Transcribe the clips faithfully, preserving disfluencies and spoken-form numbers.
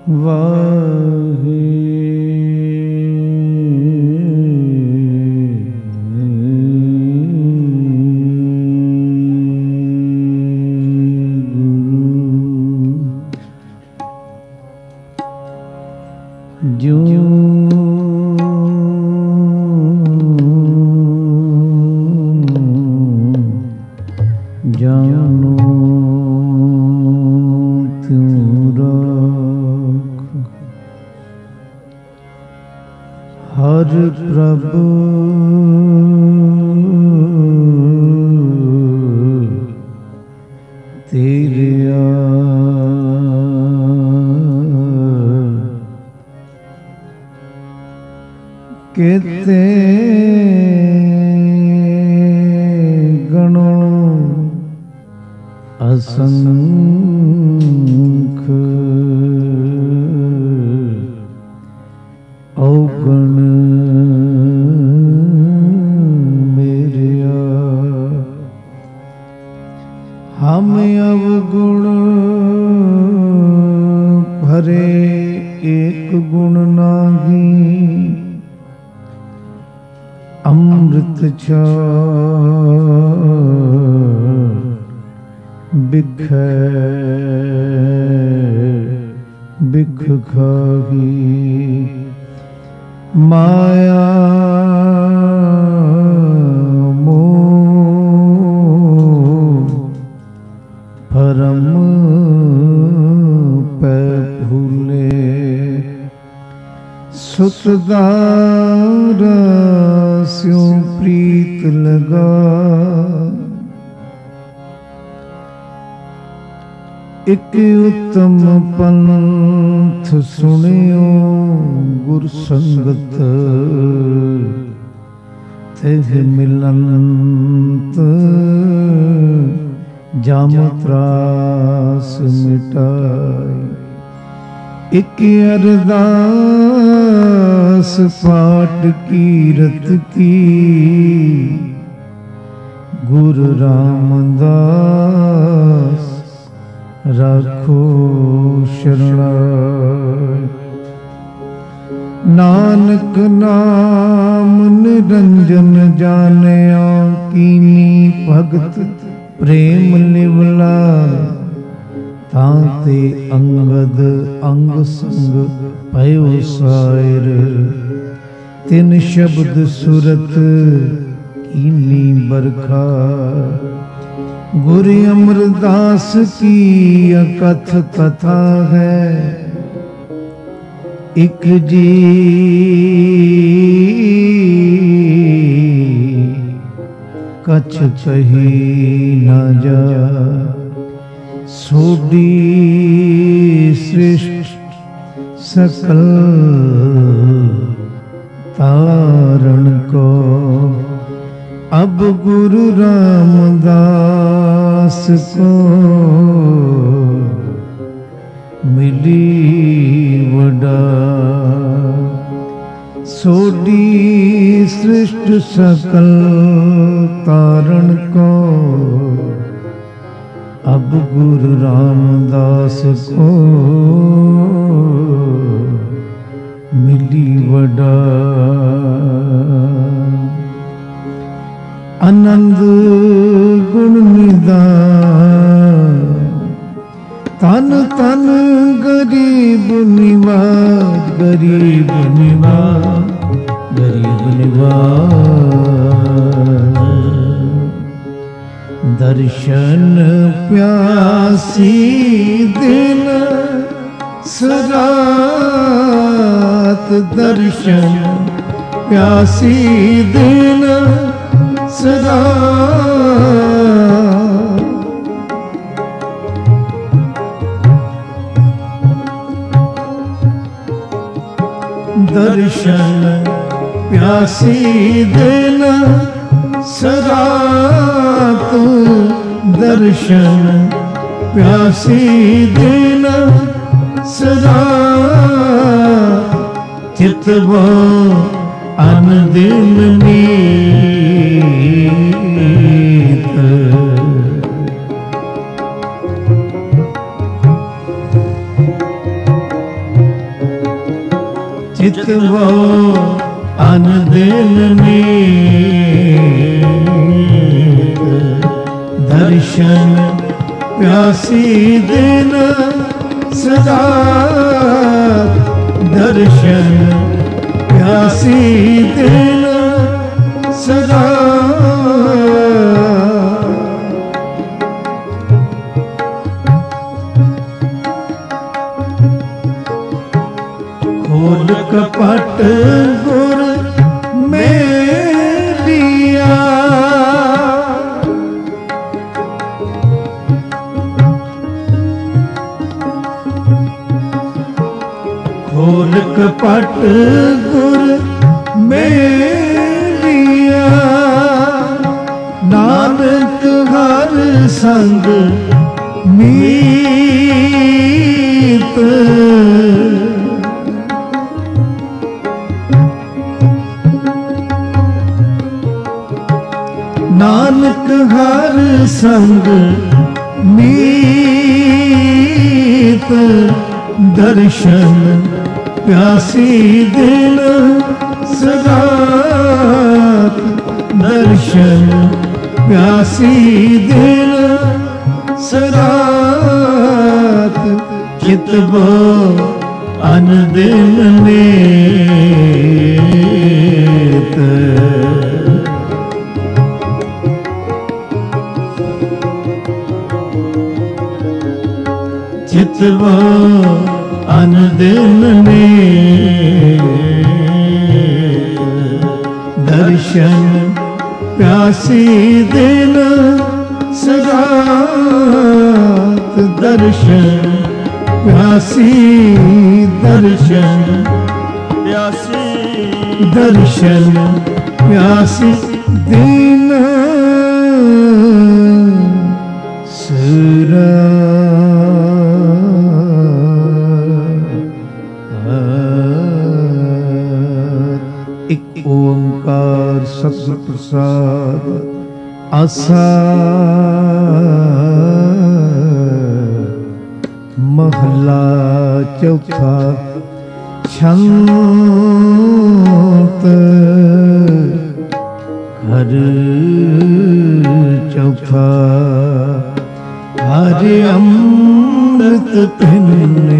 वाहे प्रभु तेरे केते गणो असंख अवगण हम अवगुण भरे एक गुण नाही अमृत बिख बिख खाही माया परम पे भूले सुतदार स्यों प्रीत लगा एक उत्तम पंथ सुनियो गुर संगत तेह मिलंत जाम त्रास मिटाई एक अरदास पाठ कीरत की गुरु रामदास राखो शरणाई नानक नाम निरंजन जानिया कीनी भगत प्रेम निवला ताते अंगद अंग संग पयो सायर तिन शब्द सुरत कीनी बरखा गुरु अमरदास की अकथ कथा है एक जी कछ कही न जा सोडी सृष्टि सकल तारण को अब गुरु रामदास को मिली वडा सोडी सृष्टि सकल तारण को अब गुरु रामदास को मिली वडा आनंद गुण निदान तन तन गरीब निवाज गरीब निवाज गरीब निवाज दर्शन प्यासी दिन सरात दर्शन प्यासी दिन सरात दर्शन प्यासी दिन सरात दर्शन प्यासी दिन सरात चितवा अन दिन मीत चित वो अन दिन नीत दर्शन प्यासी दिन सदा दर्शन प्यासी दिन सदा खोल कपट गुर मेलिया खोल कपट गुर मेलिया नानक हर संग मीत नानक हर संग मीत दर्शन प्यासी दिल सदा दर्शन प्यासी दिल सदा चित वो अन दिल नीत चित वो अन दिन नीत दर्शन प्यासी दिल सदा दर्शन प्यासी दर्शन प्यासी दर्शन प्यासी दिन सदा ओंकार सतगुर प्रसाद आसा महला चौथा छंत घर चौथा हरि अमृत पिन्ने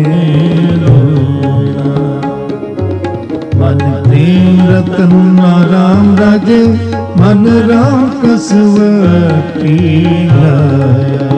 मन प्रेम रतन राम राजे मन राम कसवटी लाया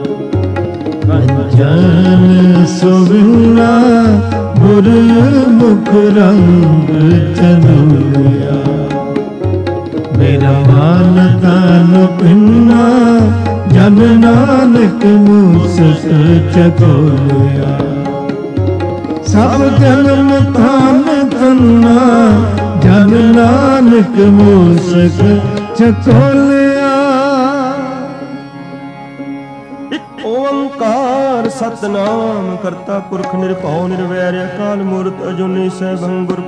कंचन सुविला गुर मुख रंग चंदुलिया मेरा मान तान पिन्ना जन नानक मूसक चकोलिया सब जन्म थान तन्ना जन नानक मूसक चकोलिया एक ओंकार सतनाम करता पुरख निरभਉ निरवैर अकाल मूरत अजूनी सैभं गुर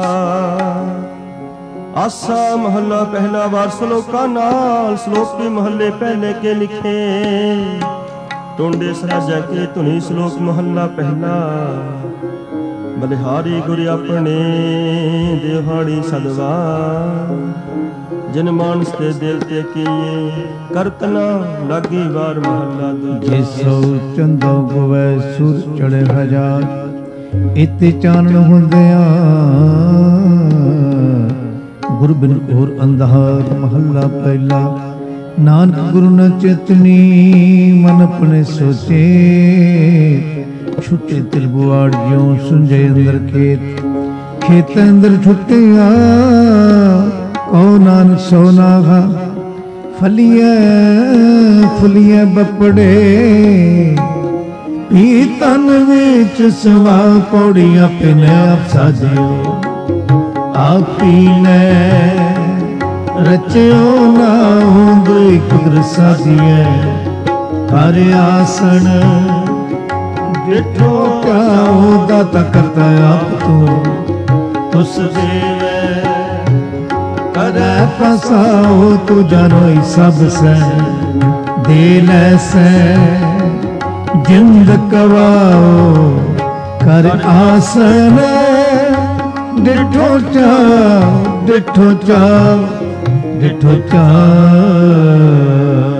प्रसाद। आसा महला पहला वार श्लोका नाल श्लोक के महले पहले के लिखे टोंडे सराजा के धुनी श्लोक महला पहला बलिहारी गुर अपने देहाड़ी सदवा जिन मानस के देवते किए करतना लागी वार महला दूजा। जिसो चंदो गवै सुर चढ़े हजार इति चानन हुंदिया गुर बिन घोर अंधार महला पहला। नानक गुरु न चेतनी मन अपने सोचे छुटे तिल बुआड़ ज्यों सुंजे अंदर खेत खेत अंदर छुटिया कौ नानक सोनागा फलिया फुलिया बपड़े पी तन विच सवा पौड़िया पिने आप साजियो आप पीने रचियो ना होंद एक साजिए कर आसन डिठो क्या होदा करता आप तू तुस देवे करे फसाओ तू जानो सब से दे से जिंद कवाओ कर आसन डिठो चाओ डिठो चाओ डिठो चाओ।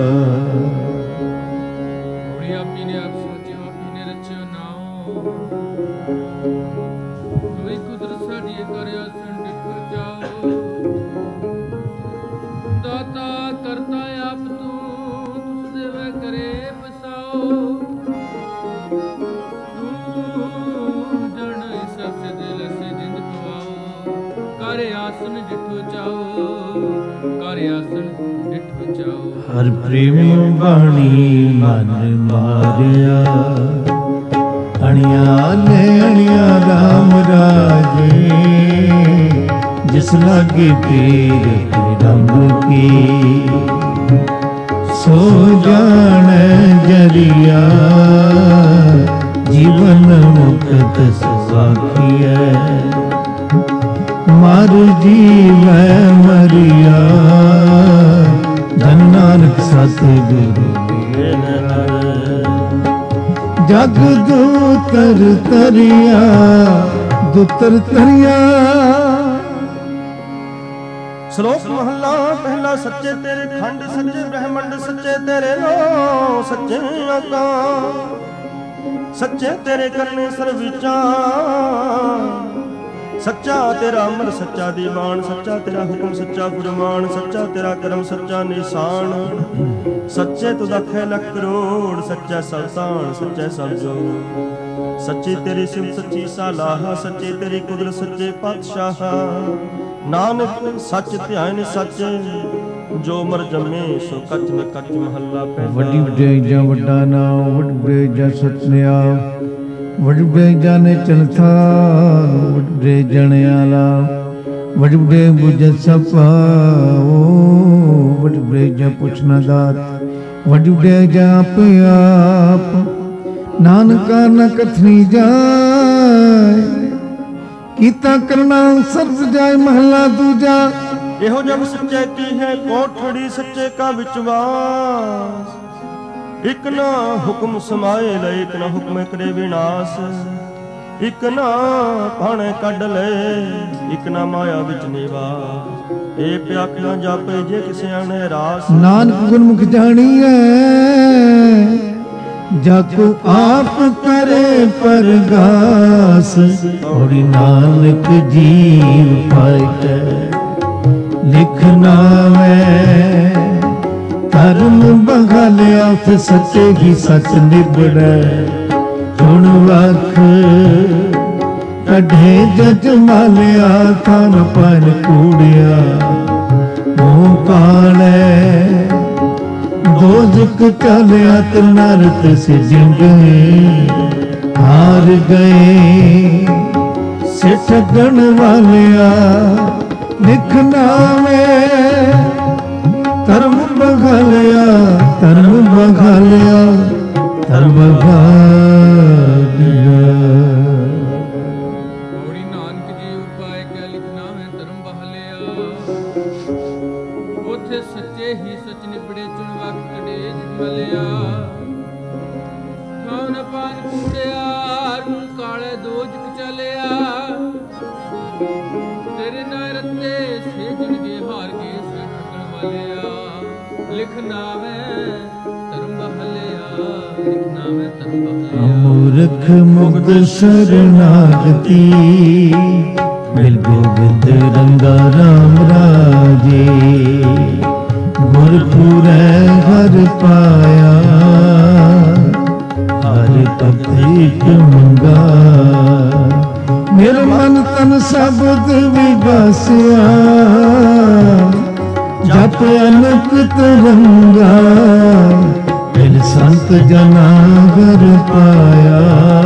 हर प्रेम बाणी मन मारिया अणियाले अणिया राम राजे जिस लागे पीर रंग की सो जान जरिया जीवन मुक्त सुखिया मर जीव मरिया धन नानक सतगुरु जग दूतर तरिया दूतर तरिया। श्लोक महला पहला। सच्चे तेरे खंड सच्चे ब्रह्मंड सच्चे तेरे लो सच्चे आकाश सच्चे तेरे करने सर्व विचार सच्चा तेरा अमर सच्चा दीवान सच्चा तेरा हुक्म सच्चा फरमान सच्चा तेरा करम सच्चा निशान सच्चे तुदा खे लख करोड़ सच्चा सुल्तान सच्चा सब जो सच्ची तेरी सिम सच्ची सालाह सच्चे तेरी कुदरत सच्चे पातशाह नानक सच ध्यान सच जो मर जमे सो कच में कच महला पहला। वड्डी वडेज जा वड्डा नाम वड्डी वडेज जा सतनिया वड्डी वडेज जाने चलथा वड्डी वडेज जाने आला वड्डी वडेज बुझत सपा ओ वड्डी वडेज जा पुछना दात वड्डी वडेज जा आप आप नानका न कथनी जाए कीता करना सर्व जाए महला दूजा। एहो जब सच्चे की है कोठड़ी सच्चे का विश्वास एक ना हुक्म समाए ले एक ना हुक्म करे विनाश एक ना भाणे कढ ले एक ना माया विच निवास ए प्याख ना जापे जे किसे आने रास। नानक गुरमुख जानिए जाको आप करे परगास और नानक जीव पाए लिखना में धर्म बघालिया फिर सच्चे ही सच निबड़े चुन वख कढ़े जज मालिया थान पर कूड़िया मुँह काले दोजक चलिया तो नरक से जिंग हार गए से ठगन वालिया लिखना में धर्म बघा लिया धर्म बघा लिया धर्म बघा लिया। नानक जी उपाय क्या लिखना में धर्म बहा लिया उथे सच्चे ही सच निबड़े चुन वख कड़े जिमलिया खान पान कूड़िया रूह काले दोजक चलिया तेरे नाय रत्ते से जिनके हार के से ठगन वालिया लिखना में धर्म बहलिया लिखना में धर्म बहलिया। मूर्ख मुग्ध शरणागति मिल गोविंद रंगा राम राजे गुरपुर हर पाया हर पथिक मंगा मेरा मन तन शब्द विगासिया जप अनक तरंगा मिल संत जनागर पाया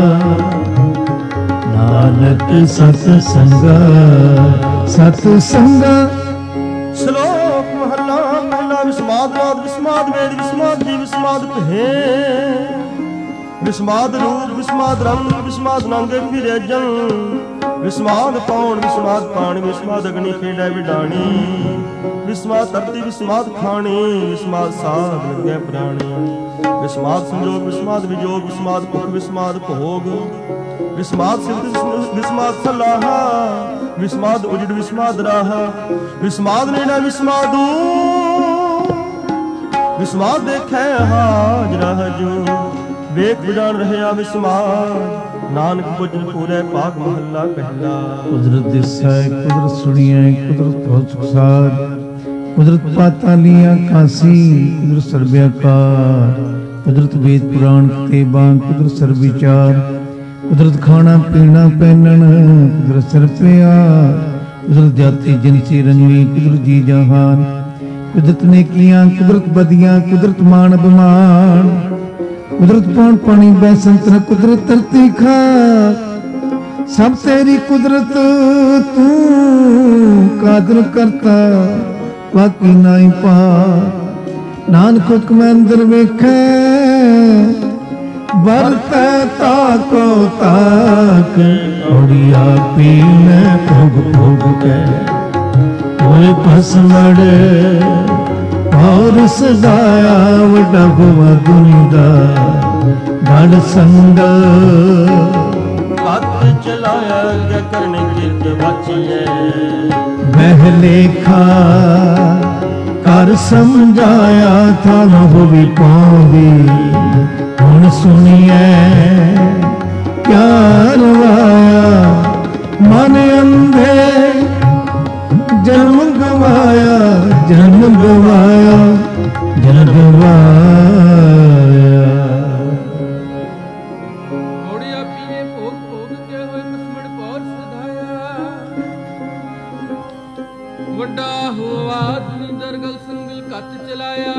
नानक सतसंगा सतसंगा। श्लोक महला पहला। विस्माद नाद विस्माद वेद विस्माद जी विस्माद कहे विस्माद रूप विस्माद रंग विस्माद नांगे फिरे जन विस्माद पौन विस्माद पानी विस्माद अग्नि खेड़े विडाणी विस्माद धरती विस्माद खानी विस्माद साध लगे प्राणी विस्माद संजोग विस्माद विजोग विस्माद भुख विस्माद भोग ਵਿਸਮਾਦ ਸਿਫਤ ਵਿਸਮਾਦ ਸਲਾਹਾ, ਵਿਸਮਾਦ ਉਜੜ ਵਿਸਮਾਦ ਰਾਹਾ, ਵਿਸਮਾਦ ਨੇੜਾ ਵਿਸਮਾਦੂ, ਵਿਸਮਾਦ ਦੇਖੈ ਹਾਜਰਾ ਹਜੂ, ਵੇਖ ਬੁਝਾਣ ਰਹਿਆ ਵਿਸਮਾਦ, ਨਾਨਕ ਪੁੱਜਨ ਪੂਰੇ ਪਾਕ ਮਹੱਲਾ ਪਹਿਲਾ। ਕੁਦਰਤ ਦਿਸੈ ਕੁਦਰਤ ਸੁਣੀਐ, ਕੁਦਰਤ ਬਹੁਤ ਸੁਖਸਾਰ, ਕੁਦਰਤ ਪਾਤਾਲੀਆਂ ਕਾਸੀ, ਕੁਦਰਤ ਸਰਬਿਆਕਾਰ, ਕੁਦਰਤ ਵੇਦ ਪੁਰਾਣ ਕਿਤਾਬਾਂ, ਕੁਦਰਤ ਸਰਬਿਚਾਰ, ਕੁਦਰਤ ਖਾਣਾ ਪੀਣਾ ਪਹਿਨਣ, ਕੁਦਰਤ ਸਰਪਿਆ, ਕੁਦਰਤ ਜਾਤੀ ਜਿਨਸੀ ਰੰਗਵੀ, ਕੁਦਰਤ ਜੀ ਜਹਾਨ, ਕੁਦਰਤ ਨੇਕੀਆਂ, ਕੁਦਰਤ ਬਦੀਆਂ, ਕੁਦਰਤ ਮਾਨ ਅਭਿਮਾਨ, ਕੁਦਰਤ ਪੌਣ ਪਾਣੀ ਬੈਸੰਤਰ, ਕੁਦਰਤ ਧਰਤੀ ਖਾਕ, ਸਭ ਤੇਰੀ ਕੁਦਰਤ ਤੂੰ ਕਾਦਰ ਕਰਤਾ, ਬਾਕੀ ਨਾਈ ਪਾ। ਨਾਨਕ ਹੁਕਮ ਅੰਦਰ ਵੇਖੈ, ਵਰਤੈ ਤਾਕੋ ਤਾਕ, ਔੜੀਆ ਪੀਨੇ ਭੋਗ ਭੋਗ ਕੈ, ਹੋਏ ਭਸਮੜ ਔਰ ਸਦਾਇਆ, ਵੱਡਾ ਹੋਵਾ ਦੁਨੀ ਦਾ ਗੜ ਸੰਗਲ, ਹੱਥ ਚਲਾਇਆ ਅੱਗੇ ਕਰਨੇ ਕਿਰਤ ਬਾਚੀਐ, ਮਹਿ ਲੇਖਾ ਕਰ ਸਮਝਾਇਆ, ਥਾਂ ਹੋਵੀ ਪਾਉਂਦੀ, ਹੁਣ ਸੁਣੀਐ ਕਿਆ ਰਵਾਇਆ, ਮਨ ਅੰਧੇ ਜਨਮ ਗਵਾਇਆ, ਜਨਮ ਗਵਾਇਆ, ਜਨਮ ਗਵਾਇਆ। ਘੋੜਿਆ ਪੀਏ ਭੋਗ ਭੋਗ ਕੇ ਹੋਏ ਪਸਮਣ ਪੌਰ ਸਦਾਇਆ, ਵੱਡਾ ਹੋਵਾ ਦੁਨੀ ਦਰਗਲ ਸੰਗਲ ਕੱਤ ਚਲਾਇਆ,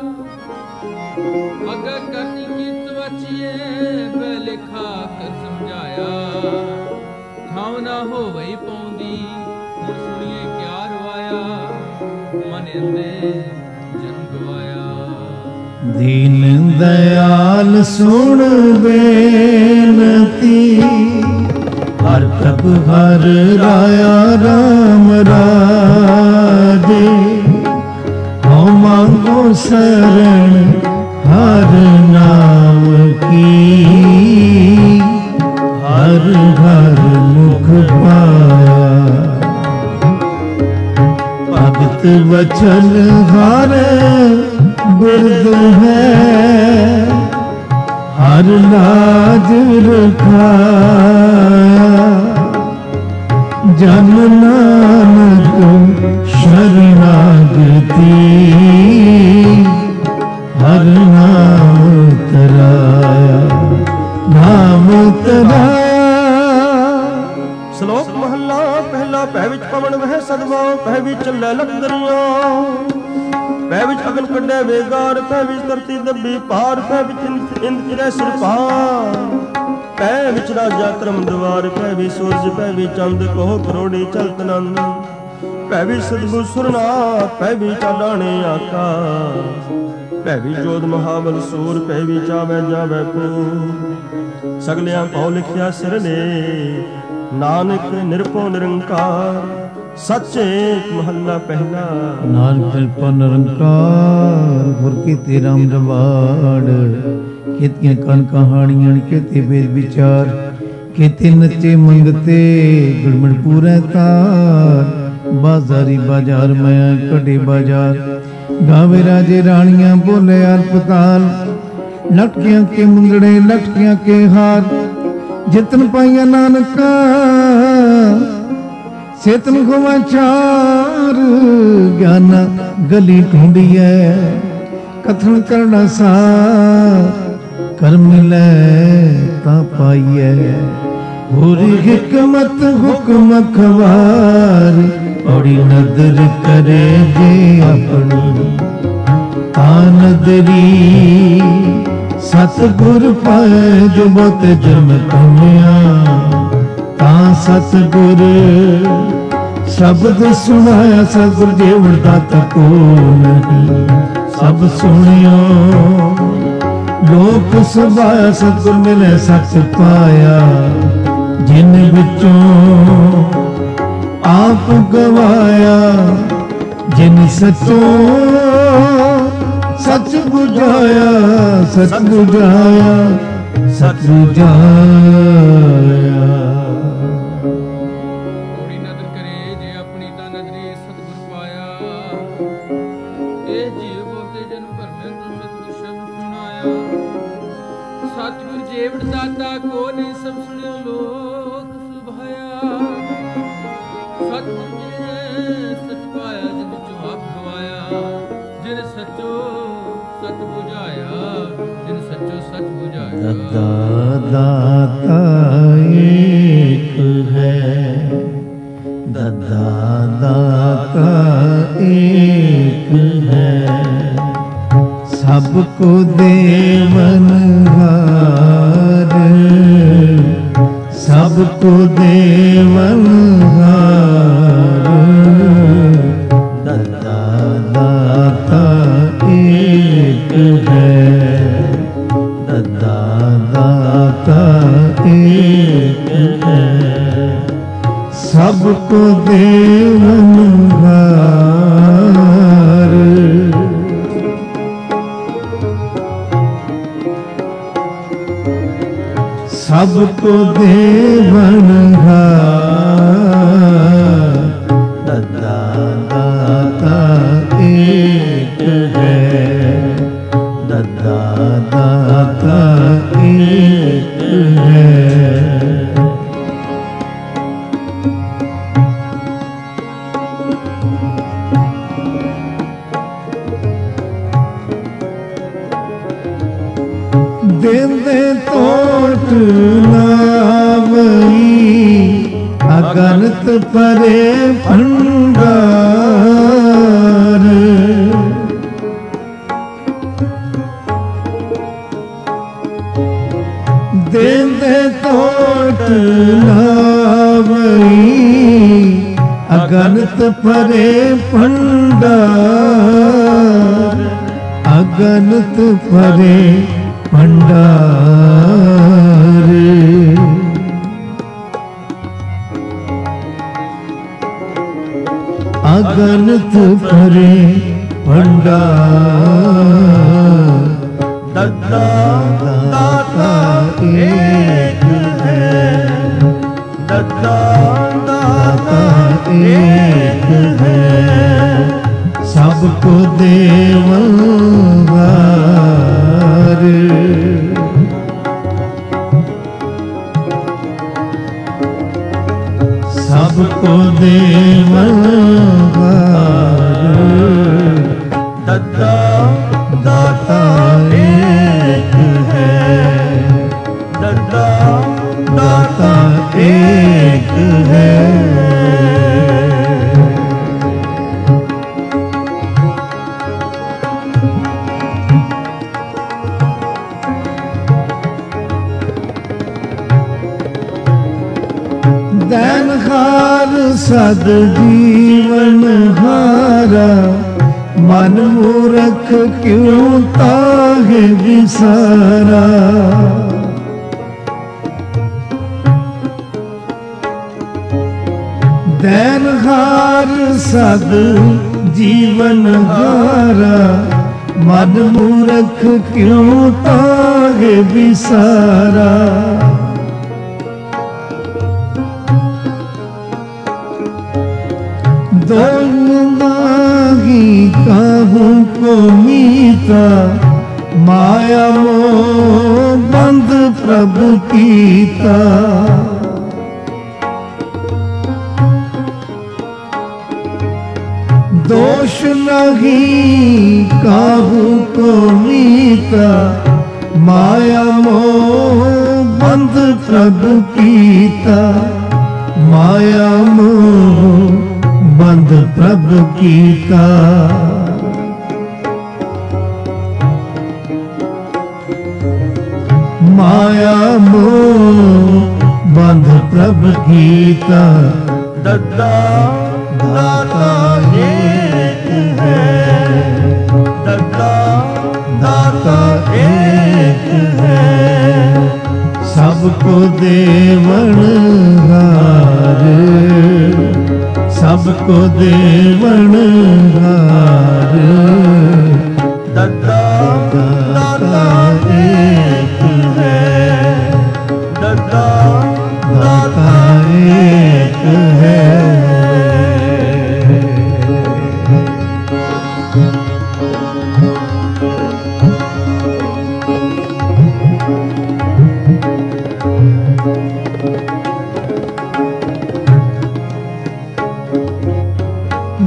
ਅੱਗੇ ਕਰਨੀ ਕੀਤ ਵਾਚੀਏ, ਬੈ ਲਿਖਾ ਕਰ ਸਮਝਾਇਆ, ਥਾਂ ਨਾ ਹੋਵਈ ਪਾਉਂਦੀ, ਹੁਣ ਸੁਣੀਏ ਕਿਆ ਰਵਾਇਆ, ਮਨ ਅੰਦੇ ਜਨਮ ਗਵਾਇਆ। ਦੀਨ ਦਇਆਲ ਸੁਣ ਬੇਨਤੀ, ਹਰ ਪ੍ਰਭ ਹਰ ਰਾਇਆ ਰਾਮ ਰਾਜੇ, ਹਉ ਮੰਗੋ ਸਰਣ ਹਰ ਨਾਮ ਕੀ, ਹਰ ਹਰ ਮੁਖ ਪਾਇਆ, ਭਗਤ ਵਚਨ ਹਰ ਬਿਰਦ ਹੈ, ਹਰ ਲਾਜ ਰਖਾਇਆ, ਜਨ ਨਾਨਕ ਸ਼ਰਨਾਗਤੀ, ਹਰ ਨਾਮ ਤਰਾਇਆ, ਨਾਮ ਤਰਾਇਆ। ਸ਼ਲੋਕ ਮਹੱਲਾ ਪਹਿਲਾ। ਭੈ ਵਿੱਚ ਪਵਨ ਵਹਿ ਸਦਵਾ, ਭੈ ਵਿੱਚ ਚੱਲੇ ਲਖਦਰੀਆਂ, ਭੈ ਵਿੱਚ ਅਗਨ ਕੱਢੇ ਵੇਗਾਰ, ਭੈ ਵਿੱਚ ਧਰਤੀ ਦੱਬੀ ਪਾਰ, ਭੈ ਵਿੱਚ ਇੰਦ ਚਿਰੇ ਸਿਰਪਾਰ, ਭੈ ਵਿੱਚ ਰਾਜਾ ਧਰਮ ਦਵਾਰ, ਭੈ ਵਿੱਚ ਸੂਰਜ, ਭੈ ਵਿੱਚ ਚੰਦ, ਕਹੋ ਕਰੋੜੀ ਚਲਤ ਨੰਦ, ਭੈ ਵਿੱਚ ਸਤਿਗੁਰ ਸੁਰਨਾਥ, ਭੈ ਵਿੱਚ ਆਡਾਣੇ ਆਕਾਸ਼, ਭੈ ਵਿੱਚ ਜੋਧ ਮਹਾਬਲ ਸੂਰ, ਭੈ ਵਿੱਚ ਆਵੈ ਜਾਵੈ ਪੂਰ, ਸਗਲਿਆਂ ਪਉ ਲਿਖਿਆ ਸਿਰ ਨੇ, ਨਾਨਕ ਨਿਰਭਉ ਨਿਰੰਕਾਰ, ਸੱਚੇ ਮਹੱਲਾ ਪਹਿਲਾ। ਨਾਨਕ ਨਿਰਭਉ ਨਿਰੰਕਾਰ, ਗੁਰ ਕੀਤੇ ਰਾਮ ਰਵਾੜ, ਕੀਤੀਆਂ ਕਨ ਕਹਾਣੀਆਂ, ਕੀਤੇ ਵੇਦ ਵਿਚਾਰ, ਕੀਤੇ ਨੱਚੇ ਮੰਗਤੇ, ਗੁਰਮੁਖ ਪੂਰੈ ਤਾਰ, ਬਾਜ਼ਾਰੀ ਬਾਜ਼ਾਰ ਮੈਂ ਕੱਢੇ ਬਾਜ਼ਾਰ, ਗਾਵੇ ਰਾਜੇ ਰਾਣੀਆਂ, ਬੋਲੇ ਅਲਪਤਾਲ, ਲਟਕਿਆਂ ਕੇ ਮੁੰਦੜੇ, ਲਟਕਿਆਂ ਕੇ ਹਾਰ, ਜਿਤਨ ਪਾਈਆਂ ਨਾਨਕਾ ਚੇਤਨ ਖੁਆ ਚਾਰ, ਗਿਆਨ ਗਲੀ ਢੂੰਡੀਐ, ਕਥਨ ਕਰਨਾ ਸਾ, ਕਰ ਮਿਲੈ ਤਾਂ ਪਾਈਐ, ਹੋਰੀ ਹਕਮਤ ਹੁਕਮ ਖਵਾਰ, ਔੜੀ ਨਦਰ ਕਰੇ ਜੇ ਆਪਣੀ, ਤਾਂ ਨਦਰੀ ਸਤਿਗੁਰ ਪਾਏ, ਜੋ ਬਹੁਤ ਜਨ ਕਮਿਆ, ਤਾਂ ਸਤਿਗੁਰ ਸ਼ਬਦ ਸੁਣਾਇਆ, ਸਤਿਗੁਰ ਜੀਵਨ ਦਾਤਾ ਕੋ ਨਹੀਂ, ਸਭ ਸੁਣਿਓ ਲੋਕ ਸੁਭਾਇਆ, ਸਤਿਗੁਰ ਮਿਲੇ ਸੱਚ ਪਾਇਆ, ਜਿਨ ਵਿੱਚੋਂ ਆਪ ਗਵਾਇਆ, ਜਿਨ ਸਚੋ ਸੱਚ ਬੁਝਾਇਆ, ਸੱਚ ਬੁਝਾਇਆ, सच बुझाया। थोड़ी नदर करे जे अपनी ता नदरी सतगुर पाया। ਇਹ ਜੀਵ ਬਹੁਤੇ ਜਨ ਭਰਮੇ ਤੋਂ ਸਤਿਗੁਰ ਸ਼ਬਦ ਸੁਣਾਇਆ। ਸਤਿਗੁਰ ਜੀਵ ਦਾਤਾ ਕੋ ਨਹੀਂ ਸਭ ਸੁਣਿਓ ਲੋਕ ਸੁਭਾਇਆ। ਸਤਿਗੁਰ ਜੀ ਸਚ ਪਾਇਆ ਜਿਨ ਚੋਂ ਆਪ ਗਵਾਇਆ। ਜਿਨ ਸਚੋ ਸਚ 부ਝਾਇਆ। ਜਿਨ ਸਚੋ ਸਚ 부ਝਾਇਆ। दत्ता दाता एक है, दत्ता दाता एक है, सबको देवनहार, सबको देवनहार। दत्ता दाता एक है, दत्ता दाता एक है, सबको देवनहार। सबको देवनहार। दत्ता दाता एक है, दत्ता दाता एक है। देंदे तोट नावई, अगणित परे भंडार। देंदे तोट नावई, अगणित परे भंडार। अगणित परे भंडार। अगणित परे भंडार। दत्ता दाता एक है, दत्ता दाता एक है, सबको देवनहार। सबको देवनहार। दत्ता दाता एक है, दत्ता दाता एक है। दैनहार सद जीवन हारा, मन मूर्ख क्यों ताहे विसारा। दैनहार सद जीवन हारा, मन मूर्ख क्यों ताहे विसारा। दोगी कहूँ को मीता, माया मोह बंद प्रभु कीता। दोष नहीं काहू को मीता, माया मोह बंद प्रभु कीता। माया मोह बंद प्रभु कीता। माया मोह बंद प्रभु कीता। दत्ता दाता एक है, दत्ता दाता एक है, सबको देवनहार। सबको देवनहार। दत्ता दाता एक है,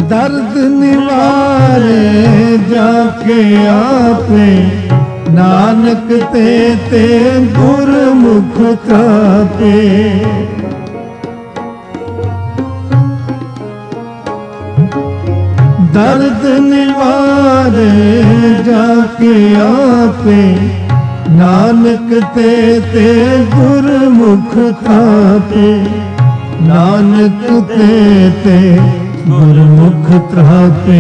दर्द निवारे जाके आपे नानक ते ते गुरमुख तापे। दर्द निवारे जाके आपे नानक ते ते गुरमुख तापे। नानक ते ते गुरमुख तापे।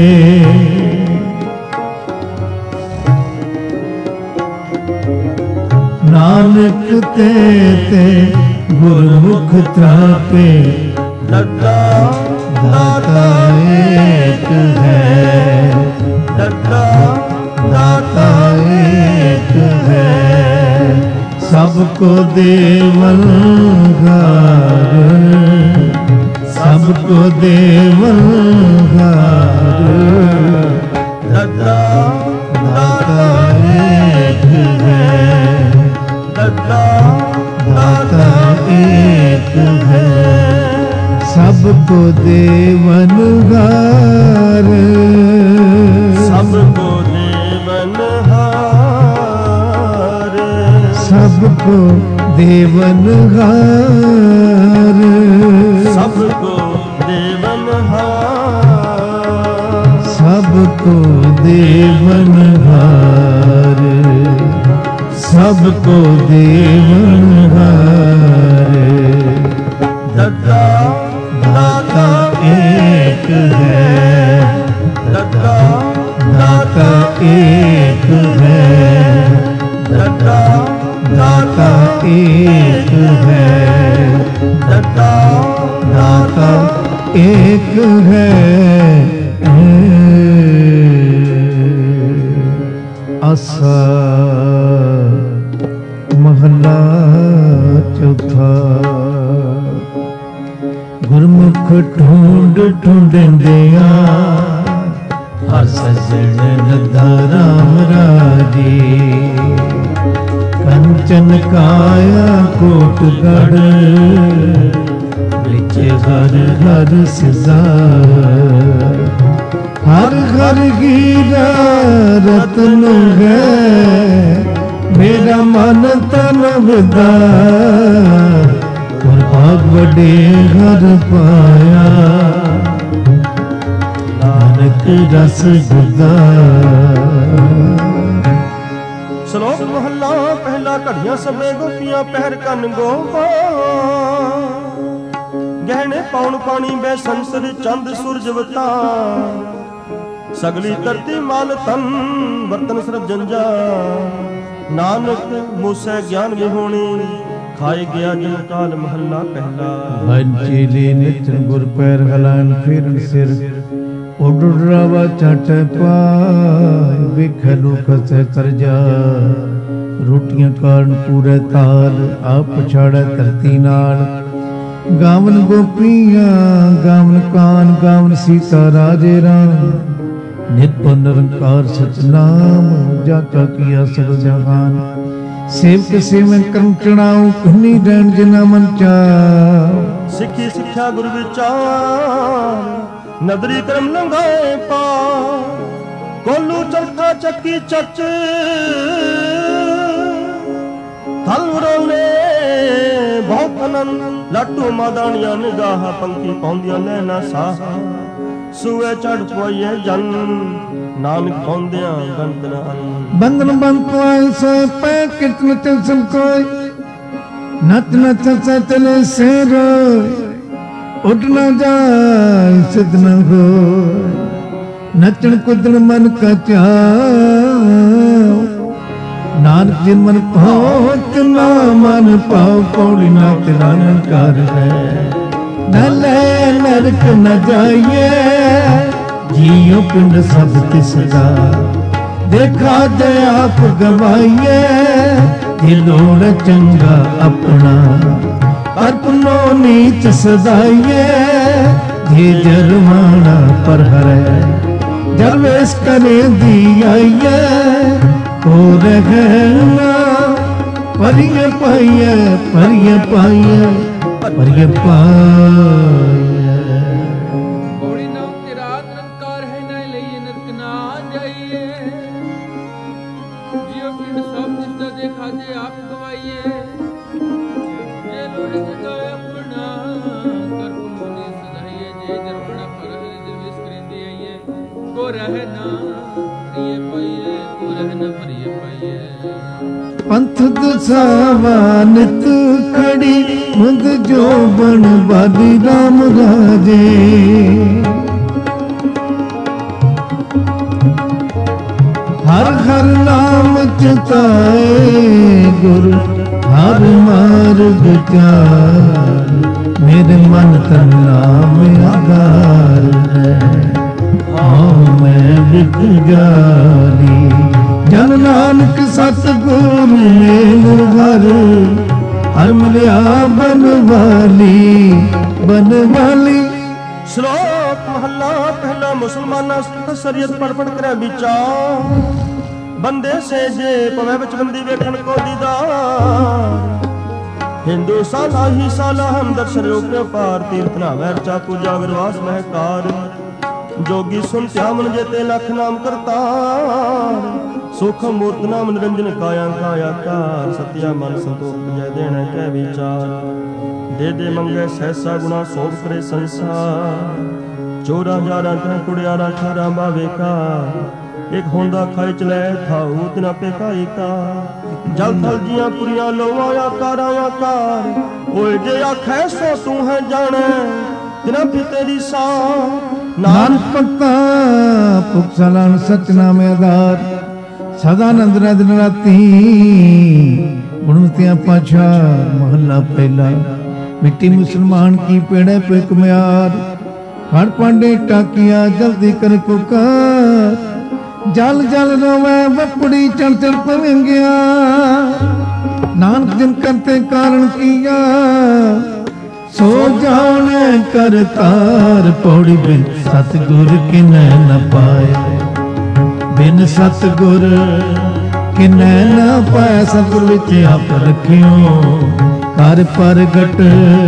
नानक ते ते गुरमुख तापे। दाता दाता एक है, दाता दाता एक है, सबको देवलगार, सबको देवलगार। दाता दाता एक है, दाता दाता एक है, सबको देवनहार, सबको देवनहार, सबको देवनहार, सबको देवनहार, सबको देवनहार, सबको देवनहार। दाता दाता एक है, दाता दाता एक है, दाता दाता एक है, दाता दाता एक है। आसा महला चौथा। गुरमुख ढूंढ ढूंढदिया हर सजण लद्दा राम राजी। कंचन काया कोटगढ़ विच हर हर सिजा। हर हर हीरा रतन है मेरा मन तन विदा। भाग बड़े घर पाया नानक रस गुदा। श्लोक महला पहला। घड़ियां सबे गोपियां पहर कन गोपा। गहने पाउन पानी बे संसर चंद सूरज वता। सगली धरती माल तन बर्तन सरब जंजा। नानक मूसै ज्ञान विहोणी खाए गया जन काल महला पहला। चेले नचन गुर पैर हलान फेरन सिर। उड उडरावा चाट पाय विखलू खसे कर जा। रोटियां कान पूरे ताल आप पछाड़े धरती नाल। गावन गोपियां गावन कान गावन सीता राजे राम। नित निरंकार सतनाम जाका किया सब जहान। सेवक सेवन करम चढ़ाऊं कुन्नी डैन जिना मन चाओ। सिखी सिक्ख्या गुरु विचार नदरी करम लंघाए पा। कोलू चरखा चक्की चच थल रोले बहुत आनंद। लाटू मादानिया निगाह पंक्ति पाउंदिया नैना साहा। सूए चढ़ पोइए जन नानक पाउंदिया गंदना। बंधन बंद से पै कितन चल सब कोई। नच नच चले से रोय उठ न जाए सिद्ध न हो। नचन कुदन मन का चाओ। नानक जिन मन पहुँच ना मन पाओ। पौड़ी नाथ नानकार है न ले नरक न जाइए। जियो पिंड सब तिसदा देखा दे आप गवाइए। दिलोड़ चंगा अपना अपनो नीच सदाइए। जे जरमाना पर हरे जरवेश करे दियाइए। हो रहना परिय पाइए परिय पाइए परिय पाइए। गौड़ी नाम ते रात ਰਹਿ ਨਾ ਭਰੀਏ ਪਾਈਏ, ਕੋ ਰਹਿ ਨਾ ਭਰੀਏ ਪਾਈਏ। ਪੰਥ ਦਸਾਵਾ ਨਿਤ ਖੜੀ ਮੁੰਦ ਜੋ ਬਣ ਬਾਦੀ ਰਾਮ ਰਾਜੇ। ਹਰ ਹਰ ਨਾਮ ਚਿਤਾਏ ਗੁਰ ਹਰ ਮਾਰਗ ਚਾਰ। ਮੇਰੇ ਮਨ ਤਨ ਨਾਮ ਆਧਾਰ ਹੈ, ਹਾਂ ਮੈਂ ਵਿਦ ਜਾਨੀ। ਜਨ ਨਾਨਕ ਸਤਿਗੁਰ ਮੇਲ ਹਰ ਹਰ ਮਿਲਿਆ ਬਨਵਾਲੀ ਬਨਵਾਲੀ। ਸ਼ਲੋਕ ਮਹੱਲਾ ਪਹਿਲਾ। ਮੁਸਲਮਾਨਾਂ ਸ਼ਰੀਅਤ ਪੜ ਪੜ ਕਰੇ ਵਿਚਾਰ। ਬੰਦੇ ਸੇ ਜੇ ਪਵੇ ਵਿੱਚ ਬੰਦੀ ਵੇਖਣ ਕੋ ਦੀਦਾਰ। ਹਿੰਦੂ ਸਾਲਾ ਹੀ ਸਾਲਾ ਹਮ ਦਰਸ਼ਨ ਰੋਕੇ ਪਾਰ। ਤੀਰਥ ਨਾਵੈ ਰਚਾ ਪੂਜਾ ਗੁਰਵਾਸ ਮਹਿਕਾਰ। ਜੋਗੀ ਸੁਨ ਧਿਆ ਮਨ ਜੇਤੇ ਲੱਖ ਨਾਮ ਕਰਤਾਰ। ਸੁਖ ਮੂਰਤ ਨਾਮ ਨਿਰੰਜਨ ਕਾਇਆ ਕਾਇਆ ਕਾਰ। ਸਤਿਆ ਮਨ ਸੰਤੋਖ ਜੈ ਦੇਣਾ ਕਹਿ ਵਿਚਾਰ। ਦੇ ਦੇ ਮੰਗੇ ਸਹਿਸਾ ਗੁਣਾ ਸੋਭ ਕਰੇ ਸੰਸਾਰ। ਚੋਰਾ ਜਾਰਾ ਕਹਿ ਕੁੜਿਆਰਾ ਖਾਰਾ ਬਾਵੇ ਕਾ। ਇੱਕ ਹੁੰਦਾ ਖਾਇ ਚਲੇ ਥਾਉ ਤਿਨਾ ਪੇਖਾਈ ਕਾ। ਜਲ ਥਲ ਜੀਆਂ ਪੁਰੀਆਂ ਲੋਆ ਆਕਾਰਾਂ ਆਕਾਰ। ਓਏ ਜੇ ਆਖੈ ਸੋ ਤੂੰ ਹੈ ਜਾਣੈ ਤਿਨਾ ਵੀ ਤੇਰੀ ਸਾਂ। ਨਾਨਕ ਭਗਤਾ ਭੁਖ ਸਲਾਨ ਸਚ ਨਾਮ ਆਧਾਰ। ਸਦਾ ਨੰਦ ਦਿਨ ਰਾਤੀ ਗੁਣਵਤਿਆਂ ਪਾਛਾ। ਮਹੱਲਾ ਪਹਿਲਾ। ਮਿੱਟੀ ਮੁਸਲਮਾਨ ਕੀ ਪੇੜੇ ਪੇ ਕੁਮਿਆਰ। ਖੜ ਪਾਂਡੇ ਟਾਕੀਆਂ ਜਲਦੀ ਕਰ ਪੁਕਾਰ। ਜਲ ਜਲ ਰੋਵੇ ਵਪੜੀ ਚੜ ਚੜ ਪਵੰਗਿਆ। ਨਾਨਕ ਜਿਨ ਕਰਤੇ ਕਾਰਨ ਕੀਆ ਸੋ ਜਾਣੇ ਕਰਤਾਰ। ਪੌੜੀ ਬਿਨ ਸਤਿਗੁਰ ਕਿਨੈ ਨ ਪਾਇਆ। ਬਿਨ ਸਤਿਗੁਰ ਕਿਨੈ ਨ ਪਾਇਆ। ਸਤਿਗੁਰ ਵਿੱਚ ਆਪ ਰਖਿਓ ਕਰ ਪ੍ਰਗਟ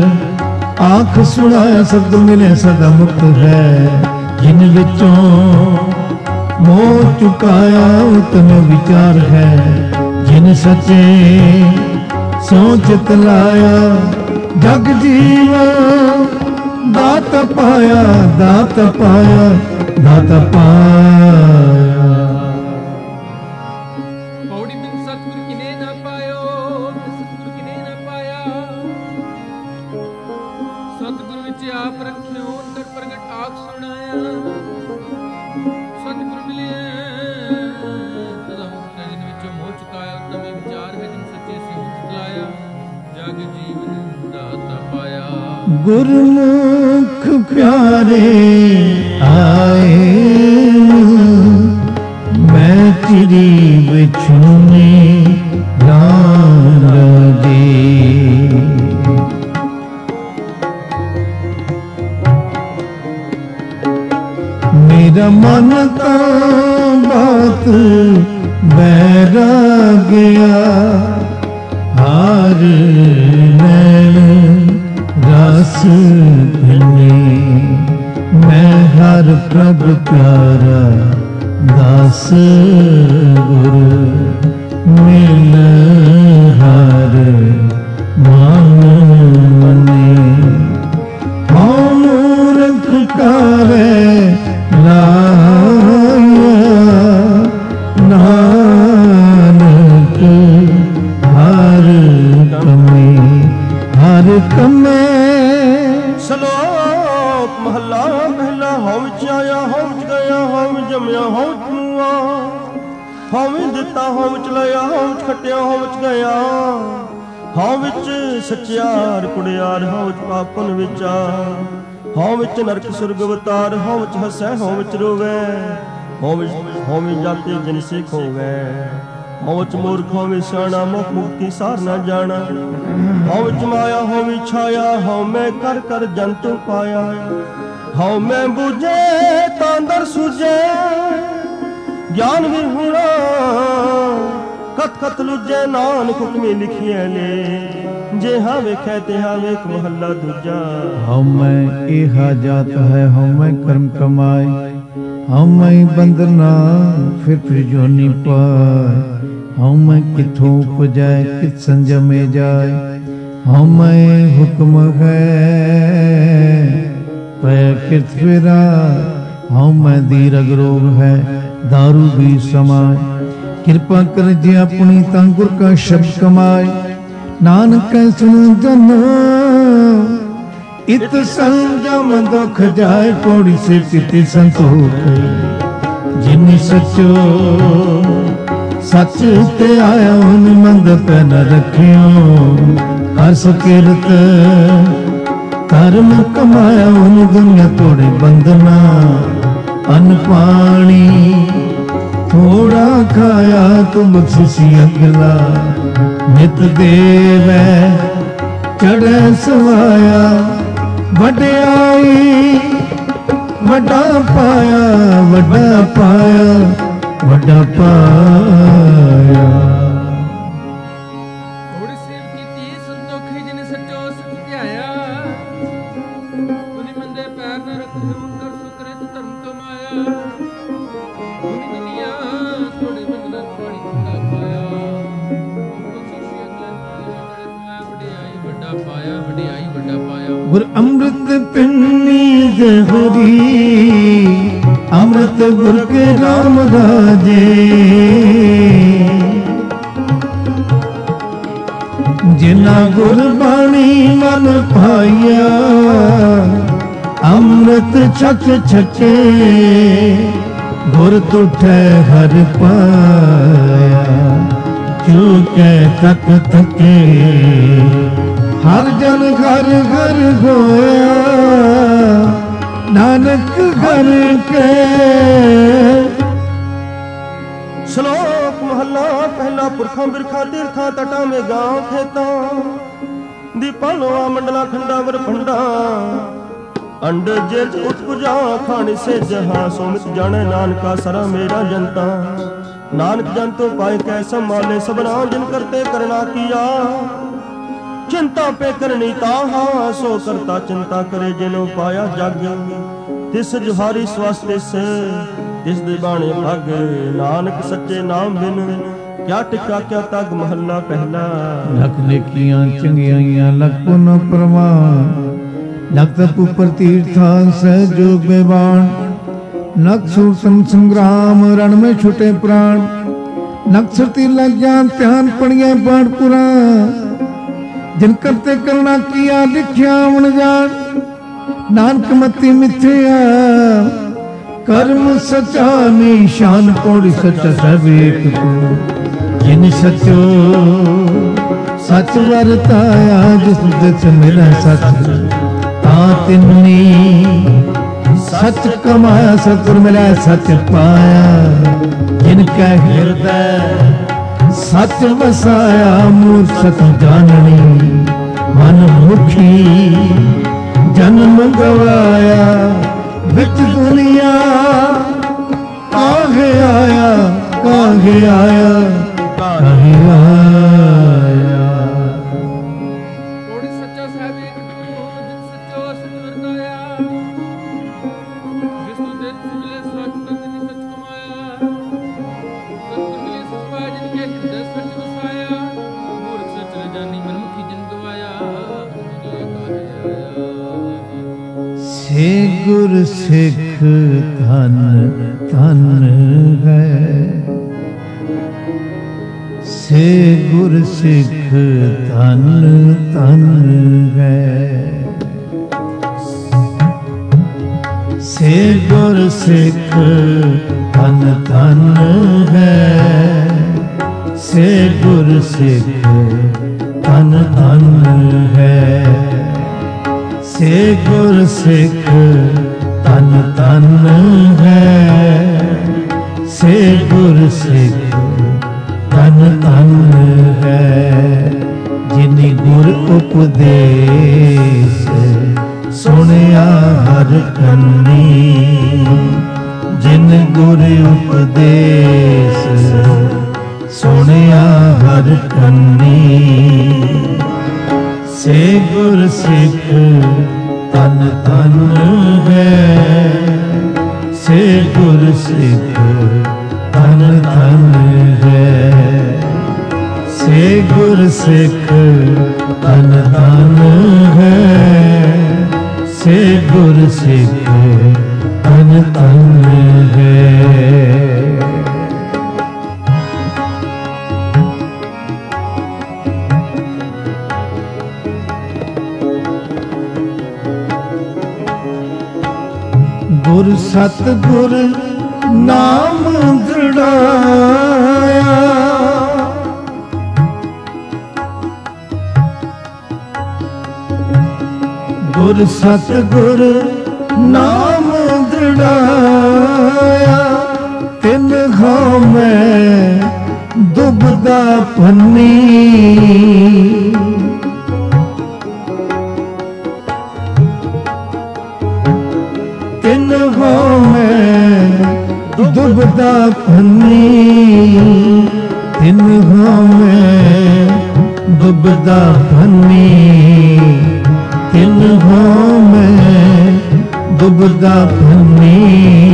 ਆਖ ਸੁਣਾਇਆ। ਸਬਦ ਮਿਲੇ ਸਦਾ ਮੁਕਤ ਹੈ। ਜਿਨ ਵਿੱਚੋਂ ਮੋਹ ਚੁਕਾਇਆ ਉਤਮ ਵਿਚਾਰ ਹੈ। ਜਿਨ ਸੱਚੇ ਸੋਚ ਲਾਇਆ ਜਗ ਜੀਵ ਦਾਤ ਪਾਇਆ। ਦਾਤ ਪਾਇਆ ਦਾਤ ਪਾਇਆ। ਪੌੜੀ ਬਿਨ ਸਤਿਗੁਰ ਕਿਨੇ ਨਾ ਪਾਇਓ। ਸਤਿਗੁਰ ਕਿਨੇ ਨਾ ਪਾਇਆ। ਸਤਿਗੁਰ ਵਿੱਚ ਆਪ ਰੱਖਿਓ ਕਰ ਪ੍ਰਗਟ ਆਖ ਸੁਣਾਇਆ। ਸਤਿਗੁਰ ਮਿਲਿਆ ਸਦਾ ਮੁਕਤ ਹੈ। ਜਿਨ ਵਿੱਚੋਂ ਮੋਹ ਚੁਕਾਇਆ ਉਤਮ ਵਿਚਾਰ ਹੈ। ਜਿਨ ਸੱਚੇ ਸਿਉਂ ਲਾਇਆ ਜਗ ਜੀਵਨ ਦਾਤਾ ਪਾਇਆ। ਗੁਰਮੁਖ ਪਿਆਰੇ ਆਏ ਮੈਂ ਤੇਰੀ ਵਿਛੁਨੇ ਰਾਮ ਦੇ। ਮੇਰਾ ਮਨ ਤਾਂ ਬਾਤ ਬੈਰਾਗਿਆ। ਹਾਰ ਨੈਣ ਰਸ ਭਿੰਨੇ। ਮੈਂ ਹਰ ਪ੍ਰਭ ਪਿਆਰਾ ਦਾਸ ਗੁਰ ਮਿਲ ਹਰ ਮਨ ਮਨੇ। ਹਉ ਮੂਰਖ ਕਾਵੇ ਲਾਇਆ। ਨਾਨਕ ਹਰ ਕਮੇ ਹਰ ਕਮੇ। ਸ਼ਲੋਕ ਮਹੱਲਾ ਪਹਿਲਾ। ਹਉ ਵਿੱਚ ਆਇਆ ਹਉ ਵਿੱਚ ਗਿਆ ਹਉ ਵਿੱਚ ਜੰਮਿਆ ਹਉ ਵਿੱਚ ਮੂਆ। ਹਉ ਵਿੱਚ ਦਿੱਤਾ ਹਉ ਵਿੱਚ ਲਿਆ ਹਉ ਵਿੱਚ ਖੱਟਿਆ ਹਉ ਵਿੱਚ ਗਿਆ। ਹਉ ਵਿੱਚ ਸੱਚਿਆਰ ਕੁੜਿਆਰ ਹਉ ਵਿੱਚ ਪਾਪਨ ਵਿਚਾਰ। ਹਉ ਵਿੱਚ ਨਰਕ ਸੁਰਗ ਅਵਤਾਰ ਹਉ ਵਿੱਚ ਹਸੈ ਹਉ ਵਿੱਚ ਰੋਵੈ। ਹਉ ਵਿੱਚ ਹਉ ਵਿੱਚ ਜਾਤੀ ਜਿਨ ਸਿੱਖ ਹੋਵੈ। ਹਉ ਵਿੱਚ ਮੂਰਖ ਹਉ ਵਿੱਚ ਸਿਆਣਾ ਮੁਖ ਮੁਕਤੀ ਸਾਰ ਨਾ ਜਾਣਾ। ਹਉ ਵਿੱਚ ਮਾਇਆ ਹਉ ਵਿੱਚ ਛਾਇਆ ਹਉ ਮੈਂ ਕਰ ਕਰ ਜੰਤੂ ਪਾਇਆ। ਹਉ ਮੈਂ ਬੁਝੇ ਤਾਂ ਅੰਦਰ ਸੁਝੇ ਗਿਆਨ ਵੀ ਹੋਣਾ। ਕਤ ਕਤ ਲੁਜੈ ਨਾਨਕ ਹੁਕਮੀ ਲਿਖਿਐ ਨੇ। ਜੇ ਹਾ ਵੇਖੈ ਤੇ ਹਾ ਵੇਖ ਮਹੱਲਾ ਦੂਜਾ। ਹਉ ਮੈਂ ਇਹਾ ਜਾਤ ਹੈ ਹਉ ਮੈਂ ਕਰਮ ਕਮਾਏ। ਹਉ ਮੈਂ ਬੰਦਨਾ ਫਿਰ ਫਿਰ ਜੋਨੀ ਪਾਏ। ਹਉ ਮੈਂ ਕਿਥੋਂ ਉਪਜੈ ਕਿਤ ਸੰਜਮੇ ਜਾਏ। ਹਉ ਮੈਂ ਹੁਕਮ ਹੈ ਪੈ ਕਿਤ ਫਿਰਾ ਹਉ ਮੈਂ ਦੀ ਰਗ ਰੋਗ ਹੈ दारू भी समाय। कृपा कर जे अपनी ता गुर का शब्द कमाए। नानक सुन जन इत संजम दुख जाए। पौड़ी से पिति संतोख जिन सचो सच ते आया उन मंद पे न रखियो। हर्ष किरत धर्म कमाया उन दुनिया तोड़े बंधना। अन्न पानी थोड़ा खाया तो बख्शिशी अगला। नित देवै चढ़े सवाया। वड्याई वड्डा पाया वड्डा पाया वड्डा पाया। थोड़ी सेव कीती संतोखी जिन सचो सच ध्याया। उन्हीं मंदे पैर न रखे कर सुकृत धर्म कमाया। उन्हीं दुनिया थोड़े बंधना पानी ठंडा पाया। बख्शिशी अगले चढ़े सवाया। वड्याई वड्डा पाया वड्याई वड्डा पाया। गुर अमृत पिन्नी जहरी अमृत गुर के राम राजे। जिना गुर बाणी मन पाया। अमृत छक छके गुर तुठे हर पाया। चूके तक थके हर जन घर घर होया। नानक घर के। ਸ਼ਲੋਕ ਮਹੱਲਾ ਪਹਿਲਾ। ਪੁਰਖਾਂ ਬਿਰਖਾਂ ਤੀਰਥਾਂ ਤਟਾਂ ਮੇ ਗਾਂ ਖੇਤਾਂ। ਦੀਪਾਂ ਲੋਆ ਮੰਡਲਾ ਖੰਡਾ ਵਰ ਭੰਡਾ। ਅੰਡ ਜਿਰਜ ਉਤਪੁਜਾ ਖਾਣ ਸੇ ਜਹਾਂ। ਸੁਮਿਤ ਜਾਣੇ ਨਾਨਕਾ ਸਰਾ ਮੇਰਾ ਜਨਤਾ। ਨਾਨਕ ਜਨ ਤੋਂ ਪਾਏ ਕੈ ਸੰਭਾਲੇ ਸਭਨਾ। ਜਿਨ ਕਰਤੇ ਕਰਨਾ ਕੀਆ चिंता पे करनी ताहा। सो करता चिंता करे जिनो पाया जग। तिस जुहारी स्वास्थ्य से तिस दिबाने भग। नानक सच्चे नाम बिन क्या टिका क्या तग। महला पहला। लख नेकियां चंगियाइयां लख पुन प्रमाण। लख तप उपर तीर्था सहयोग बेबान। लख सूसन संग्राम रण में छुटे प्राण। लख सुरती लग जान ध्यान पड़िया पाठ पुराण। जिन करते करना किया लिखिया उन जान। नानक मति मिथ्या कर्म सचा निशान। पौड़ी सचा सब एक को। जिन सचो सच वरताया। जिस दिस मिला सच ता तिन्नी सच कमाया। सतगुर मिला सच पाया। जिनका हृदय सच वसाया। मूर्ख सत जाननी मन मुखी जन्म गवाया। विच दुनिया काहे आया काहे आया काहे आया। थोड़ी सच्चा साहब एक तू जिन सच्चो सच वरताया। जिस तू दे मिले सच तन जिन सच कमाया। सतगुर मिले सच पाया जिनके हृदय सच वसाया। मूर्ख सच न जानी मनमुखी जन गवाया। से गुर सिख धन धन है। से गुर सिख धन धन है। से गुर सिख धन धन है। से गुर सिख धन धन है। से गुर सिख धन धन है। से गुर सिख धन धन है। जिनि गुर उपदेश सुनिया हर कन्नी। जिन गुर उपदेश सुनिया हर कन्नी। से गुर सिख धन धन है। से गुर सिख धन धन है। से गुर सिख धन धन है। से गुर सिख तन तन है। गुर सतगुर नाम दृढ़ाया, गुर सतगुर नाम दृढ़ाया, तिन घाव में दुबदा पन्नी, तिन घाव में दुबदा पन्नी, तिन घाव में दुबदा पन्नी, तिन घाव में दुबदा पन्नी।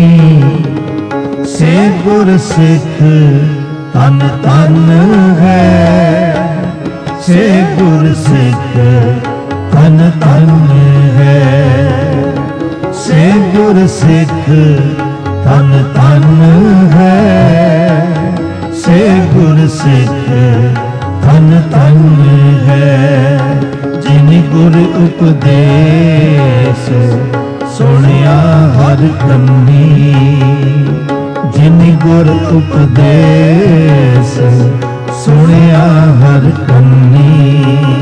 से गुर सिख तन तन है, से गुर सिख तन तन है, से गुर सिख तन तन है, से गुर सिख तन तन है। जिन गुर उपदेश सुनिया हर कन्नी, जिन गुर उपदेश सुनिया हर कन्नी।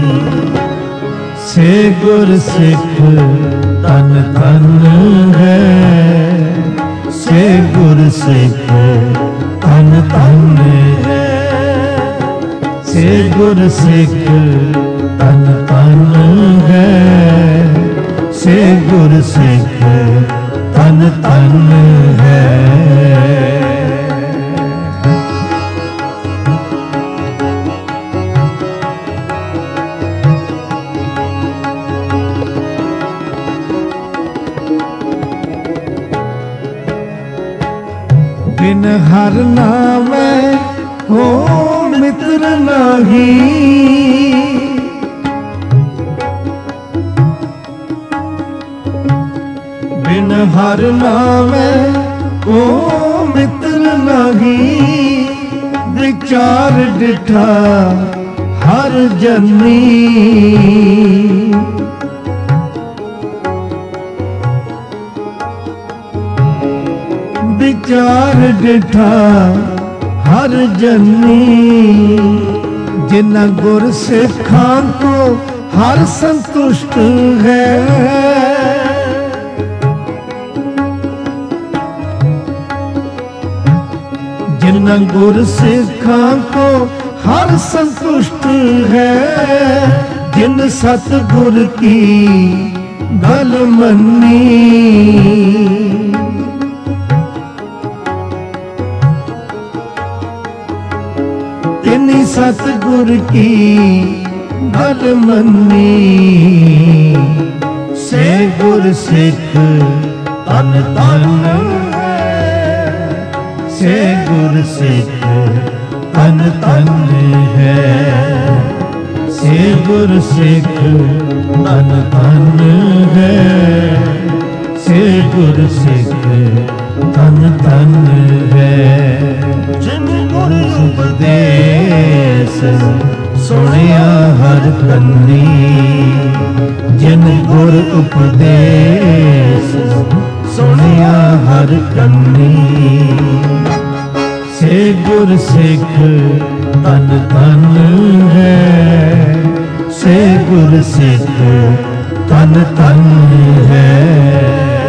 से गुर सिख तन तन है, से गुर सिख तन तन है, से गुर सिख तन तन है, से गुर सिख तन तन है। बिन हर नामे हो मित्र नाही, बिन हर नामे हो मित्र नाही। विचार डिठा हर जन्नी, विचार डिठा हर जन्नी। जिन्ना गुर सिखां को हर संतुष्ट है, जिन्ना गुर सिखां को हर संतुष्ट है। जिन सतगुर की गल मन्नी, तिनी सतगुर की गल मन्नी। से गुर सिख तन तन है, से गुर सिख तन तन है, से गुर सिख तन तन है, से गुर सिख तन तन है। जिन गुर उपदेश सुनिया हर कन्नी, जिन गुर उपदेश सुनिया हर कन्नी। से गुर सिख तन तन है, से गुर सिख तन तन है।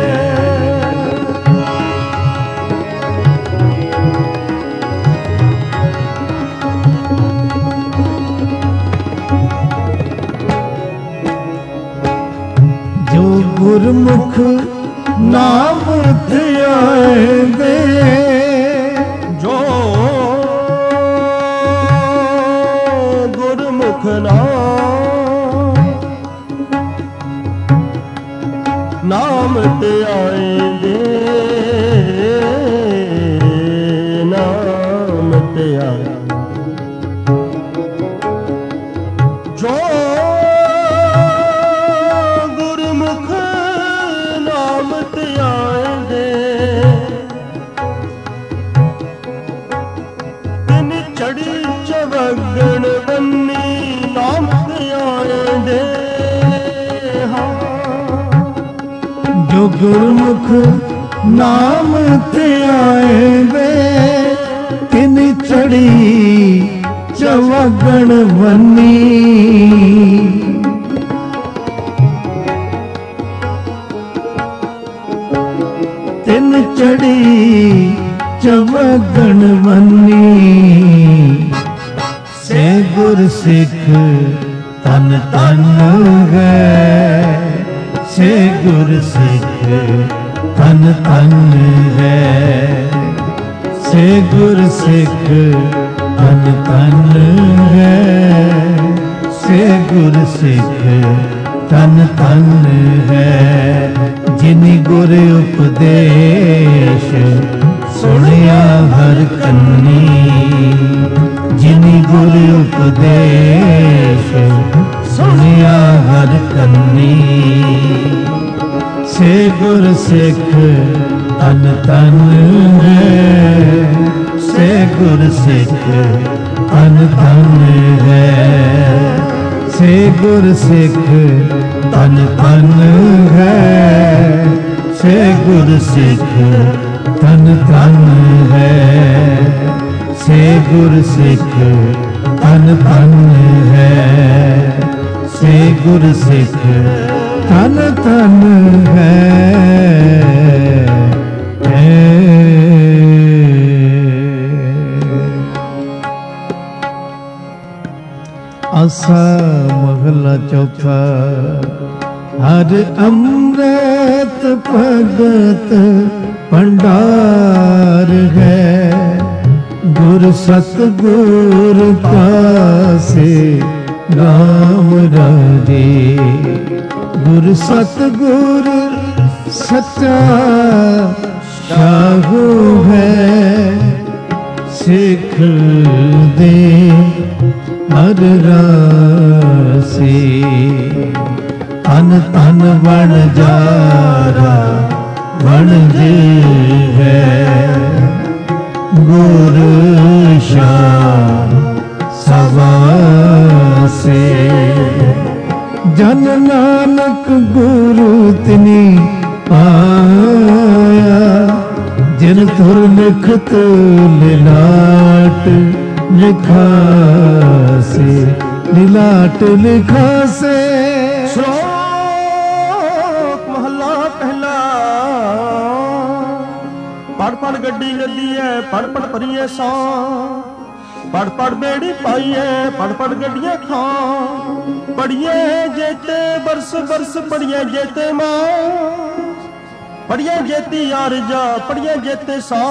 गुरमुख नाम ध्याए दे, जो गुरमुख नाम नाम ध्याए दे, नाम ध्याए जो गुरमुख नाम ध्याए दे। ਜੋ ਗੁਰਮੁਖ ਨਾਮ ਤੇ ਆਏ ਵੇ ਤਿਨ ਚੜੀ ਚਵਗਣ ਬੰਨੀ। ਤਿਨ ਚੜੀ ਚਵਗਣ ਬੰਨੀ। ਸੇ ਗੁਰ ਸਿੱਖ ਤਨ ਤਨ ਹੈ। ਸੇ ਗੁਰ ਸਿੱਖ ਤਨ ਤਨ ਹੈ। ਸੇ ਗੁਰ ਸਿੱਖ ਤਨ ਤਨ ਹੈ। ਸੇ ਗੁਰ ਸਿੱਖ ਤਨ ਤਨ ਹੈ। ਜਿਨਿ ਗੁਰ ਉਪਦੇਸ਼ ਸੁਣਿਆ ਹਰ ਕੰਨੀ। ਜਿਨਿ ਗੁਰ ਉਪਦੇਸ਼ ਸੁਣਿਆ ਹਰ ਕੰਨੀ। ਸੇ ਗੁਰ ਸਿੱਖ ਤਨ ਤਨ ਹੈ। ਸੇ ਗੁਰ ਸਿੱਖ ਤਨ ਤਨ ਹੈ। ਸੇ ਗੁਰ ਸਿੱਖ ਤਨ ਤਨ ਹੈ। ਸੇ ਗੁਰ ਸਿੱਖ ਤਨ ਤਨ ਹੈ। ਸੇ ਗੁਰ ਸਿੱਖ ਤਨ ਤਨ ਹੈ। ਸੇ ਗੁਰ ਸਿੱਖ ਤਨ ਤਨ ਹੈ। ਆਸਾ ਮਹਲਾ ਚੌਥਾ। ਹਰ ਅੰਮ੍ਰਿਤ ਭਗਤ ਭੰਡਾਰ ਹੈ। ਗੁਰ ਸਤਿਗੁਰ ਪਾਸੇ ਰਾਮ ਰਾਜੇ। ਗੁਰ ਸਤਿਗੁਰ ਸੱਚਾ ਸਾਹੂ ਹੈ। ਸਿੱਖ ਦੇ ਹਰ ਰਾਸੀ। ਤਨ ਤਨ ਬਣ ਜਾਰਾ ਬਣ ਜੇ ਹੈ। ਗੁਰ ਸ਼ਾਹ ਸਵਾਸੇ। ਜਨ ਨਾਨਕ ਗੁਰੂ ਤਿਨੀ ਪਾਇਆ। ਜਿਨ ਤੁਰ ਲਿਖਤ ਲਿਲਾਟ ਲਿਖਾਸੇ। ਲਿਲਾਟ ਲਿਖਾਸੇ। ਸ਼ਲੋਕ ਮਹਲਾ ਪਹਿਲਾ। ਪੜ ਪੜ ਗੱਡੀ ਗੱਡੀ ਐ ਪੜ ਪੜ ਭਰੀਏ ਸਾਂ। ਪੜ ਪੜ ਬੇੜੀ ਪਾਈਏ ਪੜ ਪੜ ਗੱਡੀਆਂ ਖਾਂ। ਪੜੀਏ ਜੇਤੇ ਬਰਸ ਬਰਸ ਪੜੀਏ ਜੇਤੇ ਮਾਂ। ਪੜੀਏ ਜੇਤੀ ਆਰਜਾ ਪੜੀਏ ਜੇਤੇ ਸਾਂ।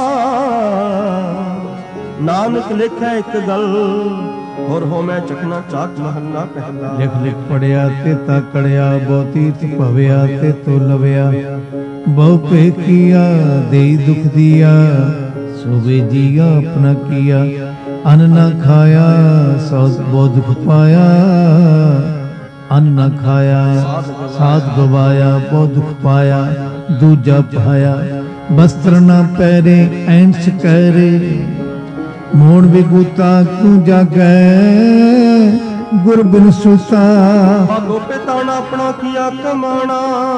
ਨਾਨਕ ਲਿਖੈ ਇੱਕ ਗੱਲ ਹੋਰ ਹੋ ਮੈਂ ਚਖਣਾ ਚਾਕ ਮਹੱਲਾ ਪਹਿਲਾ। ਲਿਖ ਲਿਖ ਪੜਿਆ ਤੇ ਤਾ ਕੜਿਆ। ਬਹੁਤੀਤ ਭਵਿਆ ਤੇ ਤੋ ਲਵਿਆ। ਬਹੁ ਪੇ ਕੀਆ ਦੇਈ ਦੁਖ ਦੀਆ। ਸੋਵੇ ਜੀਆ ਆਪਣਾ ਕੀਆ। ਅਨ ਨਾ ਖਾਇਆ ਸੋ ਬਹੁ ਦੁਖ ਪਾਇਆ। ਅਨ ਨਾ ਖਾਇਆ ਸਾਧ ਗਵਾਇਆ ਬਹੁ ਦੁਖ ਪਾਇਆ। ਦੂਜਾ ਪਾਇਆ ਬਸਤਰ ਨਾ ਪਹਿਰੇ ਐਂਸ ਕਰੇ। ਮੋਣ ਵਿਗੂਤਾ ਤੂੰ ਜਾਗੈ ਗੁਰ ਬਿਨ ਸੁਤਾ। ਭਾਗੋ ਪਿਤਾਣਾ ਆਪਣਾ ਕੀਆ ਕਮਾਣਾ।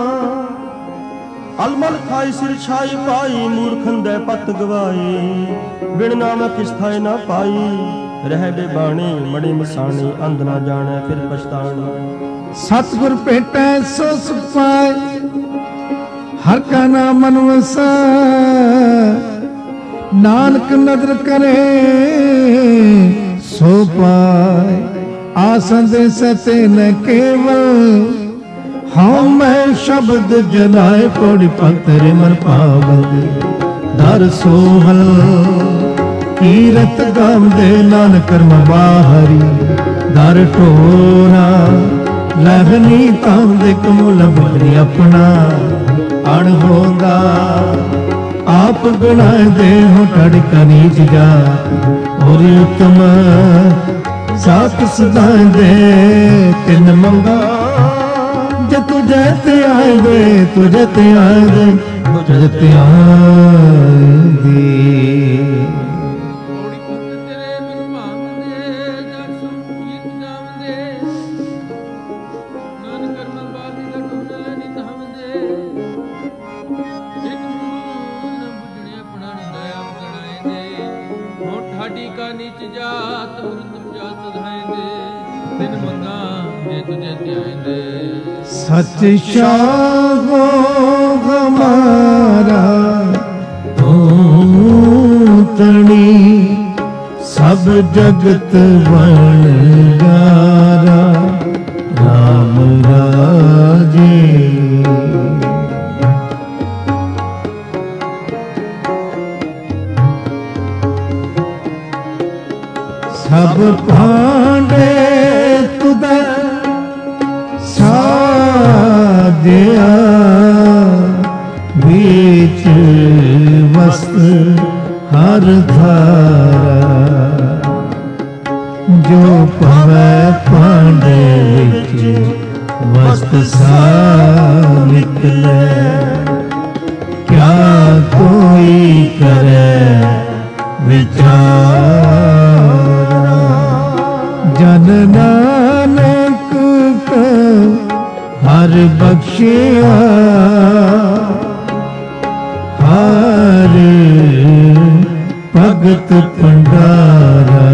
ਅਲਮਲ ਖਾਈ ਸਿਰ ਛਾਈ ਪਾਈ। ਮੂਰਖੰਦੈ ਪਤ ਗਵਾਈ। ਬਿਨ ਨਾਨਕ ਸਥਾਏ ਨਾ ਪਾਈ। ਰਹਿ ਬੇਬਾਣੀ ਮੜੀ ਮਸਾਣੀ। ਅੰਧ ਨਾ ਜਾਣੈ ਫਿਰ ਪਛਤਾਣੀ। ਸਤਿਗੁਰ ਭੇਟੈ ਸੋ ਸੁਖ ਪਾਏ। ਹਰ ਕਾ ਨਾਮ ਮਨ ਵਸੈ। ਨਾਨਕ ਨਦਰ ਕਰੇ ਸੋ ਪਾਏ। ਆਸਨ ਦੇ ਸਤੇ ਨ ਕੇਵਲ। ਹਉ ਮੈਂ ਸ਼ਬਦ ਜਲਾਏ ਪੌੜੀ ਪਤਰੇ ਮਨ ਪਾਵਦ। ਦਰ ਸੋਹਲ ਕੀਰਤ ਗਾਉਂਦੇ ਨਾਨਕ ਕਰਮ ਬਾਹਰੀ। ਦਰ ਢੋਰਾ ਲਹਨੀ ਤਾਂਦੇ ਕਮੁਲ ਬਰੀ ਆਪਣਾ। ਅਣ ਹੋਂਦਾ ਆਪ ਗੁਨਾਹ ਦੇ ਹੋ ਟੜਕਾ ਨੀਚ ਜਾ। ਹੋਰੀ ਉਤਮ ਸਾਤ ਸਦਾ ਦੇ ਤਿੰਨ ਮੰਗਾ। ਜੇ ਤੁਝੇ ਤੇ ਆਏ ਵੇ ਤੁਝੇ ਤੇ ਆਏ ਵੇ ਤੁਝੇ ਤੇ ਆਏ ਦੇ। ਪੌੜੀ ਪੰਥ ਤੇਰੇ ਮਨ ਭਾਵੰਦੇ। ਜਗ ਸੁਖ ਕੀਰਤ ਗਾਵੰਦੇ। ਨਾਨਕ ਕਰਮ ਬਾਹੀ ਲਟੋਨਾ ਨਿਤ ਹਵੰਦੇ। ऊंची जात गुरु तुम जा सधाएंदे दिन मंगा जे तुझे ध्याएंदे सच शाहो हमारा तणी सब जगत वणगारा राम राजे सब भांडे तुदा सादिया बीच वस्त हर धारा जो पवै पांडे विच वस्त सा निकले क्या कोई करे विचार जन नानक को हर बख्शिया हर भगत भंडारा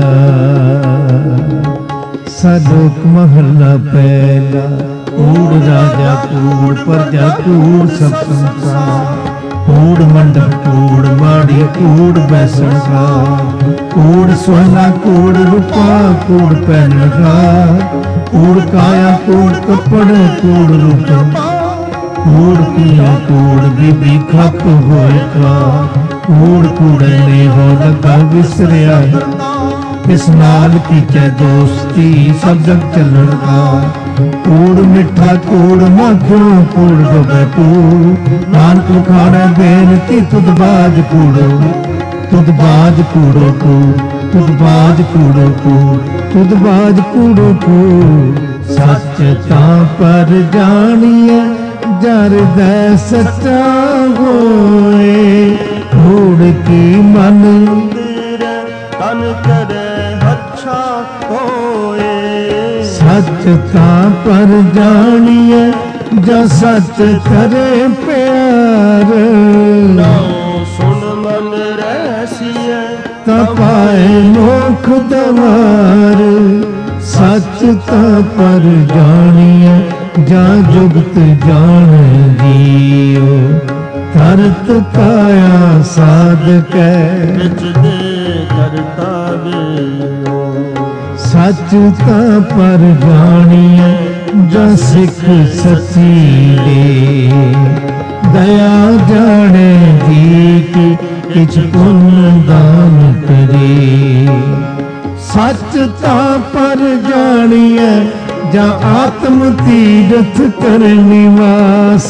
सलोक महला पहला कूड़ राजा कूड़ प्रजा कूड़ सब संसार कूड़ मंडप कूड़ माड़ी कूड़ बैसन का कूड़ सोना कूड़ रूपा कूड़ पहन का कूड़ काया कूड़ कपड़े कूड़ रूप कूड़ पिया कूड़ बीबी खप होए का कूड़ कूड़े ने हो लगा विसरिया किस नाल कीचे दोस्ती सब जग चलन का कूड़ मिठा कूड़ माखियों कूड़ गोबे कूड़ नानक खाना बेनती तुद बाज कूड़ो तुद बाज कूड़ो कूड़ तुद बाज कूड़ो कूड़ तुद बाज कूड़ो कूड़ सच तां पर जानिए जर दे सच्चा होए कूड़ की मन तन करे अच्छा होए सच तां पर जानिए जो सच करे प्यार सुन मन रहसिए तपाए मोख दवार सच तां पर जानिए जा जुगत जान दियो तरत काया साध कै करता बेओ सच तां पर जानिए जा सिख सची दे दया जाने जी की किछ पुण्य दान करे सच तां पर जानिए जा आत्म तीरथ कर निवास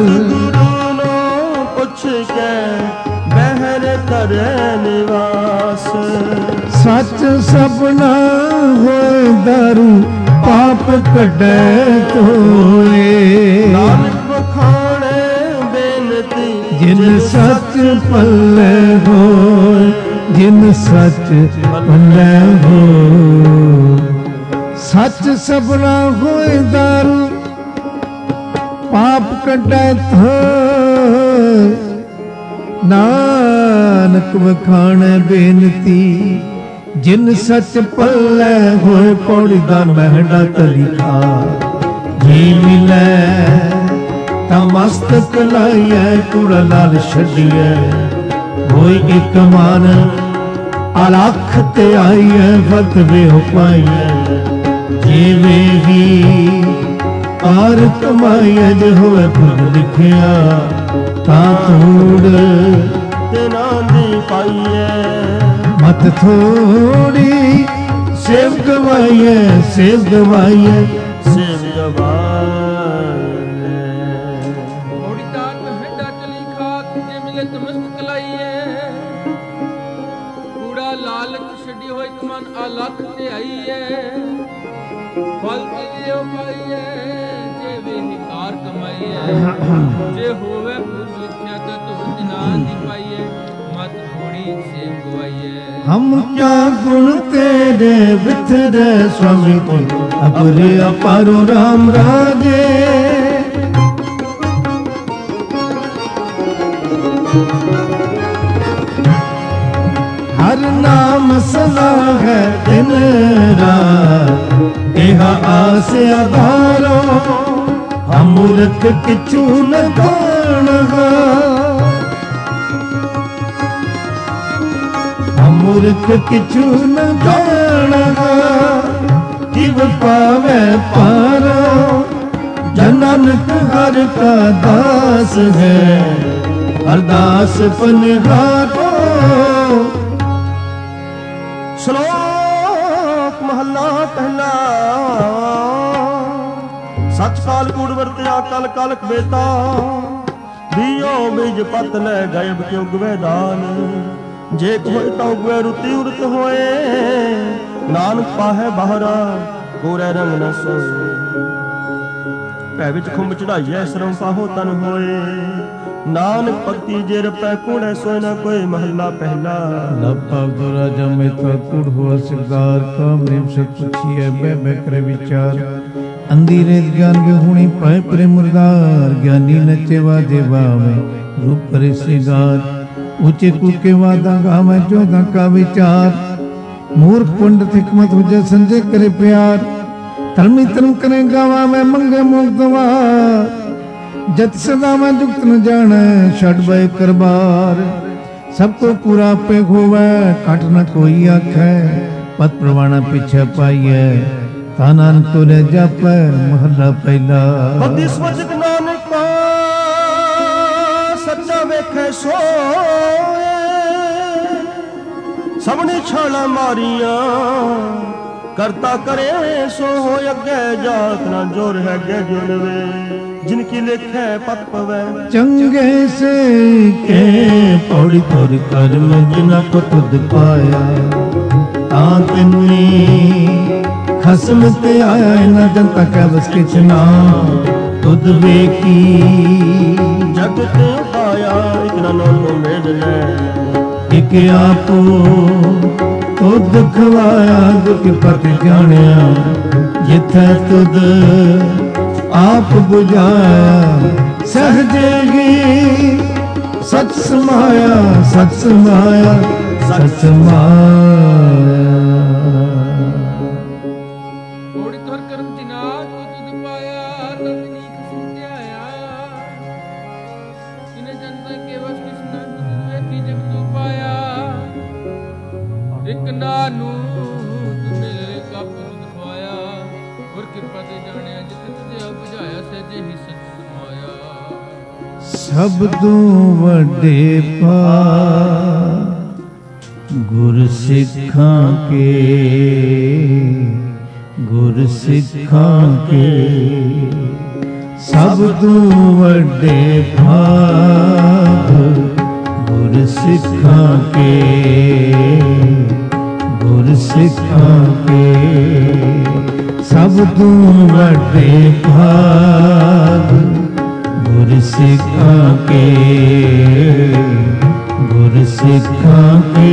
पुछ के बहर करे निवास सच सपना होए दारू पाप कटे तोए नानक बखाने बेनती जिन सच पल्ले हो जिन सच पल्ले हो सच सपना होए दारू पाप कटे थो नानक वखाणे बेनती जिन सच पल्ले होए पौड़ी दा महड़ा तली खा जी मिले ता मस्तक लाइए कूड़ा लाल छड़िए होई एक मान अलख ते आईए वत वे हो पाईए जिवें ही पार कमाईए जो होए खुद लिखिया ता तूड़ तेना दी पाईए मत थोड़ी सेव गवाइए सेव गवाइए सेव गवाइए थोड़ी ताक हेडा चली खाक जे मिले तमस्त कलाइए कूड़ा लालच छड़ी होई कमान अलख ते आईए फल ते पाईए जे वे हिकार कमाईए जे होवे पूर्व लिखिया तो तुम दिना दी पाईए मत थोड़ी सेव गवाइए हम क्या गुण तेरे बिथरे स्वामी को अपरे अपारो राम राजे हर नाम सदा है दिन रात यह आस आधारो हम मूर्ख किचू न जानगा हम मूर्ख किचू न जानगा किव पावे पारो जननक हर का दास है अरदास पनहारो। श्लोक महला पहला। सच काल कूड़ वरत्या कल कलक बेता बीओ बीज पत ले गायब क्यों गवे दान जे कोई तो गवे रुति उरत होए नानक पाहे बाहरा गोरे रंग न सोए भै विच खुंब चढ़ाइए सरम पाहो तन होए नानक भगति जे रपै कूड़े सोए न कोई महला पहला। लपा दो राजा में तो कुड़ हुआ सिरदार काम रेम से पूछिए बह बह करे विचार अंधीरे ज्ञान विहुणी पाए प्रेम मुरदार ज्ञानी नचे वादे वावे रूप करे श्रृंगार ऊंचे कूके वादा गावे जोधा का विचार मूर्ख पंडित हिकमत हुजे संजय करे प्यार धर्मी धर्म करे गावा में मंगे मुक्तवा जत सदा में जुक्त न जाने छड़ बय करबार सबको पूरा पे होवे काट न कोई आखे पत प्रवाणा पीछे पाइए तानान तो ले जप महला पहला। बत्तीस वचन नानक का सच्चा वेखे सोए सबने छाला मारिया करता करे सो हो अगे जात ना जोर है गे जुलवे जिनकी लेखे पत पवे चंगे से के पौड़ी थोड़ी कर्म जिना को तुद पाया तातनी खसम ते आया न जनता का बस किचना तुद बेकी जग ते पाया इतना नो को मेद ले एक आपो तो दुखवाया दुख पत जानिया जिथे तुद आप बुझाया सहजेगी सच समाया सच समाया सच समाया। घोड़ी तुर करम तिनाथ को तुद पाया तंदनी खसम त्याया इन्हें जनता के वश कृष्ण तुद वेखी जग तू पाया एक नानू तू मेरे का पुरुष पाया और कृपा ते जानिया जिथे तुझे अब बुझाया सहजे ही सच समाया। सब तो वड्डे पा गुर सिखां के गुर सिखां के सब तो वड्डे भाग गुर सिखां के गुर सिखां के सब तो वड्डे भाग गुर सिखां के गुर सिखां के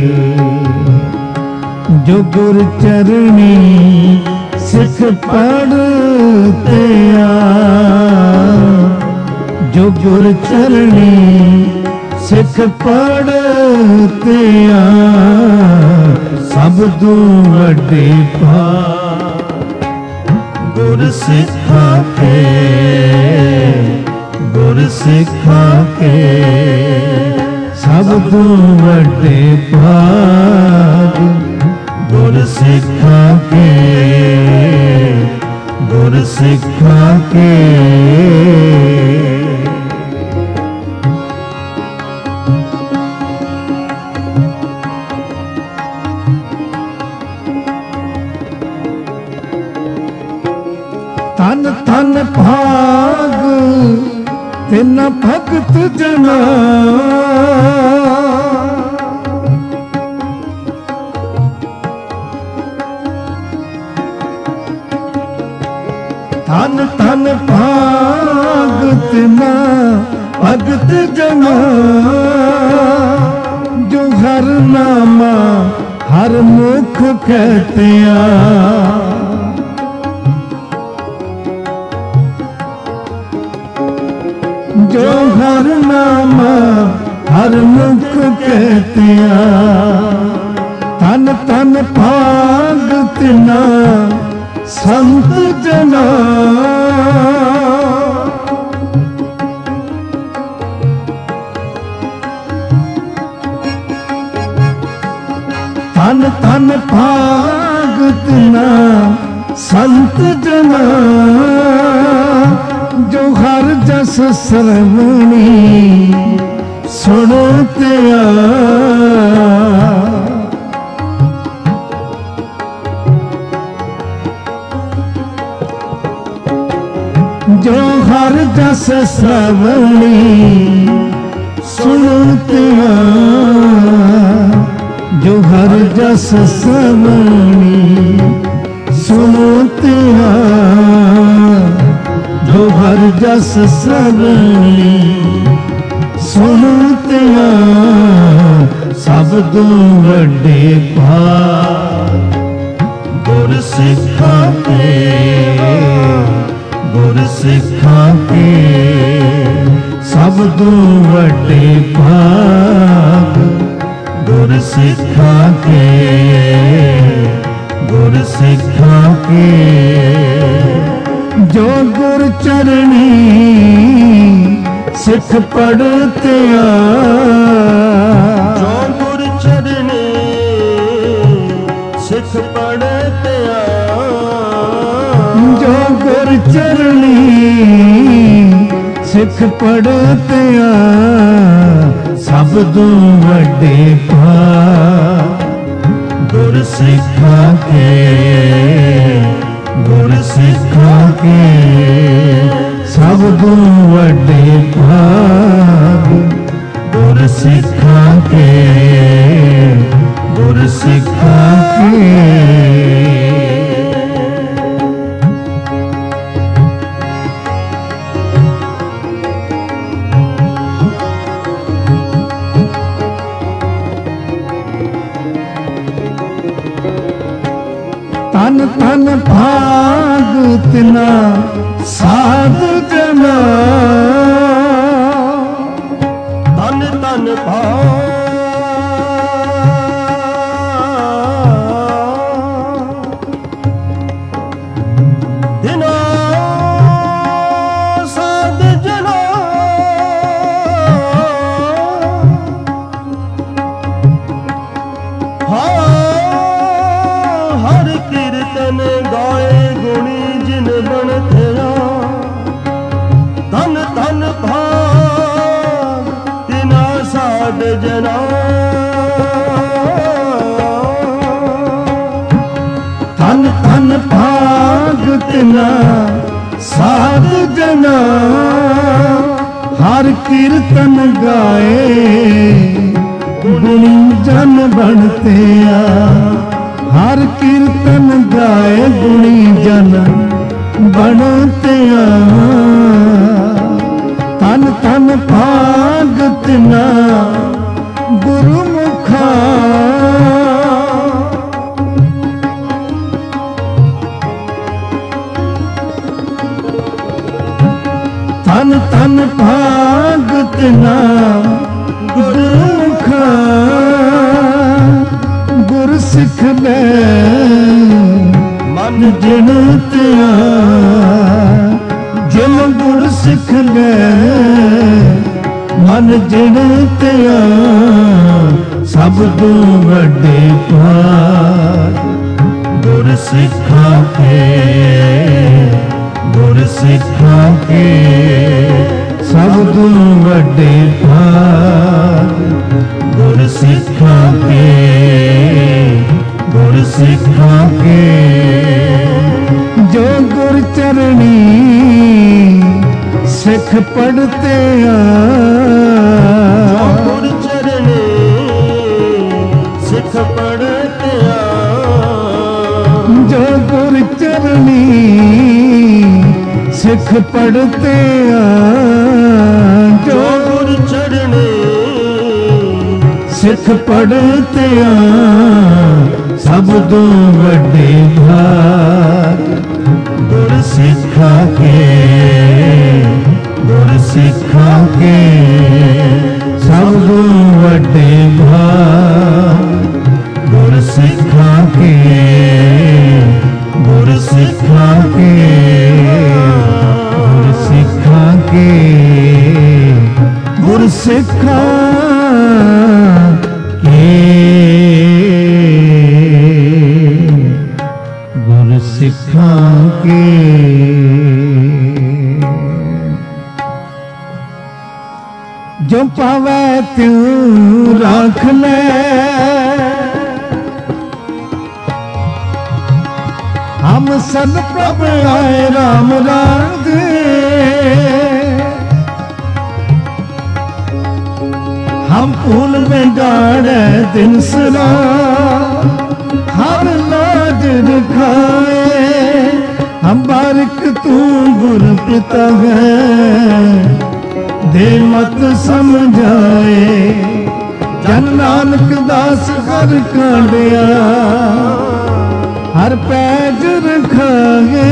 जो गुर चरणी सिख पढ़ते आ जो गुर चरणी सिख पढ़ते आ सब तू वड्डे भाग गुर सिखां के गुर सिखां के सब तू वड्डे भाग गुर सिखां के गुर सिखां के। तन तन भाग तिन भगत जना तन तन भाग तिना भगत जना जो हर नामा हर मुख कहते आ जो हर नामा ਹਰ ਮੁਖ ਕਹਿਤਿਆ ਤਨ ਤਨ ਭਾਗ ਤਿਨਾ ਸੰਤ ਜਨਾ ਤਨ ਤਨ ਭਾਗ ਤਿਨਾ ਸੰਤ ਜਨਾ ਜੋ ਹਰ ਜਸ ਸਰਵਣੀ ਸੁਣੋ ਤਿਆ ਜੋ ਹਰ ਜਸ ਸਰਵਣੀ ਸੁਣੋ ਤਿਆ ਜੋ ਹਰ ਜਸ ਸਰਵਣੀ ਸੁਣੋ ਤਿਆ ਜੋ ਹਰ ਜਸ ਸਰਵਣੀ ਸੁਣੋ ਤਿਆ ਸਭ ਤੋਂ ਵੱਡੇ ਭਾਗ ਗੁਰ ਸਿੱਖਾਂ ਕੇ ਗੁਰ ਸਿੱਖਾਂ ਕੇ ਸਭ ਤੋਂ ਵੱਡੇ ਭਾਗ ਗੁਰ ਸਿੱਖਾਂ ਕੇ ਗੁਰ ਸਿੱਖਾਂ ਕੇ ਜੋ ਗੁਰ ਚਰਣੀ ਸਿੱਖ ਪੜਤਿਆ ਜੋ ਗੁਰ ਚਰਣੀ ਸਿੱਖ ਪੜਤਿਆ ਜੋ ਗੁਰ ਚਰਣੀ ਸਿੱਖ ਪੜਤਿਆ ਸਭ ਤੋਂ ਵੱਡੇ ਭਾਗ ਗੁਰ ਸਿੱਖਾਂ ਕੇ ਗੁਰ ਸਿੱਖਾਂ ਕੇ ਸਭ ਤੋਂ ਵੱਡੇ ਭਾਗ ਗੁਰ ਸਿੱਖਾਂ ਕੇ ਗੁਰ ਸਿੱਖਾਂ ਕੇ ਤਨ ਤਨ ਭਾਗ ਤਿਨਾ ਸਾਧ ਜਨਾ ਤਨ ਤਨ ਭਾਗ ਤਿਨਾ ਸਾਧ ਜਨਾ ਹਰ ਕੀਰਤਨ ਗਾਏ ਗੁਣੀ ਜਿਨ ਬਣਥਿਆ ਧਨ ਧਨ ਭਾਗ ਤਿਨਾ ਸਾਧ ਜਨਾ ਧਨ ਧਨ ਭਾਗ ਤਿਨਾ ਸਾਧ ਜਨਾ ਹਰ ਕੀਰਤਨ ਗਾਏ ਗੁਣੀ ਜਨ ਬਣਤਿਆ ਹਰ ਕੀਰਤਨ ਗਾਏ ਗੁਣੀ ਜਨ ਬਣਤਿਆ ਤਨ ਤਨ ਭਾਗ ਤਿਨਾ ਗੁਰਮੁਖਾ ਤਨ ਤਨ ਭਾਗ ਤਿਨਾ ਗੁਰਮੁਖਾ ਗੁਰ ਸਿੱਖ ਲੈ ਮਨ ਜਿਣ ਤਿਆ ਜਿਨ ਗੁਰ ਸਿੱਖ ਲੈ ਮਨ ਜਿਣ ਤਿਆ ਸਭ ਤੋਂ ਵੱਡੇ ਭਾਗ ਗੁਰ ਸਿੱਖਾਂ ਕੇ ਗੁਰ ਸਿੱਖਾਂ ਕੇ ਸਭ ਤੋਂ ਵੱਡੇ ਭਾਗ ਗੁਰ ਸਿੱਖਾਂ ਕੇ ਗੁਰ ਸਿੱਖਾਂ ਕੇ ਜੋ ਗੁਰ ਚਰਣੀ ਸਿੱਖ ਪੜਤਿਆ ਜੋ ਗੁਰ ਚਰਣੀ ਸਿੱਖ ਪੜਤਿਆ ਜੋ ਗੁਰ ਚਰਣੀ ਸਿੱਖ ਪੜਤਿਆ ਜੋ ਗੁਰ ਚਰਣੀ ਸਿੱਖ ਪੜਤਿਆ ਸਭ ਤੋਂ ਵੱਡੇ ਭਾਗ ਗੁਰ ਸਿੱਖਾਂ ਕੇ ਗੁਰ ਸਿੱਖਾਂ ਕੇ ਸਭ ਤੋਂ गुरसिखां के गुरसिखां के जो पावे त्यों राख ले हम सन प्रभ आए राम राज हम फूल में गाड़े दिन सरा हम लाज रखाए हम बारिक तू गुर पिता है दे मत समझाए जन नानक दास हर कांडिया हर पैज रखाए।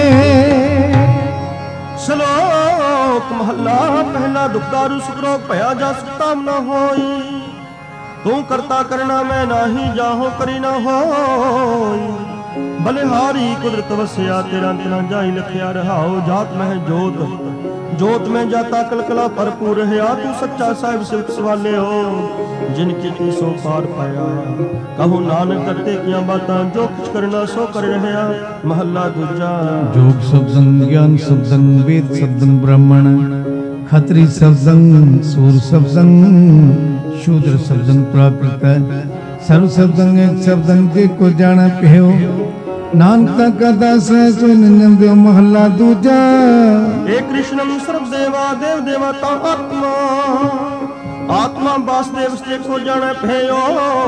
श्लोक महला पहला दुखदारु सुख रोग भया जा सुताम न होई तू करता करना मैं नाही जाहो करी न होई बलिहारी कुदरत वसिया तेरा अंत न जाई लखिया रहाओ जात में जोत जोत में जाता कलकला भरपूर है तू सच्चा साहिब सिल्क सवाले हो जिनकी की सो पार पाया कहूँ नानक करते किया बातां जो कुछ करना सो कर रहा महला दूजा। जोग शब्दं ज्ञान शब्दं वेद शब्दं ब्राह्मण खत्री शब्दं सूर शब्दं शूद्र शब्दं प्राकृत सर्व शब्दं एक शब्दं जे को जाना पियो नानक का दास है सो निंजन देव महला दूजा। हे कृष्णम सर्व देवा देव देवता आत्मा आत्मा वासुदेव से को जाने भयो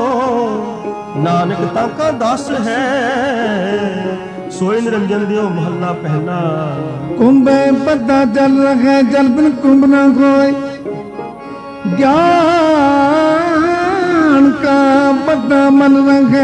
नानक ताका दास है सोई निरंजन देव महला पहला। कुंभे पता जल रखे जल बिन कुंभ न कोई ज्ञान का पता मन रखे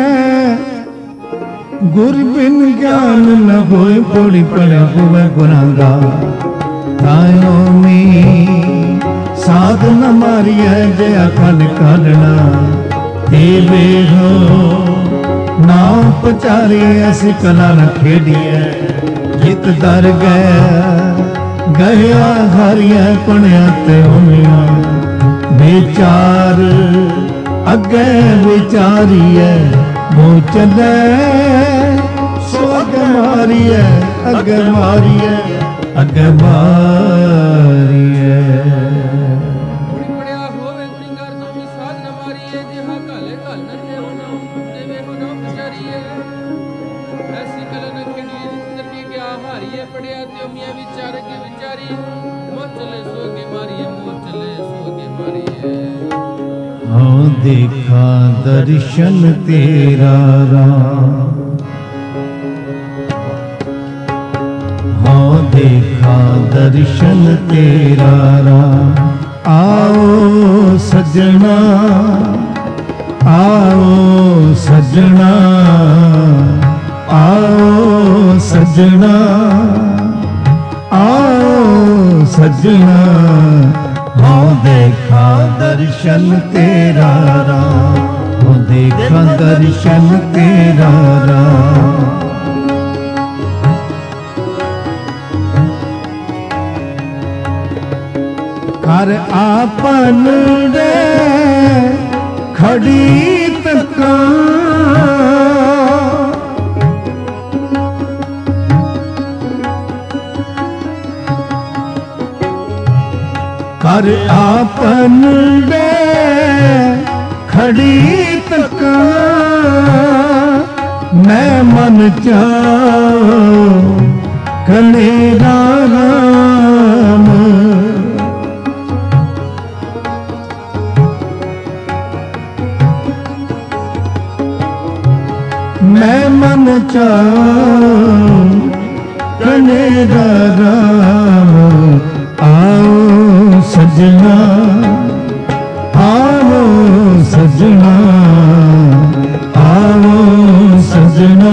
गुर बिन ज्ञान न होए पौड़ी पड़े हुए गुनागा तायो में साध न मारी है जे अखंड कालना देवे हो नाव पचारी ऐसी कला न खेड़ी है जित दर गया गया हारिया पुण्या ते होमिया बेचार अगे बेचारी है वो चले सो अगे मारी है अगे मारी है अगे मारी है। ਗੁਣੀ ਪੜਿਆ ਹੋਵੇ ਗੁਣੀ ਕਰ ਤੋਂ ਵੀ ਸਾਧ ਨਾ ਮਾਰੀਏ ਜਿਹਾ ਘਾਲੇ ਘਾਲ ਨਾ ਦੇਵ ਨਾ ਦੇਵੇ ਹੋ ਨਾ ਵਿਚਾਰੀਏ ਐਸੀ ਕਲ ਨ ਖੇਡੀਏ ਜਿੰਦਰ ਕੀ ਗਿਆ ਹਾਰੀਏ ਪੜਿਆ ਤੇ ਮੀਆਂ ਵਿਚਾਰ ਕੇ ਵਿਚਾਰੀ ਮੋ ਚਲੇ ਸੋ ਕੇ ਮਾਰੀਏ ਮੋ ਚਲੇ ਸੋ ਕੇ ਮਾਰੀਏ। हाँ देखा दर्शन तेरा राम हाँ देखा दर्शन तेरा राम आओ सजना आओ सजना आओ सजना आओ सजना हाँ देखा दर्शन तेरा राम हाँ देखा दर्शन तेरा राम। कर आपन रे खड़ी तका कर आपन रे खड़ी तका मैं मन चाहूं कलेरा राम मैं मन चाहूं कलेरा राम आओ सजना आओ सजना आओ सजना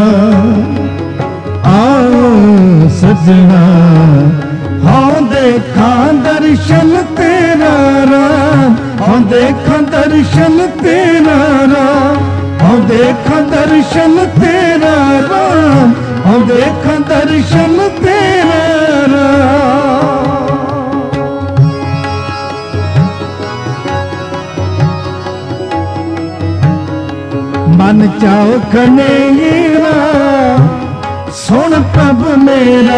आओ सजना हाँ देखा दर्शन तेरा राम हाँ देखा दर्शन तेरा राम हाँ देखा दर्शन तेरा राम हाँ देखा दर्शन तेरा राम। मन चाओ खनेरा सुन प्रभ मेरा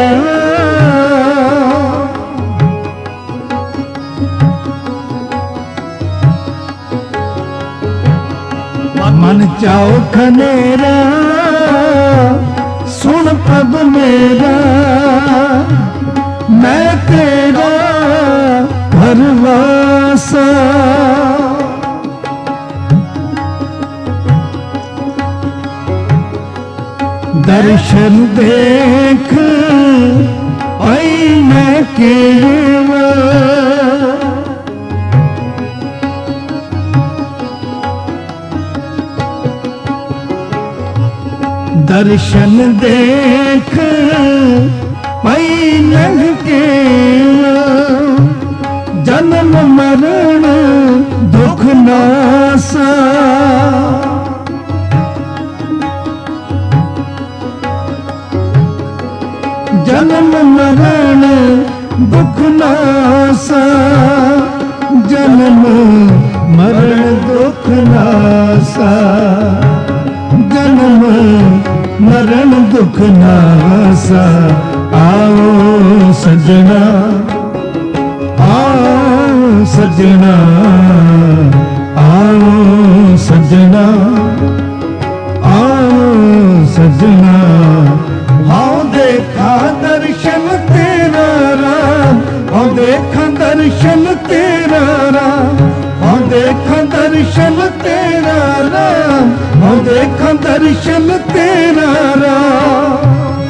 मन चाओ खनेरा सुन प्रभ मेरा मैं तेरा घरवासा दर्शन देख आई मैं केवल दर्शन देख पई लग के जन्म मरण दुख नासा जन्म मरण दुख नासा जन्म मरण दुख नासा जन्म मरण दुख नासा आओ सजना आओ सजना आओ सजना आओ सजना हाँ देखा दर्शन तेरा राम हाँ देखा दर्शन तेरा राम हाँ देखा दर्शन तेरा राम हाँ देखा दर्शन तेरा राम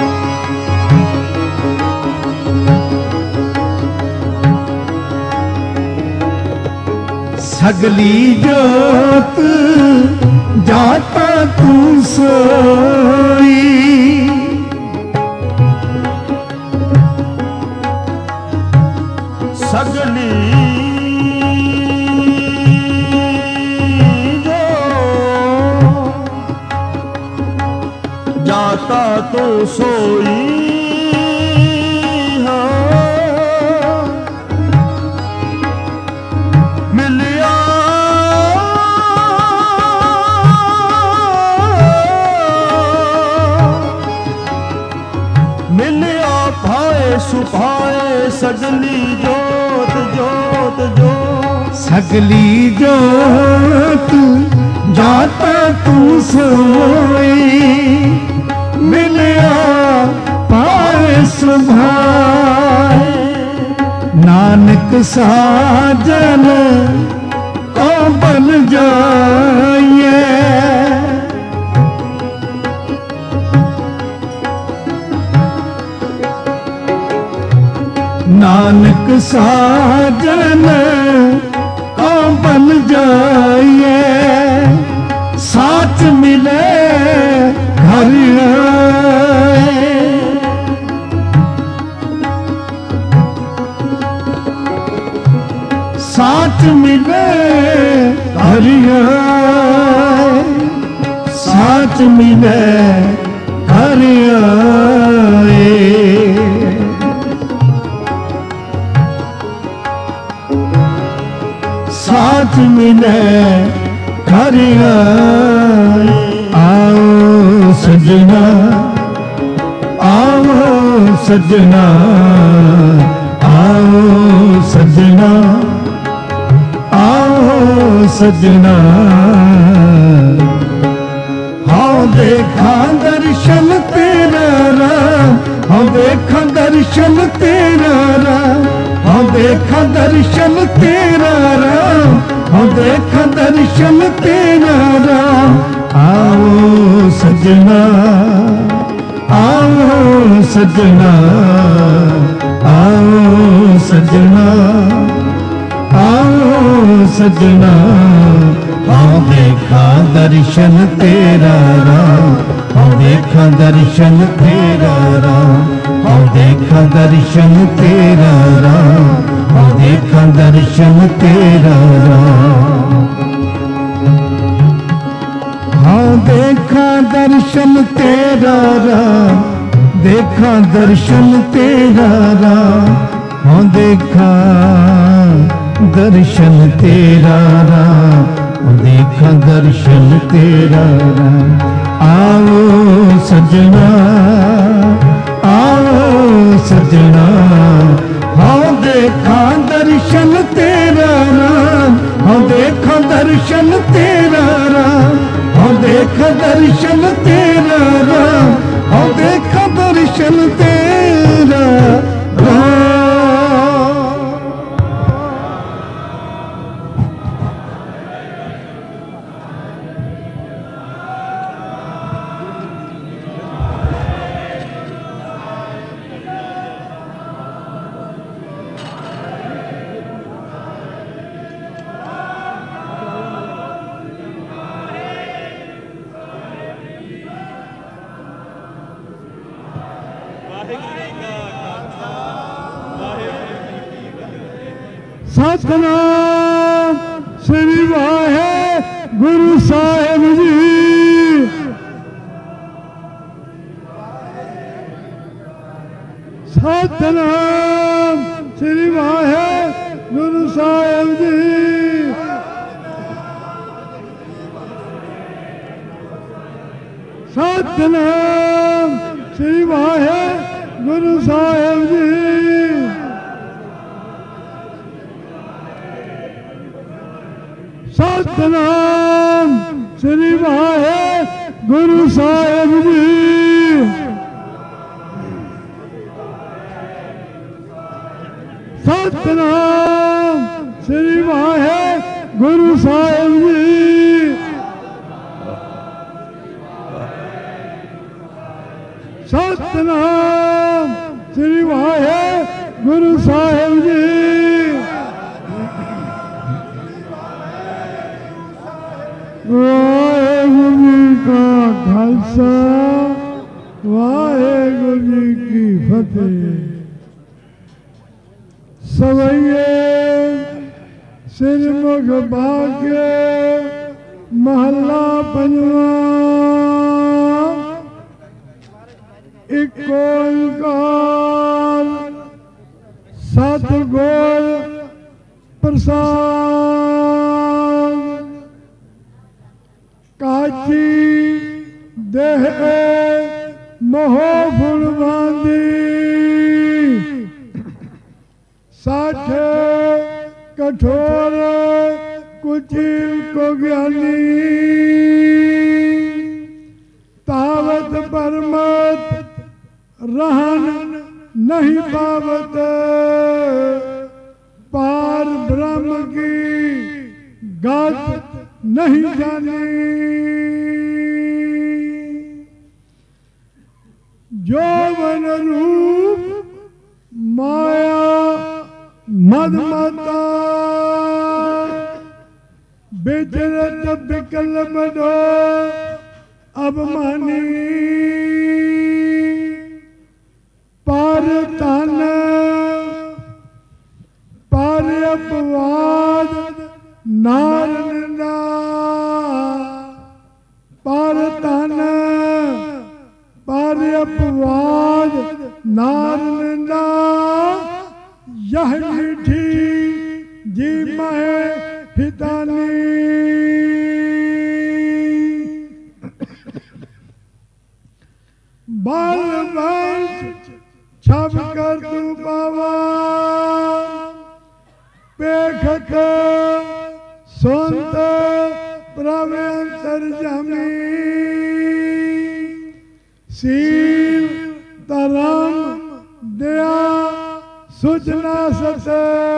सगली जोत जाता तू सोई सगली जो जाता तो सोई हाँ मिलिया मिलिया भाए सुभाए सगली जोत जोत जोत सगली जोत जाता तू सोई मिलिया पाए सुभाए नानक साजन को बन जाइए नानक साजन को बन जाइए साथ मिले घर आए साथ मिले घर आए साथ मिले घर आए साथ मिले घर आए आओ सजना आओ सजना आओ सजना आओ सजना हाँ देखा दर्शन तेरा राम हाँ देखा दर्शन तेरा राम हाँ देखा दर्शन तेरा राम हाँ देखा दर्शन तेरा राम आओ सजना आओ सजना आओ सजना आओ सजना हाँ देखा दर्शन तेरा राम हाँ देखा दर्शन तेरा राम हाँ देखा दर्शन तेरा राम हाँ देखा दर्शन तेरा राम हाँ देखा दर्शन तेरा राम देखा दर्शन तेरा राम हाँ देखा दर्शन तेरा राम देखा दर्शन तेरा राम। आओ सजना आओ सजना, हाँ देखा दर्शन तेरा राम, हाँ देखा दर्शन तेरा राम, हाँ देखा दर्शन तेरा राम, हाँ देखा दर्शन तेरा राम। सतनाम श्री वाहेगुरु साहिब जी। सतनाम श्री वाहेगुरु साहिब जी। सतनाम श्री वाहेगुरु साहिब जी। सतनाम श्री वाहेगुरु साहिब जी। सतनाम श्री वाहेगुरु साहिब जी। सतनाम श्री वाहेगुरु साहिब जी। वाहेगुरु जी का खालसा, वाहेगुरु जी की फतेह। सवैये सिरमुख भाग्य महला पंजवा। एक ओंकार सतगुर प्रसाद। काची देह मोह फुल बांधी, साठ कठोर कुचिल को ज्ञानी। तावत परमत रहन नहीं पावत, पार ब्रह्म की गात नहीं जानी। जौवन रूप माया मदमता, बेचरत बिकल बडो अबमानी। पार तन पार अपवाद नार निंदा। पार तन पार अपवाद नार निंदा। यह मीठी जी महे हितानी। बाल वंश छप कर तू पावा, पेखक संत प्रवेंतर जमी। सील धर्म दया सूचना सत,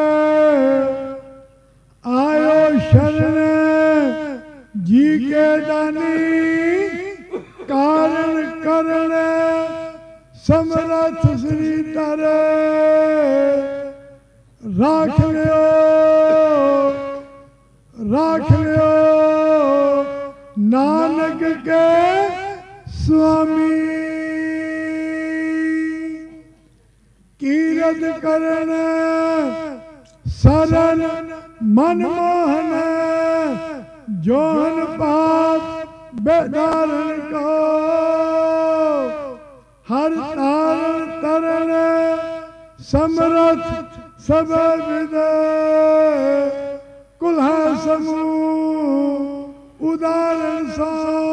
आयो शरण जी के दानी। कारण करण समरथ श्री तर, राख लियो राख लियो नानक के स्वामी। कीरत करण शरण मनमोहन, जोन पाप बेदारण को। हर तारण तरण समरथ सब विद, कुल्हा समूह उदाहरण सा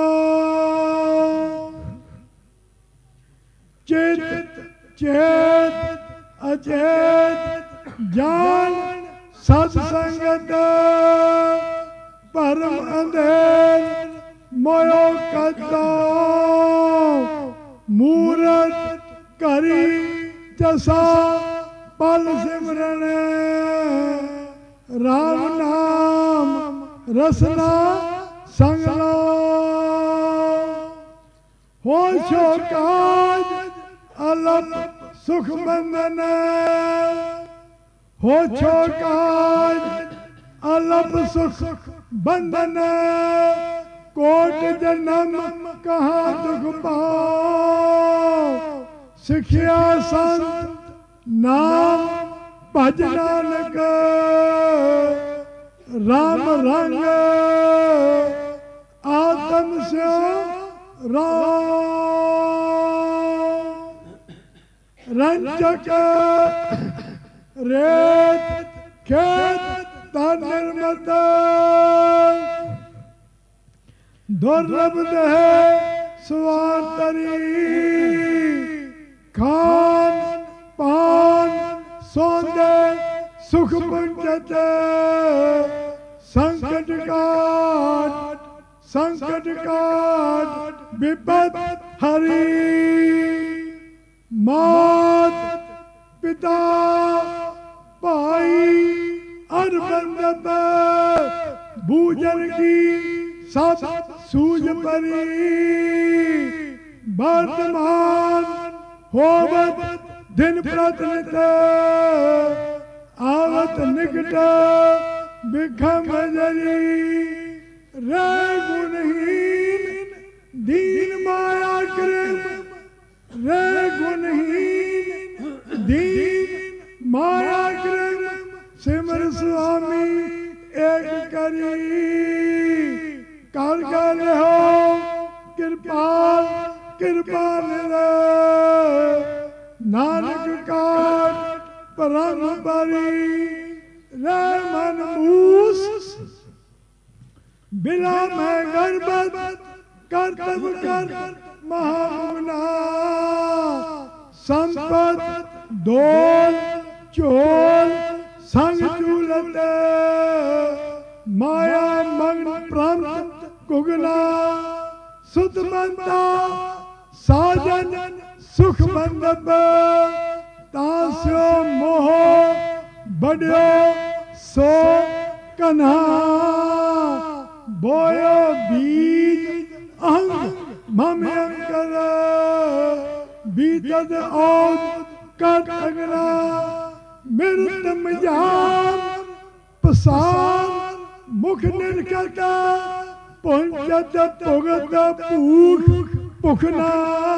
चित चेत अचेत जान सत्संगत परम अंधेर मोयो करता मूरत करी जसा पल सिमरन राम नाम रसना संग लो हो छो काज अलप सुख बंधन हो छो काज अलप सुख बंधन कोट जन्म कहाँ दुख पाओ सिखिया संत नाम भज नानक राम रंग आत्म से राम रंजक रेत खेत निर्मत दुर्लभ है स्वातरी खान पान सौंदे सुख पुंजत संकट काट संकट काट विपद हरी मात पिता भाई अरबंद भूजन की सब सूझ परी वर्तमान होवत दिन प्रतिनित आवत निकट विघम जरी रे गुणहीन दीन माया कृम रे गुणहीन दीन माया कृम सिमर स्वामी एक करी कर कर हो कृपाल कृपाल नानक काट परम परी रे मन मूस बिना मैं गर्भत कर्तव्य कर महामुना संपत दोल चोल संग चूलत माया मग्न प्रंत कुगना सुतमंता साजन सुख बंदब तास्यो मोह बड़ो सो कन्हा बोयो बीज अंग मम्यंकर बीतद औद कट अगला मृतम जाम पसार मुख निर्गत पुंजत पुगत पूख पुखना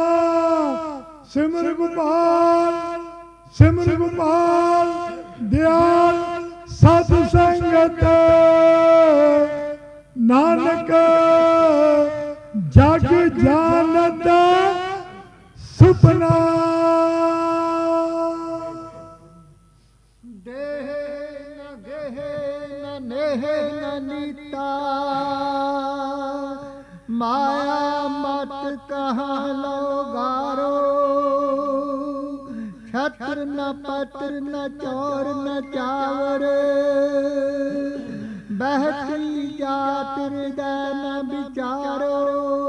सिमर गोपाल सिमर गोपाल दयाल सत संगत नानक जग जानत सुपना देह न गेह न नेह न नीता माया मत कहाँ लो गारो छत्र न पत्र न चौर न चावर बहती जात हृदय न विचारो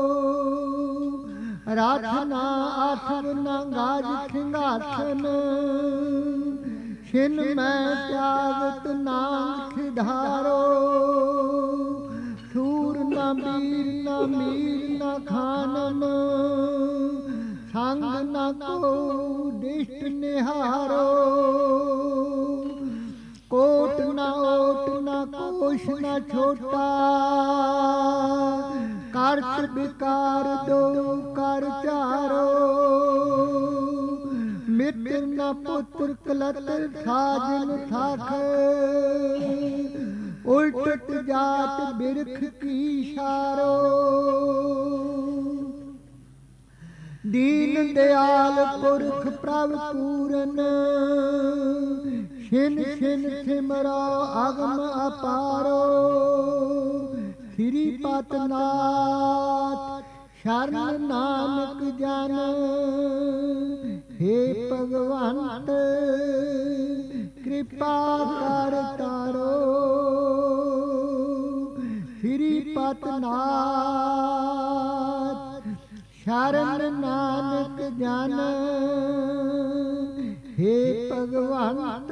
राधना आठव न गाज खिंगाथन छिन मैं त्यागत नाम खिधारो शूर न वीर न मीर न खानन संग न को दिष्ट निहारो कोट न ओट न कोश न छोटा कर्त विकार दो कर चारो मित्र न पुत्र कलत्र साजन थाख उल्टत जात बिरख की सारो दीन दयाल पुरख प्रभ पूरन छिन छिन सिमरो अगम अपारो श्री ਪਤ ਨਾਥ ਸ਼ਰਨ ਨਾਨਕ ਜਨ ਹੇ ਭਗਵੰਤ ਕਿਰਪਾ ਕਰ ਤਾਰੋ ਸ੍ਰੀ ਪਤ ਨਾਥ ਸ਼ਰਨ ਨਾਨਕ ਜਨ ਹੇ ਭਗਵੰਤ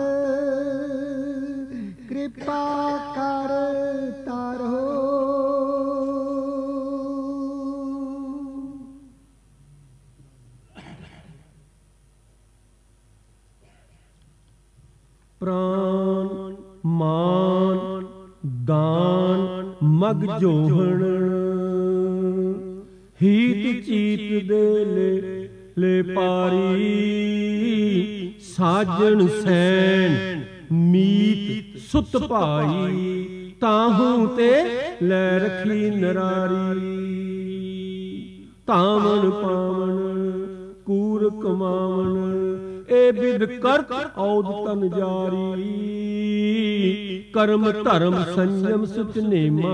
ਕਿਰਪਾ ਕਰ ਤਾਰੋ। ਪ੍ਰਾਨ ਮਾਨ ਦਾਨ ਮਗ ਜੋਹਣ ਹੀਤ ਚੀਤ ਦੇ ਲੈ ਲੈ ਪਾਰੀ ਸਾਜਣ ਸੈਨ ਮੀਤ ਸੁਤ ਭਾਈ ਤਾਹੂ ਤੇ ਲੈ ਰਖੀ ਨਰਾਰੀ ਤਾਵਣ ਪਾਵਣ ਕੂਰ ਕਮਾਵਣ ਏ ਬਿਦ ਕਰਤ ਔਦ ਤਨ ਜਾਰੀ ਕਰਮ ਧਰਮ ਸੰਯਮ ਸੁਚ ਨੇਮਾ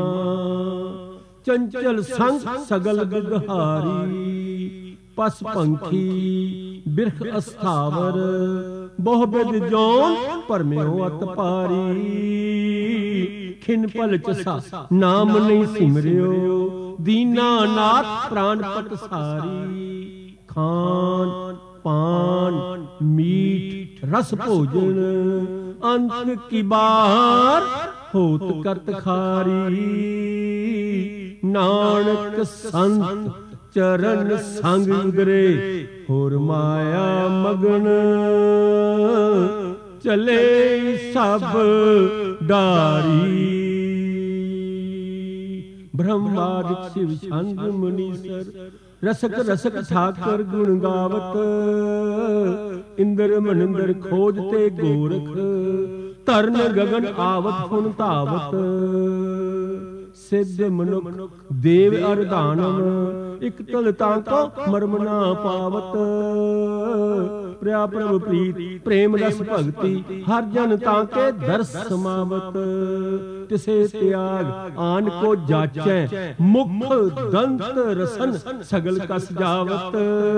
ਚੰਚਲ ਸੰਗ ਸਗਲ ਬਿਦਹਾਰੀ ਪਸ ਪੰਖੀ ਬਿਰਖ ਅਸਥਾਵਰ ਬਹੁ ਬਿਦ ਜੋਨ ਪਰਮਿਓ ਅਤ ਪਾਰੀ ਖਿਨ ਪਲ ਚਸਾ ਨਾਮ ਨਹੀਂ ਸਿਮਰਿਓ ਦੀਨਾ ਨਾਥ ਪ੍ਰਾਨ ਪਟ ਸਾਰੀ ਖਾਨ ਪਾਨ ਮੀਠ ਰਸ ਭੋਜਨ ਅੰਤ ਕੀ ਬਾਹਰ ਹੋਤ ਕਰਤ ਖਾਰੀ ਨਾਨਕ ਸੰਤ ਚਰਨ ਸੰਗ ਉਦਰੇ ਹੋਰ ਮਾਇਆ ਮਗਨ ਚਲੇ ਸਭ ਡਾਰੀ ਬ੍ਰਹਮਾਦਿਕ ਸ਼ਿਵ ਛੰਦ ਮੁਨੀਸਰ ਰਸਕ ਰਸਕ ਠਾਕਰ ਗੁਣ ਗਾਵਤ ਇੰਦਰ ਮਨਿੰਦਰ ਖੋਜ ਤੇ ਗੋਰਖ ਧਰਨ ਗਗਨ ਆਵਤ ਫੁਨ ਧਾਵਤ ਸਿੱਧ ਮਨੁਖ ਦੇਵ ਅਰ ਦਾਨਵ ਇਕ ਤਲ ਤਾਂ ਕੋ ਮਰਮ ਨਾ ਪਾਵਤ ਪ੍ਰਿਆ ਪ੍ਰਭ ਪ੍ਰੀਤ ਪ੍ਰੇਮ ਰਸ ਭਗਤੀ ਹਰ ਜਨ ਤਾਂ ਕੇ ਦਰਸ ਸਮਾਵਤ ਤਿਸੇ ਤਿਆਗ ਆਨ ਕੋ ਜਾਚੈ ਮੁਖ ਦੰਤ ਰਸਨ ਸਗਲ ਕਸ ਜਾਵਤ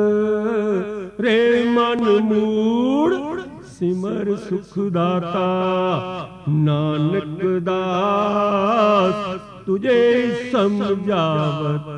ਰੇ ਮਨ ਮੂੜ ਸਿਮਰ ਸੁਖ ਦਾਤਾ ਨਾਨਕ ਦਾਸ ਤੁਝੇ ਸਮਝਾਵਤ।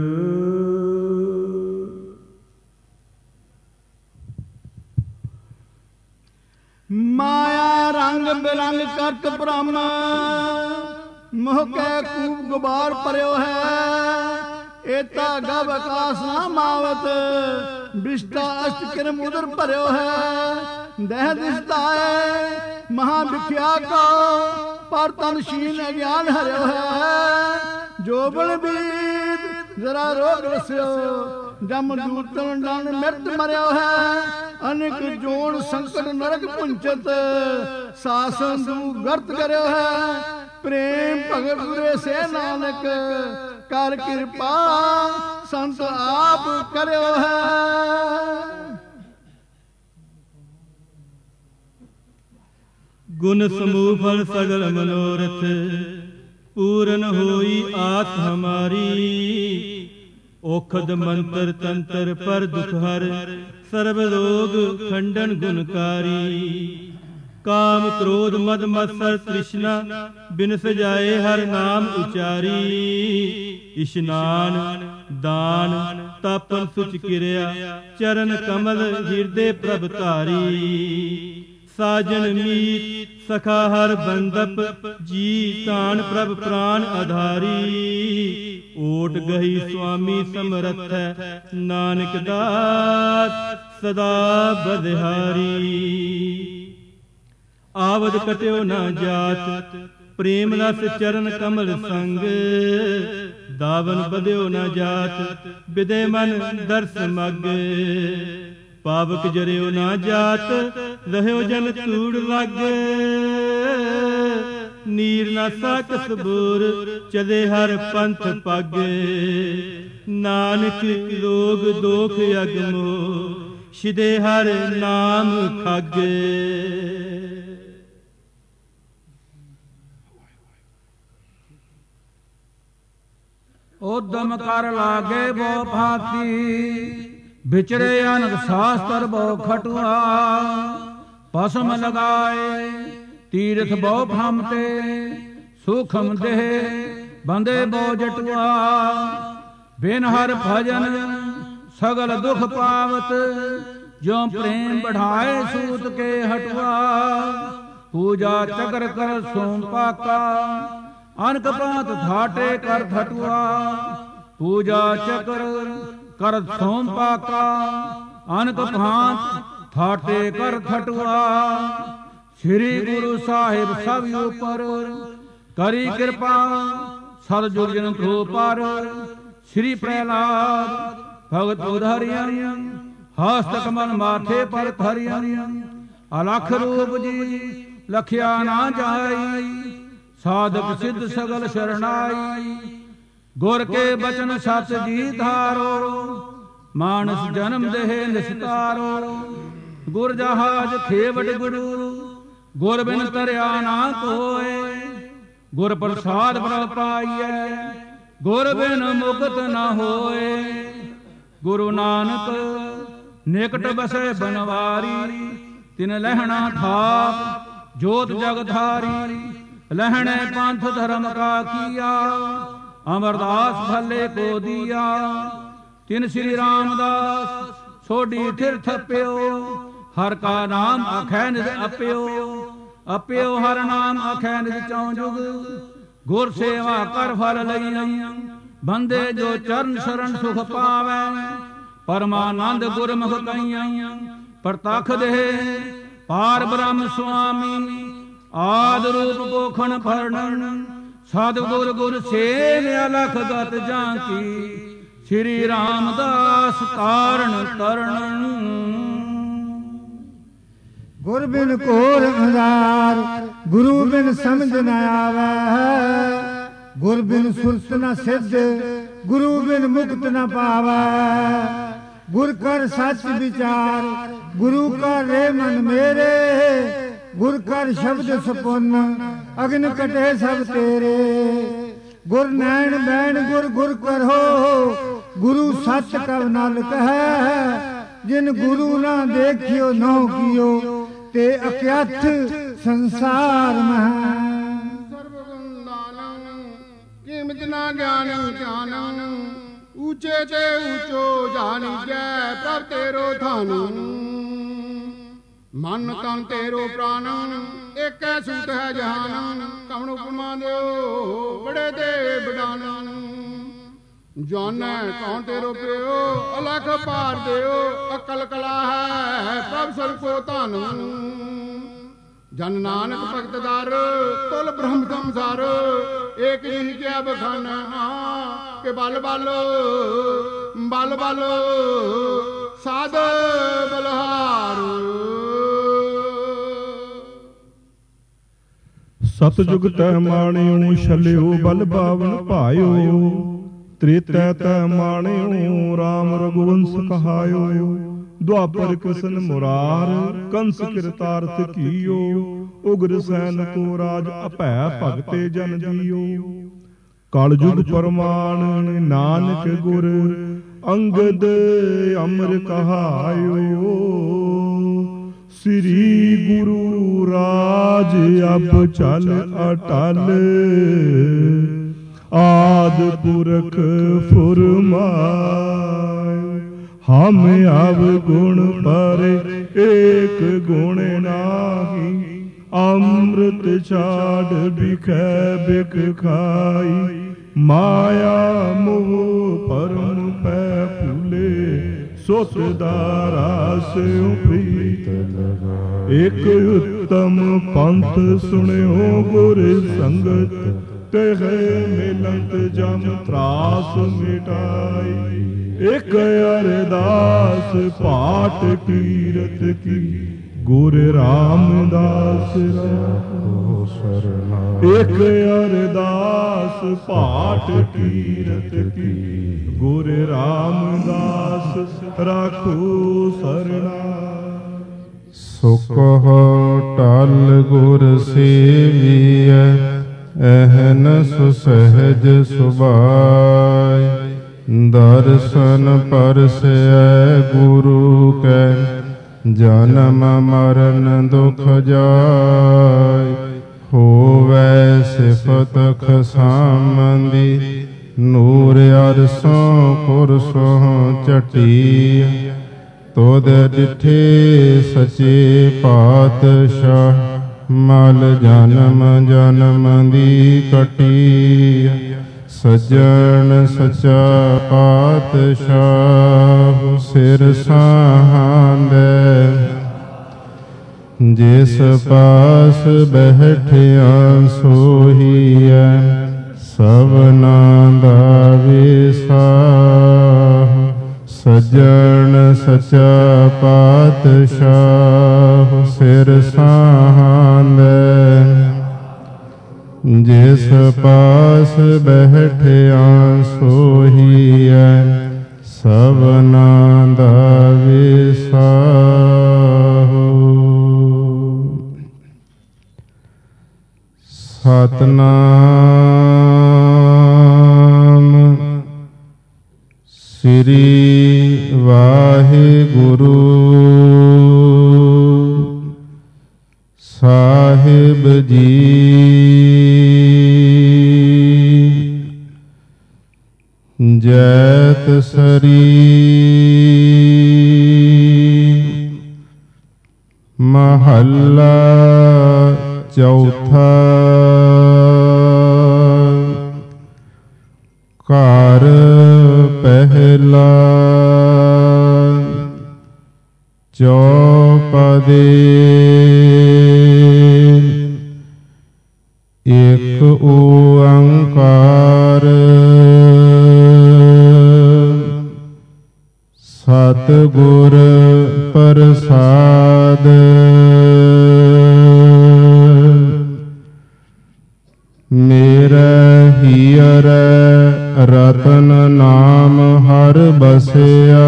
ਮਾਇਆ ਰੰਗ ਬਿਰੰਗ ਕਰਤ ਬ੍ਰਹਮ ਮੋਹ ਕੈ ਕੂਪ ਗੁਬਾਰ ਭਰਿਓ ਹੈ ਏਤਾ ਗਵ ਆਕਾਸ ਨਾ ਮਾਵਤ ਬਿਸ਼ਟਾ ਅਸ਼ਟ ਕਿਰਮ ਉਦਰ ਭਰਿਓ ਹੈ ਦਹਿ ਦਿਸਦਾ ਹੈ ਮਹਾ ਵਿਖਿਆ ਕੋ ਪਰ ਤਨ ਸ਼ੀਨ ਅਗਿਆਨ ਹਰਿਓ ਹੈ ਜੋਬਨ ਬੀਤ ਜ਼ਰਾ ਰੋਗ ਰਸਿਓ ਜਮ ਦੂਤਨ ਡਨ ਮਿਰਤ ਮਰਿਓ ਹੈ ਅਨੇਕ ਜੋਨ ਸੰਕਟ ਨਰਕ ਪੁੰਚਤ ਸਾਸਨ ਦੂ ਗਰਤ ਕਰਿਓ ਹੈ ਪ੍ਰੇਮ ਭਗਤ ਗੁਰੇ ਸੇ ਨਾਨਕ ਕਰ ਕਿਰਪਾ ਸੰਤ ਆਪ ਕਰਿਓ ਹੈ। ਗੁਣ ਸਮੂਹ ਫਲ ਸਗਲ ਮਨੋਰਥ ਪੂਰਨ ਹੋਈ ਆਤ ਹਮਾਰੀ ਔਖਦ ਮੰਤਰ ਤੰਤਰ ਪਰ ਦੁਖ ਹਰ ਸਰਬ ਰੋਗ ਖੰਡਨ ਗੁਣਕਾਰੀ ਕਾਮ ਕ੍ਰੋਧ ਮਦ ਮਤਸਰ ਤ੍ਰਿਸ਼ਨਾ ਬਿਨ ਸਜਾਏ ਹਰ ਨਾਮ ਉਚਾਰੀ ਇਸ਼ਨਾਨ ਦਾਨ ਤਪਨ ਸੁਚ ਕਿਰਿਆ ਚਰਨ ਕਮਲ ਹਿਰਦੇ ਪ੍ਰਭ ਧਾਰੀ ਸਾਜਨ ਮੀਤ ਸਖਾ ਹਰ ਬੰਦਪ ਜੀ ਤਾਨ ਪ੍ਰਭ ਪ੍ਰਾਨ ਆਧਾਰੀ ਓਟ ਗਹੀ ਸੁਆਮੀ ਸਮਰਥ ਹੈ ਨਾਨਕ ਦਾਸ ਸਦਾ ਬਦਹਾਰੀ ਆਵਦ ਕਟਿਓ ਨਾ ਜਾਤ ਪ੍ਰੇਮ ਰਸ ਚਰਨ ਕਮਲ ਸੰਗ ਦਾਵਨ ਬਦਿਓ ਨਾ ਜਾਤ ਬਿਦੇ ਮਨ ਦਰਸ ਮਗ ਪਾਵਕ ਜਰਿਓ ਨਾ ਜਾਤ ਰਹਿਓ ਜਨ ਧੂੜ ਲੱਗ ਨੀਰ ਨਾ ਸਾਕਸ ਬੂਰ ਚਲੇ ਹਰ ਪੰਥ ਪੱਗ ਨਾਨਕ ਰੋਗ ਦੋਖ ਅਗਮੋ ਸਿਦੇ ਹਰ ਨਾਮ ਖੱਗ ਉਦਮ ਕਰ ਲਾਗੇ ਬੋ ਭਾਤੀ ਵਿਚਰੇ ਅਨਕ ਸ਼ਾਸਤਰ ਬੋ ਖਟੁਆ ਪਸਮ ਲਗਾਏ ਤੀਰਥ ਬੋ ਭ੍ਰਮ ਤੇ ਸੁਖਮ ਦੇਹ ਬੰਦੇ ਬੋ ਜਟੁਆ ਬਿਨ ਹਰ ਭਜਨ ਸਗਲ ਦੁਖ ਪਾਵਤ ਜੋ ਪ੍ਰੇਮ ਬਢਾਏ ਸੂਤ ਕੇ ਹਟਵਾ ਪੂਜਾ ਚਕਰ ਕਰ ਸੋਮ ਪਾਕਾ ਅਨਕ ਪ੍ਰਾਂਤ ਥਾਟੇ ਕਰ ਥਟੁਆ ਪੂਜਾ ਚਕਰ ਕਰ ਸੋਮ ਪਾਕਾ ਅਨਕ ਪ੍ਰਾਂਤ ਥਾਟੇ ਕਰ ਥਟੁਆ ਸ੍ਰੀ ਗੁਰੂ ਸਾਹਿਬ ਸਭ ਉਪਰ ਕਰੀ ਕਿਰਪਾ ਸਤ ਜੁਗ ਜਨ ਥੋ ਪਰ ਸ੍ਰੀ ਪ੍ਰਹਿਲਾਦ ਭਗਤ ਉਧਾਰਿਆ ਹਸਤ ਕਮਲ ਮਾਥੇ ਪਰ ਧਰਿਆ ਅਲਖ ਰੂਪ ਜੀ ਲਖਿਆ ਨਾ ਜਾਈ ਸਾਧਕ ਸਿੱਧ ਸਗਲ ਸ਼ਰਣਾਈ ਗੁਰ ਕੇ ਬਚਨ ਸਤ ਜੀ ਧਾਰੋ ਮਾਨਸ ਜਨਮ ਦੇਹ ਨਿਸਤਾਰੋ ਗੁਰ ਜਹਾਜ ਖੇਵਟ ਗੁਰੂ ਗੁਰ ਬਿਨ ਤਰਿਆ ਨਾ ਕੋਏ ਗੁਰ ਪ੍ਰਸਾਦ ਪ੍ਰਭ ਪਾਈਐ ਗੁਰ ਬਿਨ ਮੁਕਤ ਨਾ ਹੋਏ ਗੁਰੂ ਨਾਨਕ ਨਿਕਟ ਬਸੈ ਬਨਵਾਰੀ ਤਿਨ ਲਹਿਣਾ ਥਾਪ ਜੋਤ ਜਗ ਧਾਰੀ ਲਹਿਣੇ ਪੰਥ ਧਰਮ ਕਾ ਕੀਆ ਅਮਰਦਾਸ ਭਲੇ ਕੋ ਦੀਆ ਤਿਨ ਸ੍ਰੀ ਰਾਮਦਾਸ ਸੋਢੀ ਠਿਰ ਥਪਿਓ ਹਰ ਕਾ ਨਾਮ ਅਖੈ ਨਿਜ ਅਪਿਓ ਅਪਿਓ ਹਰ ਨਾਮ ਅਖੈ ਨਿਜ ਚੌ ਜੁਗ ਗੁਰ ਸੇਵਾ ਕਰ ਫਲ ਲਈ ਬੰਦੇ ਜੋ ਚਰਨ ਸ਼ਰਨ ਸੁਖ ਪਾਵੈ ਪਰਮਾਨੰਦ ਗੁਰਮੁਖ ਕਈਆਂ ਪ੍ਰਤਖ ਦੇ ਪਾਰ ਬ੍ਰਹਮ ਸੁਆਮੀ ਆਦ ਰੂਪ ਪੋਖਣ ਫਰਣਨ ਸਦ ਗੁਰ ਗੁਰ ਸੇਵ ਅਲਖ ਗਤ ਜਾਂਕੀ ਸ੍ਰੀ ਰਾਮਦਾਸ ਤਾਰਨ ਤਰਣ ਗੁਰ ਬਿਨ ਘੋਰ ਅੰਧਾਰ ਗੁਰੂ ਬਿਨ ਸਮਝ ਨ ਆਵੈ ਗੁਰ ਬਿਨ ਸੁਰਤ ਨ ਸਿੱਧ ਗੁਰੂ ਬਿਨ ਮੁਕਤ ਨ ਪਾਵੈ ਗੁਰ ਕਰ ਸੱਚ ਵਿਚਾਰ ਗੁਰੂ ਕਰ ਰੇ ਮਨ ਮੇਰੇ ਗੁਰ ਕਰ ਸ਼ਬਦ ਸਪੁੰਨ ਅਗਨ ਕਟੇ ਸਭ ਤੇਰੇ ਗੁਰ ਨੈਣ ਬੈਣ ਗੁਰ ਗੁਰ ਕਰੋ ਗੁਰੂ ਸੱਚ ਕਵ ਨਾਲ ਕਹੈ ਜਿਨ ਗੁਰੂ ਨਾ ਦੇਖਿਓ ਨੋ ਕੀਓ ਤੇ ਅਕਿਆਥ ਸੰਸਾਰ ਮਹਿ ਸਰਬ ਗੁਣ ਦਾਨੰ ਕੀਮਤ ਨਾ ਗਿਆਨ ਧਿਆਨੰ ਊਚੇ ਤੇ ਊਚੋ ਜਾਣੀਐ ਪ੍ਰਭ ਤੇਰੋ ਧਨ ਮਨ ਤਨ ਤੇਰੋ ਪ੍ਰਾਨ ਏਕੈ ਸੂਤ ਹੈ ਜਹਾਨ ਕਵਣ ਉਪਮਾ ਦਿਓ ਬੜੇ ਤੇ ਬਡਾਨ ਜਾਣੈ ਕੌਣ ਤੇਰੋ ਪਿਓ ਅਲਖ ਪਾਰ ਦਿਓ ਅਕਲ ਕਲਾ ਹੈ ਪ੍ਰਭ ਸਭ ਕੋ ਧਨ ਜਨ ਨਾਨਕ ਭਗਤ ਦਰ ਤੁਲ ਬ੍ਰਹਮ ਸੰਸਾਰ ਏਕ ਜੀ ਕਿਆ ਬਖਾਨਾ ਕਿ ਬਲ ਬਲ ਬਲ ਬਲ ਸਾਧ ਬਲਹਾਰ ਸਤਜੁਗ ਤੈ ਮਾਣਿਓ ਛਲਿਓ ਬਲ ਬਾਵਨ ਭਾਇਓ ਤ੍ਰੇਤੈ ਤੈ ਮਾਣਿਓ ਰਾਮ ਰਘੁਵੰਸ ਕਹਾਇਓ ਦੁਆਪਰ ਕ੍ਰਿਸ਼ਨ ਮੁਰਾਰ ਕੰਸ ਕਿਰਤਾਰਥ ਕੀਓ ਉਗਰ ਸੈਨ ਕੋ ਰਾਜ ਅਭੈ ਭਗਤੇ ਜਨ ਜੀਓ ਕਲਯੁਗ ਪਰਮਾਨ ਨਾਨਕ ਗੁਰ ਅੰਗਦ ਅਮਰ ਕਹਾਇਓ ਸ੍ਰੀ ਗੁਰੂ ਰਾਜ ਅਬ ਚਲ ਅਟਲ ਆਦ ਪੁਰਖ ਫੁਰਮਾਇ ਹਮ ਅਵ ਗੁਣ ਪਰੇ ਏਕ ਗੁਣ ਨਾਹੀ ਅੰਮ੍ਰਿਤ ਛਾੜ ਬਿਖੈ ਬਿਖ ਖਾਈ ਮਾਇਆ ਮੋਹ ਪਰਮ ਪੈ ਭੁਲੇ ਸੁਤ ਦਾਰਾ ਸਿਉ ਪ੍ਰੀਤ ਏਕ ਉਤਮ ਪੰਥ ਸੁਣਿਓ ਗੁਰ ਸੰਗਤ ਤਹਿ ਮਿਲੰਤ ਜਮ ਤਰਾਸ ਮਿਟਾਈ ਇਕ ਅਰਦਾਸ ਪਾਠ ਕੀਰਤ ਕੀ ਗੁਰ ਰਾਮਦਾਸ ਰਾਖੋ ਸਰਨਾ ਇਕ ਅਰਦਾਸ ਪਾਠ ਕੀਰਤ ਕੀ ਗੁਰ ਰਾਮਦਾਸ ਰਾਖੋ ਸਰਨਾ ਸੁਖ ਟਲ ਗੁਰ ਸੇਵੀਐ ਅਹਨ ਸੁਸਹਿਜ ਸੁਭਾਇ, ਦਰਸ਼ਨ ਪਰਸੈ ਗੁਰੂ ਕੈ, ਜਨਮ ਮਰਨ ਦੁਖ ਜਾਇ, ਹੋਵੈ ਸਿਫਤ ਖਸਾਮੰਦੀ, ਨੂਰ ਅਰਸੋਂ ਕੁਰਸੋਂ ਝਟੀ, ਤੋਦ ਡਿਠੇ ਸਚੇ ਪਾਤਸ਼ਾਹ, ਮਲ ਜਨਮ ਜਨਮ ਦੀ ਕਟੀ, ਸੱਜਣ ਸਚਾ ਪਾਤਸ਼ਾਹ, ਸਿਰ ਸਾਹਾਂਦੈ, ਜਿਸ ਪਾਸ ਬੈਠਿਆ ਸੋਹੀਐ, ਸਭਨਾ ਦਾ ਵਿਸਾਹ, ਸੱਜਣ ਸਚਾ ਪਾਤਸ਼ਾਹ, ਸਿਰ ਸਾਹਾਂਦੈ, ਜਿਸ ਪਾਸ ਬੈਠਿਆ ਸੋਹੀਐ, ਸਭਨਾ ਦਾ ਵਿਸਾਹ। ਸਤਿਨਾਮ ਸ੍ਰੀ ਵਾਹਿਗੁਰੂ ਸਾਹਿਬ ਜੀ। ਜੈਤ ਸਰੀ ਮਹੱਲਾ ਚੌਥਾ। ਘਰ ਪਹਿਲਾ ਚੌਪਦੇ। ਇਕ ਓੰਕਾਰ ਸਤਿਗੁਰ ਪ੍ਰਸਾਦ। ਮੇਰਾ ਹੀਅਰ ਰਤਨ ਨਾਮ ਹਰ ਬਸਿਆ।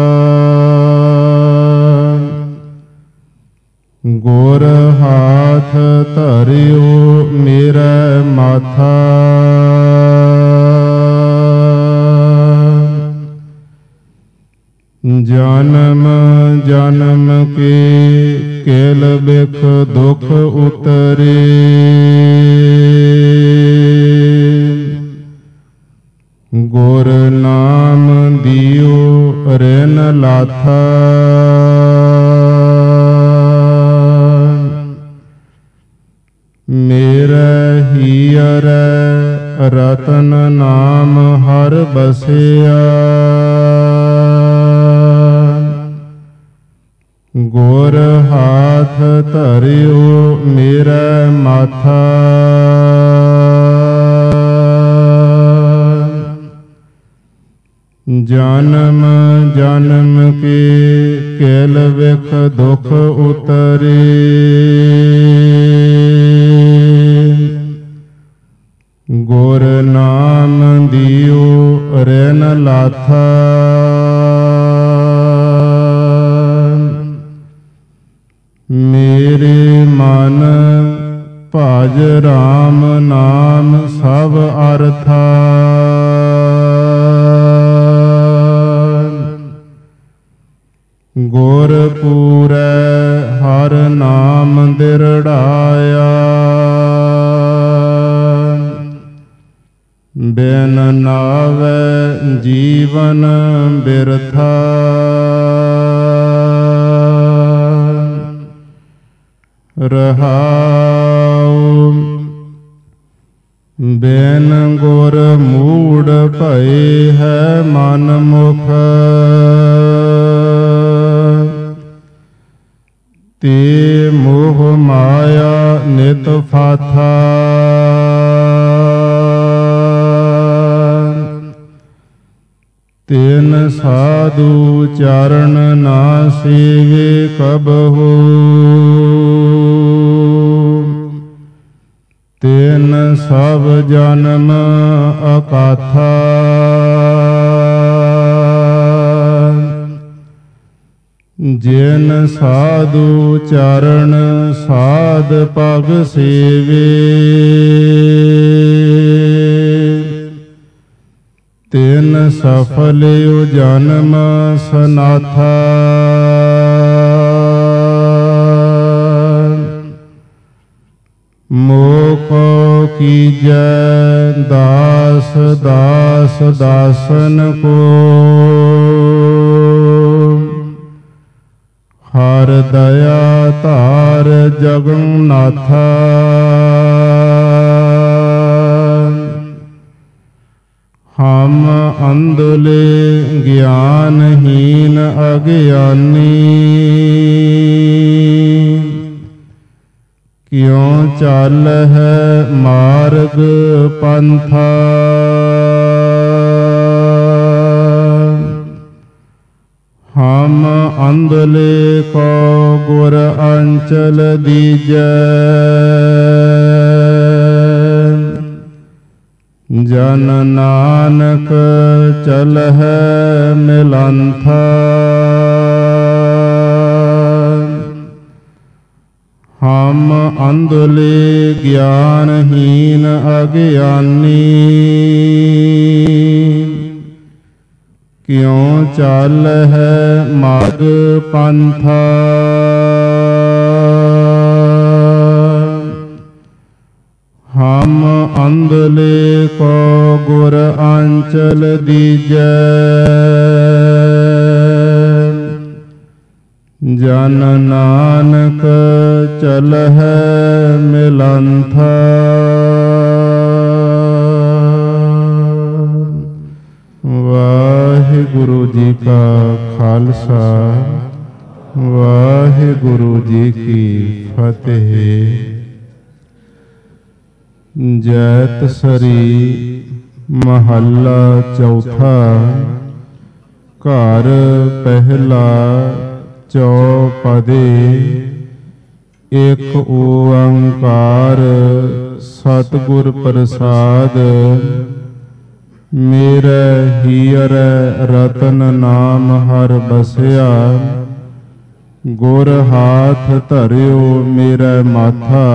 ਗੁਰ ਹਾਥ ਧਰਿਓ ਮੇਰਾ ਮਾਥਾ। ਜਨਮ ਜਨਮ ਕੇ ਕੇਲ ਬਿਖ ਦੁਖ ਉਤਰੇ। ਗੁਰ ਨਾਮ ਦਿਓ ਰਿਨ ਲਾਥਾ। ਮੇਰਾ ਹੀਅਰ ਰਤਨ ਨਾਮ ਹਰ ਬਸਿਆ। ਗੁਰ ਹਾਥ ਧਰਿਓ ਮੇਰਾ ਮਾਥਾ। ਜਨਮ ਜਨਮ ਕੇ ਕੇਲ ਵਿਖ ਦੁਖ ਉਤਰੇ। ਗੁਰ ਨਾਮ ਦਿਓ ਰਿਨ ਲਾਥਾ। ਮੇਰੇ ਮਨ ਭਜ ਰਾਮ ਨਾਮ ਸਭ ਅਰਥਾ। ਗੁਰ ਪੂਰੈ ਹਰ ਨਾਮ ਦਿਰੜਾਇਆ। ਬਿਨ ਨਾਵੈ ਜੀਵਨ ਬਿਰਥਾ। ਰਹਾਉ ਬਿਨ ਗੁਰ ਮੂੜ ਭਏ ਹੈ ਮਨ ਮੁਖ। ਤੇ ਮੋਹ ਮਾਇਆ ਨਿਤ ਫਾਥਾ। ਤਿਨ ਸਾਧੂ ਚਰਨ ਨਾ ਸੇਵੇ ਕਬਹੂ। ਤਿਨ ਸਭ ਜਨਮ ਅਕਾਥਾ। ਜਿਨ ਸਾਧੂ ਚਰਨ ਸਾਧ ਪਗ ਸੇਵੇ ਤਿਨ ਸਫਲ ਓ ਜਨਮ ਸਨਾਥਾ ਮੋਕੋ ਕੀਜੈ ਦਾਸ ਦਾਸ ਦਾਸਨ ਕੋ ਹਰ ਦਇਆ ਧਾਰ ਜਗਨਨਾਥਾ ਹਮ ਅੰਧਲੇ ਗਿਆਨਹੀਨ ਅਗਿਆਨੀ ਕਿਉ ਚੱਲ ਹੈ ਮਾਰਗ ਪੰਥਾ ਹਮ ਅੰਧਲੇ ਕੋ ਗੁਰ ਅੰਚਲ ਦੀਜੈ ਜਨ ਨਾਨਕ ਚਲਹਿ ਮਿਲੰਥਾ ਹਮ ਅੰਧਲੇ ਗਿਆਨਹੀਨ ਅਗਿਆਨੀ ਕਿਉ ਚੱਲ ਹੈ ਮਾਰਗ ਪੰਥਾ ਹਮ ਅੰਧਲੇ ਕੋ ਗੁਰ ਅੰਚਲ ਦੀਜੈ ਜਨ ਨਾਨਕ ਚਲਹਿ ਮਿਲੰਥਾ ਵਾਹਿਗੁਰੂ ਜੀ ਕਾ ਖਾਲਸਾ ਵਾਹਿਗੁਰੂ ਜੀ ਕੀ ਫਤਿਹ। ਜੈਤਸਰੀ ਮਹੱਲਾ ਚੌਥਾ। ਘਰ ਪਹਿਲਾ ਚੌਪਦੇ। ਇਕ ਓੰਕਾਰ ਸਤਿਗੁਰ ਪ੍ਰਸਾਦ। ਮੇਰੇ ਹੀਅਰੈ ਰਤਨ ਨਾਮ ਹਰ ਬਸਿਆ। ਗੁਰ ਹਾਥ ਧਰਿਓ ਮੇਰੇ ਮਾਥਾ।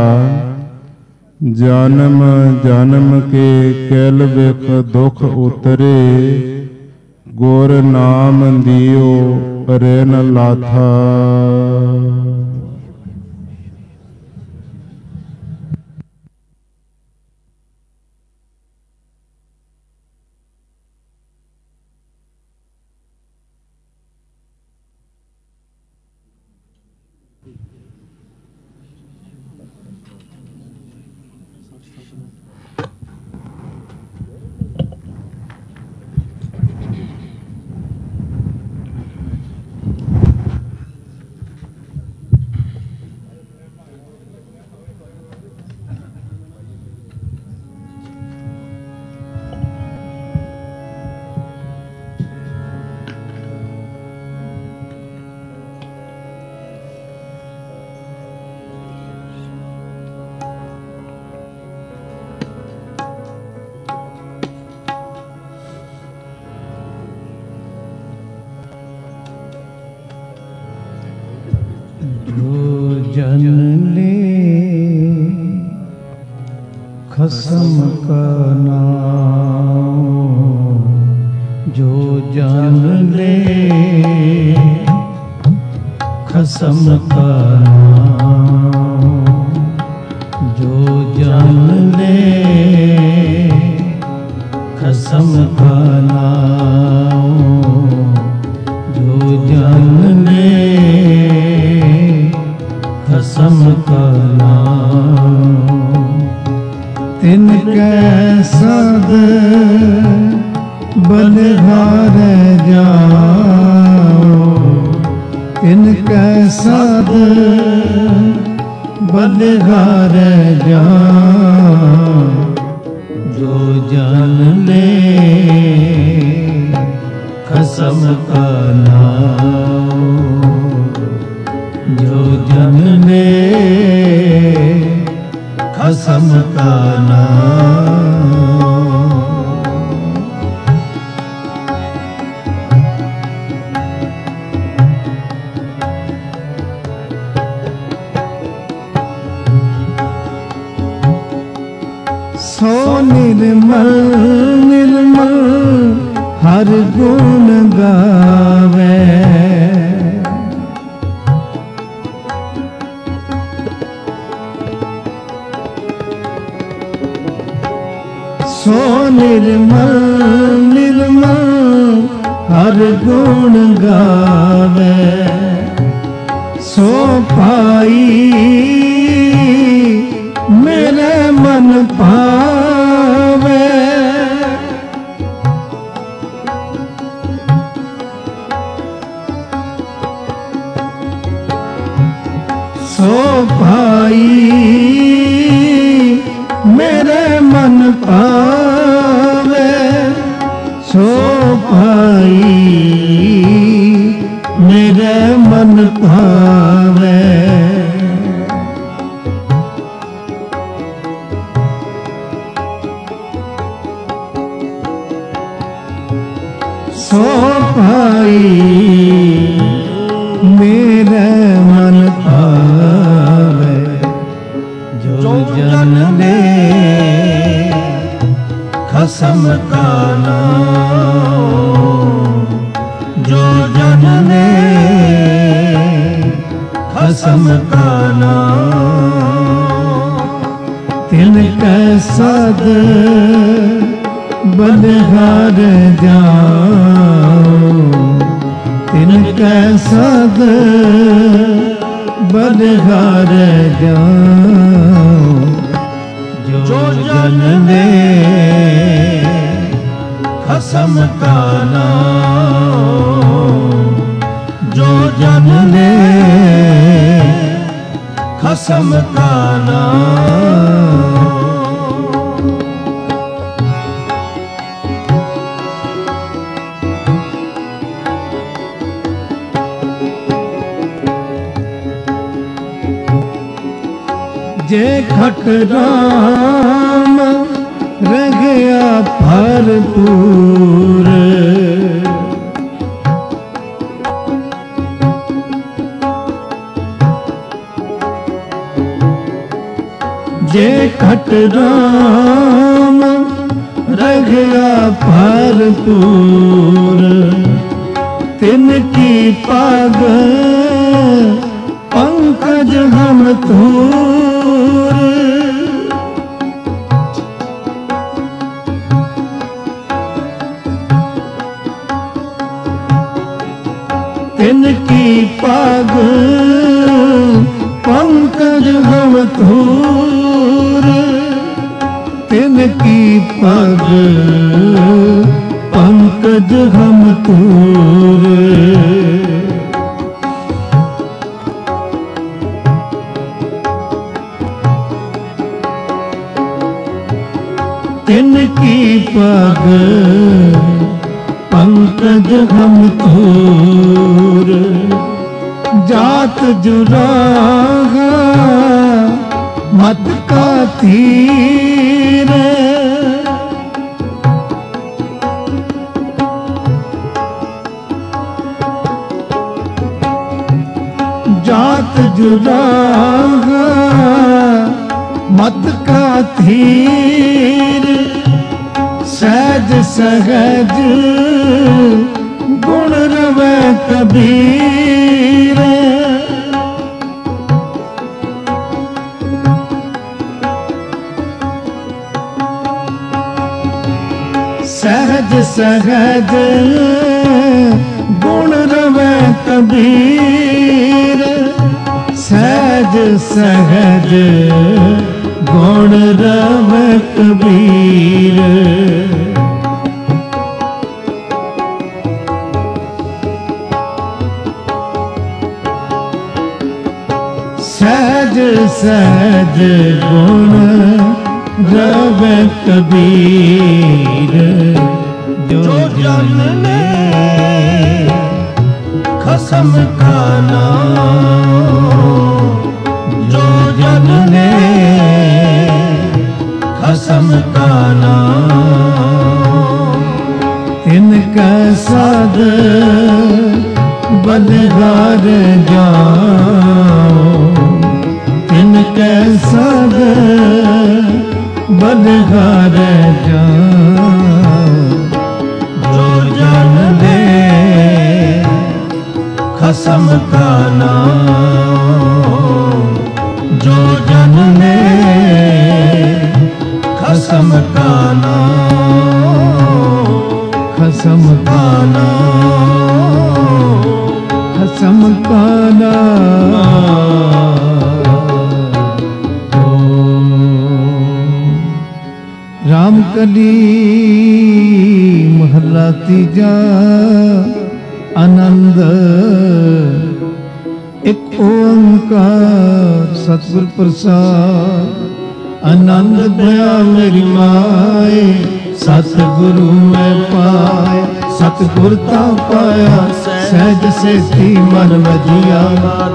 ਜਨਮ ਜਨਮ ਕੇ ਕਿਲ ਬਿਖ ਦੁਖ ਉਤਰੇ। ਗੁਰ ਨਾਮ ਦਿਓ ਰੇਨ ਲਾਥਾ। जन ले खसम का नाम। जो जन ले खसम का नाम। जो जन ले खसम का नाम। जो जन ले खसम का नाम। तिनकै सद बलिहारै जाओ। तिनकै सद बलिहारै जाओ। जो जन ले खसम का नाम। जो जन ले खसम का नाम। निर्मल हर गुण गावे। सो निर्मल निर्मल हर गुण गावे। सो पाई मेरे मन पावे। सो पाई मेरे मन पावे। सो पाई मेरे मन पावे। सो पाई मेरे मन पावे। जो जन ले खसम का नाम। जो जन ले खसम का नाम। तिनके सद बलिहार जाऊं। तिनके सद बलिहार जाऊं। जो जन ले खसम का नाम। जो जन ले खसम का नाम। जे खट राम रह गया भरपूर। जे खट राम रह गया भरपूर। तिनकी पाग पंकज हम तूर। तिनकी पाग पंकज हम तूर। तिनकी पग पंकज हम तूर। तिनकी पग पंकज हम तूर। जात जुराहा मत का तीर। जात जुराहा मत का तीर। सहज सहज गुण रवे कबीर। सहज सहज गुण रवे कबीर। सहज सहज गुण रवे कबीर। सहज सहज गुण रवे कबीर। जो जन ले खसम का नाम। जो जन ले खसम का नाम। तिनका सद बलिहार जाऊं। तिनके सद बलिहार जाऊं। खसम का नाम जो जन में खसम का नाम खसम का नाम खसम का नाम। राम कली महला तीजा आनंद एक ओंकार सतगुर प्रसाद आनंद भया मेरी माए सतगुरु मैं पाया सतगुर ता पाया सहज सेती मन वजिया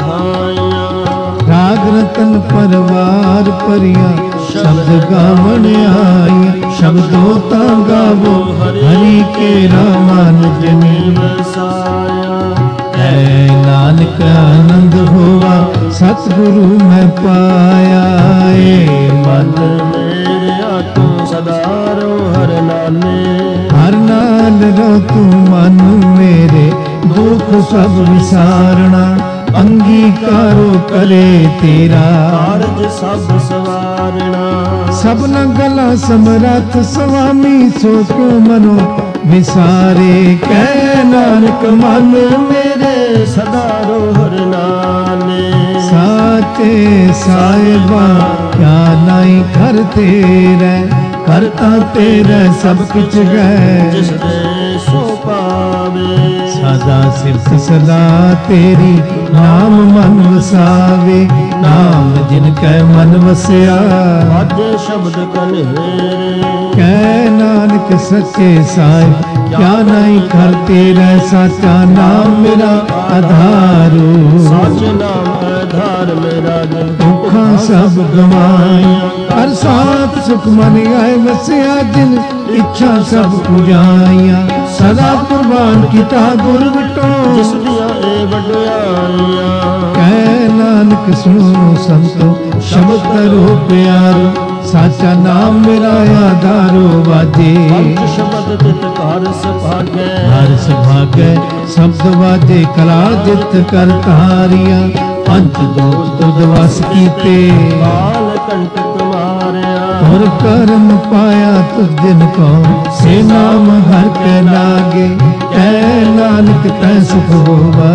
राग रतन परवार परिया शब्द गावन आया शब्दों ता गावो हरि के रामानुज ने बसाया। ऐ नानक आनंद हुआ सतगुरु मैं पाया ए मन मेरे आतो सदा रो हर नाले हर नाल रो तू मन मेरे दुख सब विसारना अंगीकारो करे तेरा कारज सब सवारना सबना गला समरथ स्वामी सो क्यों मनो विसारे कै नानक मन मेरे सदा रो हर नाले साचे साहिबा क्या नाई कर तेरे करता तेरे सब कुछ गए जिस दे सो पावे सदा सिर्फ सदा तेरी नाम मन वसावे नाम जिनके मन वसया आजे शब्द कन्हेरे कै नानक सच्चे साहिब क्या नहीं कर तेरा साचा नाम मेरा आधारो साचे नाम आधार मेरा दुखा सब गवाया हर साथ सुख मन आए वसया जिन इच्छा सब पुजाइया सदा कुर्बान किता गुर विटो जिस दिया ए वड्याइया कै नानक सुनो संतो शब्द करो प्यारो साचा नाम मेरा आधारो वाजे शब्द तित हर्ष भागे हर्ष भागे शब्द वाजे कला जित कर तारिया अंत दो दुदवास कीते बाल कंठ तुम्हारिया और कर्म पाया तुझ दिन को से नाम हर के लागे कै नानक तै सुख होवा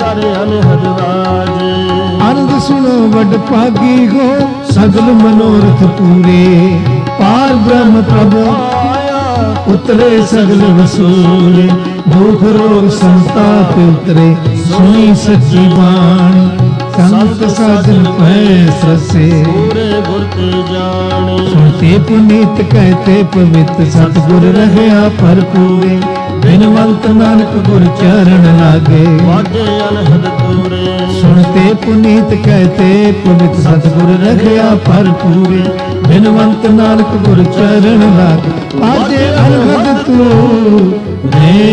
अर्ध सुनो वड पागी हो सगल मनोरथ पूरे पार ब्रह्म प्रभु उतरे सगल वसूले दुख रोग संताप उतरे सुनी सच्ची बाणी संत साधन पैसे सुनते पुनीत कहते पवित्र सतगुर रहया भरपूरे बिनवंत नानक गुर चरण लागे सुनते पुनीत कहते पवित्र सतगुर रहया भरपूरे बिनवंत नानक गुर चरण लागे आजे अनहद तू रे।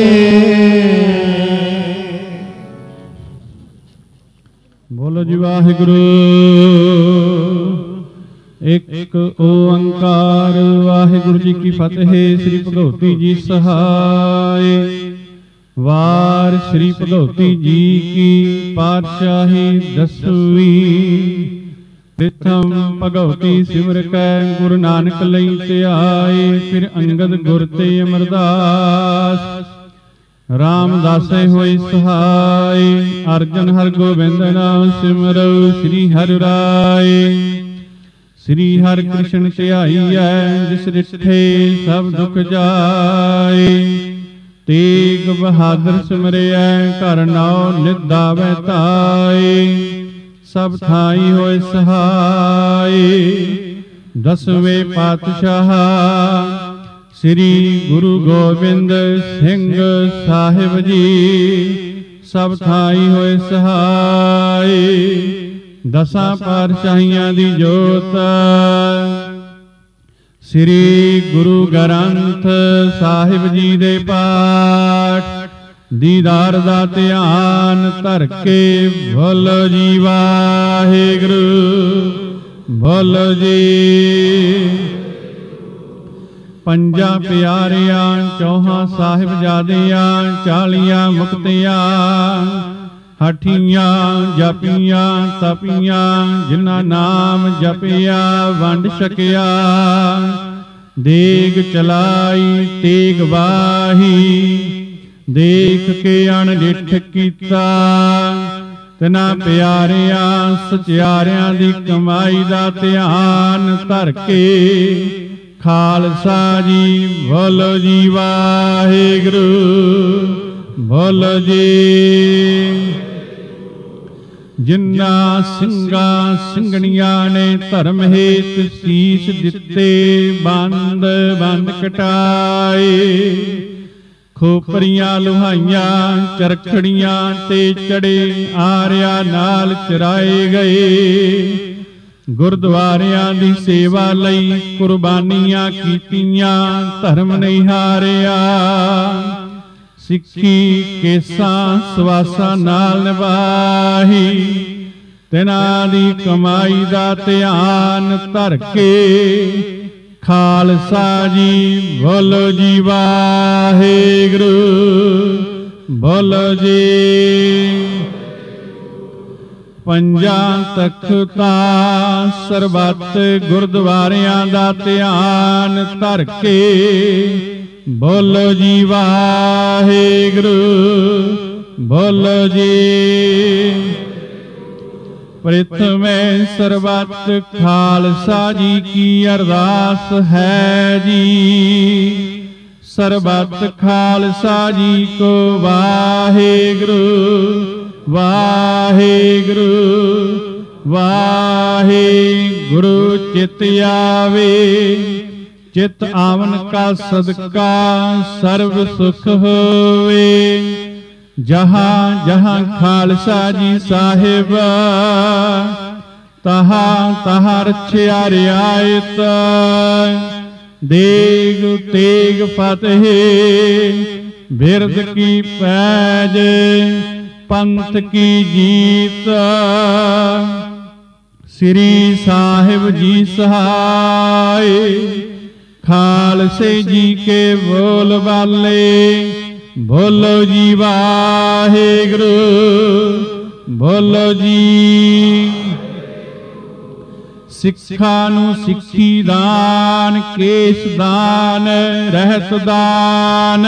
बोलो जी वाहिगुरु एक एक ओंकार वाहिगुरु जी की फतेह। श्री भगवती जी सहाय। वार श्री भगवती जी की पातशाही दसवीं। प्रथम भगवती सिमर कै गुरु नानक लई ध्याए। फिर अंगद गुर ते अमरदास रामदासे होई सहाय। अर्जन हर गोबिंद नाम सिमरौ श्री हरि राय। श्री हर कृष्ण ध्याईਐ जिस रिठे सब दुख जाए। तेग बहादुर सिमरिਐ घर नाउ निधावै ताए। सब थाई होए सहाय। दसवें पातशाह श्री गुरु गोबिंद सिंह साहिब जी सब थाई होए सहाय। दसां पातशाहियां दी जोत श्री गुरु ग्रंथ साहिब जी दे पाठ दीदार दा ध्यान धर के बोलो जी वाहिगुरु बोलो जी। पंजा प्यारियां चौहां साहिबजादियां चालियां मुक्तियां ਹਠੀਆਂ ਜਪੀਆਂ ਤਪੀਆਂ ਜਿਨ੍ਹਾਂ ਨਾਮ ਜਪਿਆ ਵੰਡ ਛਕਿਆ। ਦੇਗ ਚਲਾਈ ਤੇਗ ਵਾਹੀ ਦੇਖ ਕੇ ਅਣਡਿੱਠ ਕੀਤਾ। ਤਿਨਾਂ ਪਿਆਰਿਆਂ ਸਚਿਆਰਿਆਂ ਦੀ ਕਮਾਈ ਦਾ ਧਿਆਨ ਧਰ ਕੇ ਖਾਲਸਾ ਜੀ ਬੋਲੋ ਜੀ ਵਾਹਿਗੁਰੂ ਬੋਲੋ ਜੀ। ਜਿਨ੍ਹਾਂ ਸਿੰਘਾਂ ਸਿੰਘਣੀਆਂ ਨੇ ਧਰਮ ਹੇਤ ਸੀਸ ਦਿੱਤੇ ਬੰਦ ਬੰਦ ਕਟਾਏ। ਖੋਪਰੀਆਂ ਲੁਹਾਈਆਂ ਚਰਖੜੀਆਂ ਤੇ ਚੜੇ ਆਰਿਆ ਨਾਲ ਚਰਾਏ ਗਏ। ਗੁਰਦੁਆਰਿਆਂ ਦੀ ਸੇਵਾ ਲਈ ਕੁਰਬਾਨੀਆਂ ਕੀਤੀਆਂ ਧਰਮ ਨਹੀਂ ਹਾਰਿਆ। ਸਿੱਖੀ ਕੇਸਾਂ ਸਵਾਸਾਂ ਨਾਲ ਨਿਭਾਈ। ਤਿਨਾਂ ਦੀ ਕਮਾਈ ਦਾ ਧਿਆਨ ਧਰ ਕੇ ਖਾਲਸਾ ਜੀ ਬੋਲੋ ਜੀ ਵਾਹਿਗੁਰੂ ਬੋਲੋ ਜੀ। ਪੰਜਾਂ ਤਖਤਾਂ ਸਰਬੱਤ ਗੁਰਦੁਆਰਿਆਂ ਦਾ ਧਿਆਨ ਧਰ ਕੇ ਬੋਲੋ ਜੀ ਵਾਹਿਗੁਰੂ ਬੋਲੋ ਜੀ। ਪ੍ਰਥਮੇ ਸਰਬੱਤ ਖਾਲਸਾ ਜੀ ਕੀ ਅਰਦਾਸ ਹੈ ਜੀ। ਸਰਬੱਤ ਖਾਲਸਾ ਜੀ ਕੋ ਵਾਹਿਗੁਰੂ ਵਾਹਿਗੁਰੂ ਵਾਹਿਗੁਰੂ। ਚਿਤ ਆਵੇ ਚਿਤ ਆਵਨ ਕਾ ਸਦਕਾ ਸਰਬ ਸੁਖ ਹੋਵੇ। ਜਹਾਂ ਜਹਾਂ ਖਾਲਸਾ ਜੀ ਸਾਹਿਬ ਤਹਾਂ ਤਹਾਂ ਰਛਿਆ ਰਿਆਇਤ। ਦੇਗ ਤੇਗ ਫਤਿਹ ਬਿਰਦ ਕੀ ਪੈਜ ਪੰਥ ਕੀ ਜੀਤ। ਸ੍ਰੀ ਸਾਹਿਬ ਜੀ ਸਹਾਏ ਖਾਲਸੇ ਜੀ ਕੇ ਬੋਲ ਬਾਲੇ ਬੋਲੋ ਜੀ ਵਾਹਿਗੁਰੂ ਬੋਲੋ ਜੀ। ਸਿੱਖਾਂ ਨੂੰ ਸਿੱਖੀ ਦਾਨ ਕੇਸ ਦਾਨ ਰਹਿਤ ਦਾਨ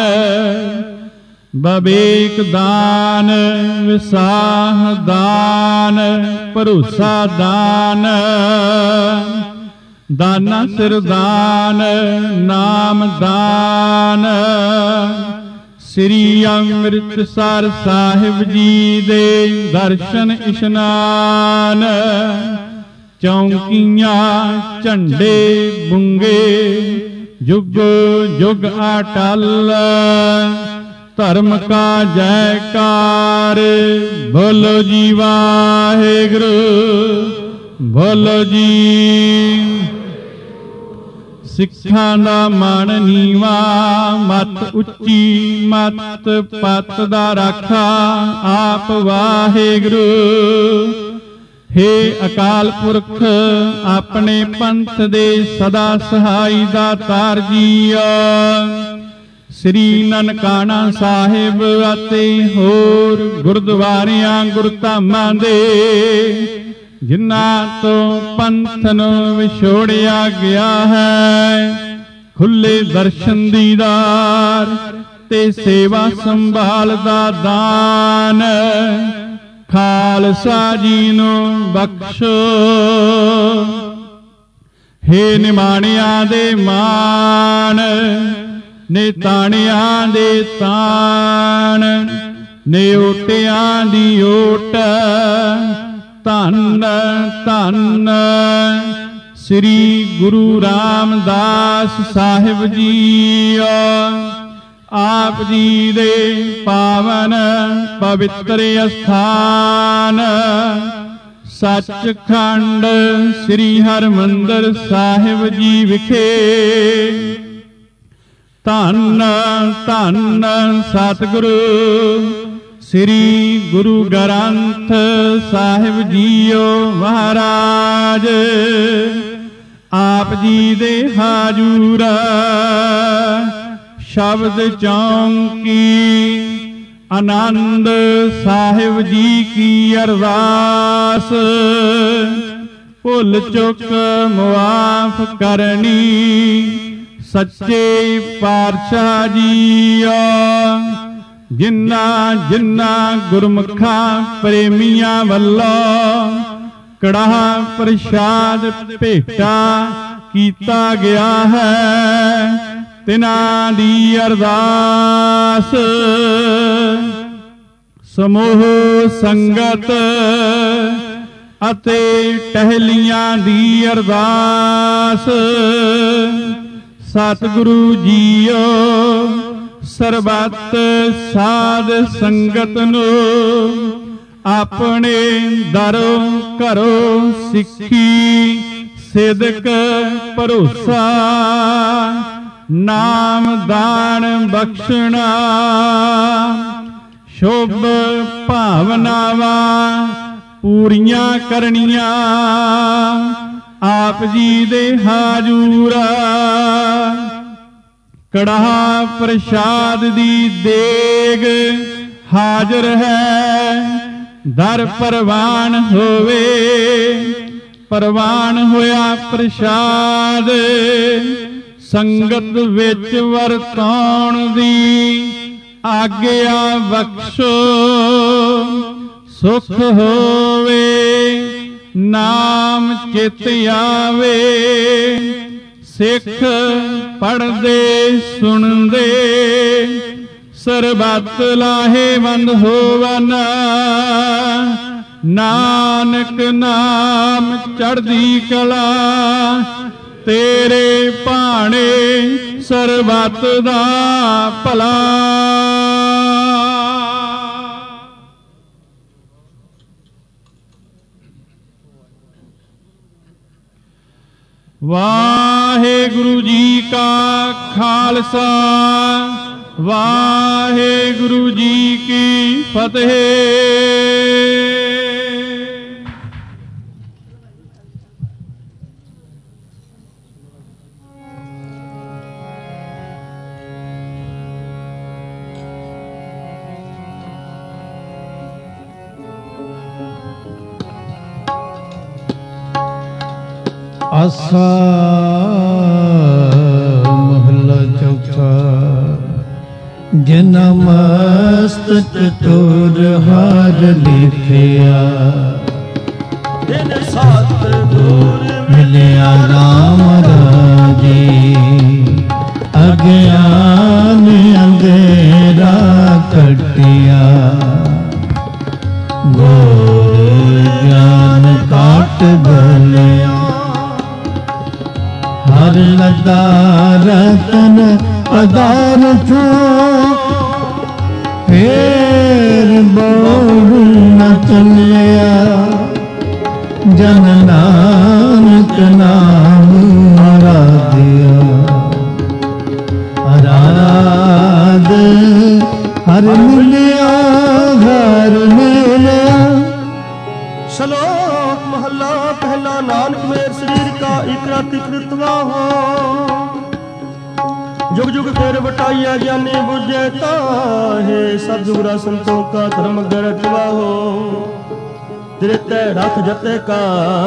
ਬਵੇਕ ਦਾਨ ਵਿਸਾਹ ਦਾਨ ਭਰੋਸਾ ਦਾਨ। ਦਾਨਾ ਸਿਰ ਦਾਨ ਨਾਮ ਦਾਨ। ਸ੍ਰੀ ਅੰਮ੍ਰਿਤਸਰ ਸਾਹਿਬ ਜੀ ਦੇ ਦਰਸ਼ਨ ਇਸ਼ਨਾਨ। ਚੌਂਕੀਆਂ ਝੰਡੇ ਬੁੰਗੇ ਜੁਗ ਜੁਗ ਅਟਲ। ਧਰਮ ਕਾ ਜੈਕਾਰ ਬੋਲੋ ਜੀ ਵਾਹਿਗੁਰੂ ਬੋਲੋ ਜੀ। ਸਿੱਖਾਂ ਦਾ ਮਨ ਨੀਵਾ ਮਤ ਉੱਚੀ ਮਤ ਪਤ ਦਾ ਰਾਖਾ ਆਪ ਵਾਹਿਗੁਰੂ। ਹੇ ਅਕਾਲ ਪੁਰਖ ਆਪਣੇ ਪੰਥ ਦੇ ਸਦਾ ਸਹਾਈ ਦਾਤਾਰ ਜੀਓ। ਸ੍ਰੀ ਨਨਕਾਣਾ ਸਾਹਿਬ ਅਤੇ ਹੋਰ ਗੁਰਦੁਆਰਿਆਂ ਗੁਰਧਾਮਾਂ ਦੇ ਜਿਨ੍ਹਾਂ ਤੋਂ ਪੰਥ ਨੂੰ ਵਿਛੋੜਿਆ ਗਿਆ ਹੈ ਖੁੱਲੇ ਦਰਸ਼ਨ ਦੀਦਾਰ ਤੇ ਸੇਵਾ ਸੰਭਾਲ ਦਾ ਦਾਨ ਖਾਲਸਾ ਜੀ ਨੂੰ ਬਖਸ਼ੋ। ਹੇ ਨਿਮਾਣਿਆਂ ਦੇ ਮਾਣ ਨਿਤਾਣਿਆਂ ਦੇ ਤਾਣ ਨਿਓਟਿਆਂ ਦੀ ਓਟ ਧੰਨ ਧੰਨ ਸ੍ਰੀ ਗੁਰੂ ਰਾਮਦਾਸ ਸਾਹਿਬ ਜੀ। ਆਪ ਜੀ ਦੇ ਪਾਵਨ ਪਵਿੱਤਰ ਅਸਥਾਨ ਸੱਚਖੰਡ ਸ੍ਰੀ ਹਰਿਮੰਦਰ ਸਾਹਿਬ ਜੀ ਵਿਖੇ ਧੰਨ ਧੰਨ ਸਤਿਗੁਰੂ ਸ੍ਰੀ ਗੁਰੂ ਗ੍ਰੰਥ ਸਾਹਿਬ ਜੀਓ ਮਹਾਰਾਜ। ਆਪ ਜੀ ਦੇ ਹਾਜ਼ੂਰ ਸ਼ਬਦ ਚੌਂਕੀ ਆਨੰਦ ਸਾਹਿਬ ਜੀ ਕੀ ਅਰਦਾਸ, ਭੁੱਲ ਚੁੱਕ ਮੁਆਫ ਕਰਨੀ ਸੱਚੇ ਪਾਤਸ਼ਾਹ ਜੀਓ। ਜਿਨ੍ਹਾਂ ਜਿਨ੍ਹਾਂ ਗੁਰਮੁਖਾਂ ਪ੍ਰੇਮੀਆਂ ਵੱਲੋਂ ਕੜਾਹ ਪ੍ਰਸ਼ਾਦ ਭੇਟਾ ਕੀਤਾ ਗਿਆ ਹੈ, ਤਿਨਾਂ ਦੀ ਅਰਦਾਸ ਸਮੂਹ ਸੰਗਤ ਅਤੇ ਟਹਿਲੀਆਂ ਦੀ ਅਰਦਾਸ। ਸਤਿਗੁਰੂ ਜੀਓ ਸਰਬੱਤ ਸਾਧ ਸੰਗਤ ਨੂੰ ਆਪਣੇ ਦਰੋਂ ਘਰੋਂ ਸਿੱਖੀ ਸਿਦਕ ਭਰੋਸਾ ਨਾਮ ਦਾਨ ਬਖਸ਼ਣਾ, ਸ਼ੁਭ ਭਾਵਨਾਵਾਂ ਪੂਰੀਆਂ ਕਰਨੀਆਂ ਆਪ ਜੀ ਦੇ ਹਾਜ਼ੂਰ। ਕੜਾਹ ਪ੍ਰਸ਼ਾਦ ਦੀ ਦੇਗ ਹਾਜ਼ਰ ਹੈ, ਦਰ ਪ੍ਰਵਾਨ ਹੋਵੇ। ਪ੍ਰਵਾਨ ਹੋਇਆ ਪ੍ਰਸ਼ਾਦ ਸੰਗਤ ਵਿੱਚ ਵਰਤਾਉਣ ਦੀ ਆਗਿਆ ਬਖਸ਼ੋ। ਸੁਖ ਹੋਵੇ ਨਾਮ ਚਿਤ ਆਵੇ, ਸਿੱਖ ਪੜ੍ਹਦੇ ਸੁਣਦੇ ਸਰਬੱਤ ਲਾਹੇਵੰਦ ਹੋਵਨ। ਨਾਨਕ ਨਾਮ ਚੜ੍ਹਦੀ ਕਲਾ ਤੇਰੇ ਭਾਣੇ ਸਰਬੱਤ ਦਾ ਭਲਾ। ਵਾਹਿਗੁਰੂ ਜੀ ਕਾ ਖਾਲਸਾ, ਵਾਹਿਗੁਰੂ ਜੀ ਕੀ ਫਤਿਹ। ਆਸਾ ਮਹਲਾ ਚੌਥਾ। ਜਿਨ ਮਸਤਕ ਤੁਰ ਹਾਰ ਲਿਖਿਆ, ਦਿਨ ਸਤਿਗੁਰ ਮਿਲਿਆ ਨਾਮ ਰਾਜੀ। ਅਗਿਆਨ ਅੰਧੇਰਾ ਕੱਟਿਆ, ਗੁਰ ਗਿਆਨ ਕਾਟ ਭਲਿਆ। ਹਰ ਲਗਾ ਰਤਨ ਪਦਾਰਥ, ਫੇਰ ਬੋੜ ਨ ਚੱਲਿਆ। ਜਨ ਨਾਨਕ ਨਾਮ ਆਰਾਧਿਆ। ਆਰਾਧ ਹਰ ਮਿਲਿਆ, ਘਰ ਮਿਲਿਆ। ਸ਼ਲੋਕ ਮਹੱਲਾ ਪਹਿਲਾ। ਨਾਨਕ ਮੇਰ ਸਰੀਰ ਕਾ ਇਕਰਾਤੀ ਕ੍ਰਿਤਵਾ ਹੋ, जुग जुग फेर बटाइया जाने बुझे ताहे। सतजुगरा संतों का धर्म गरतवा हो, त्रिते रथ जते का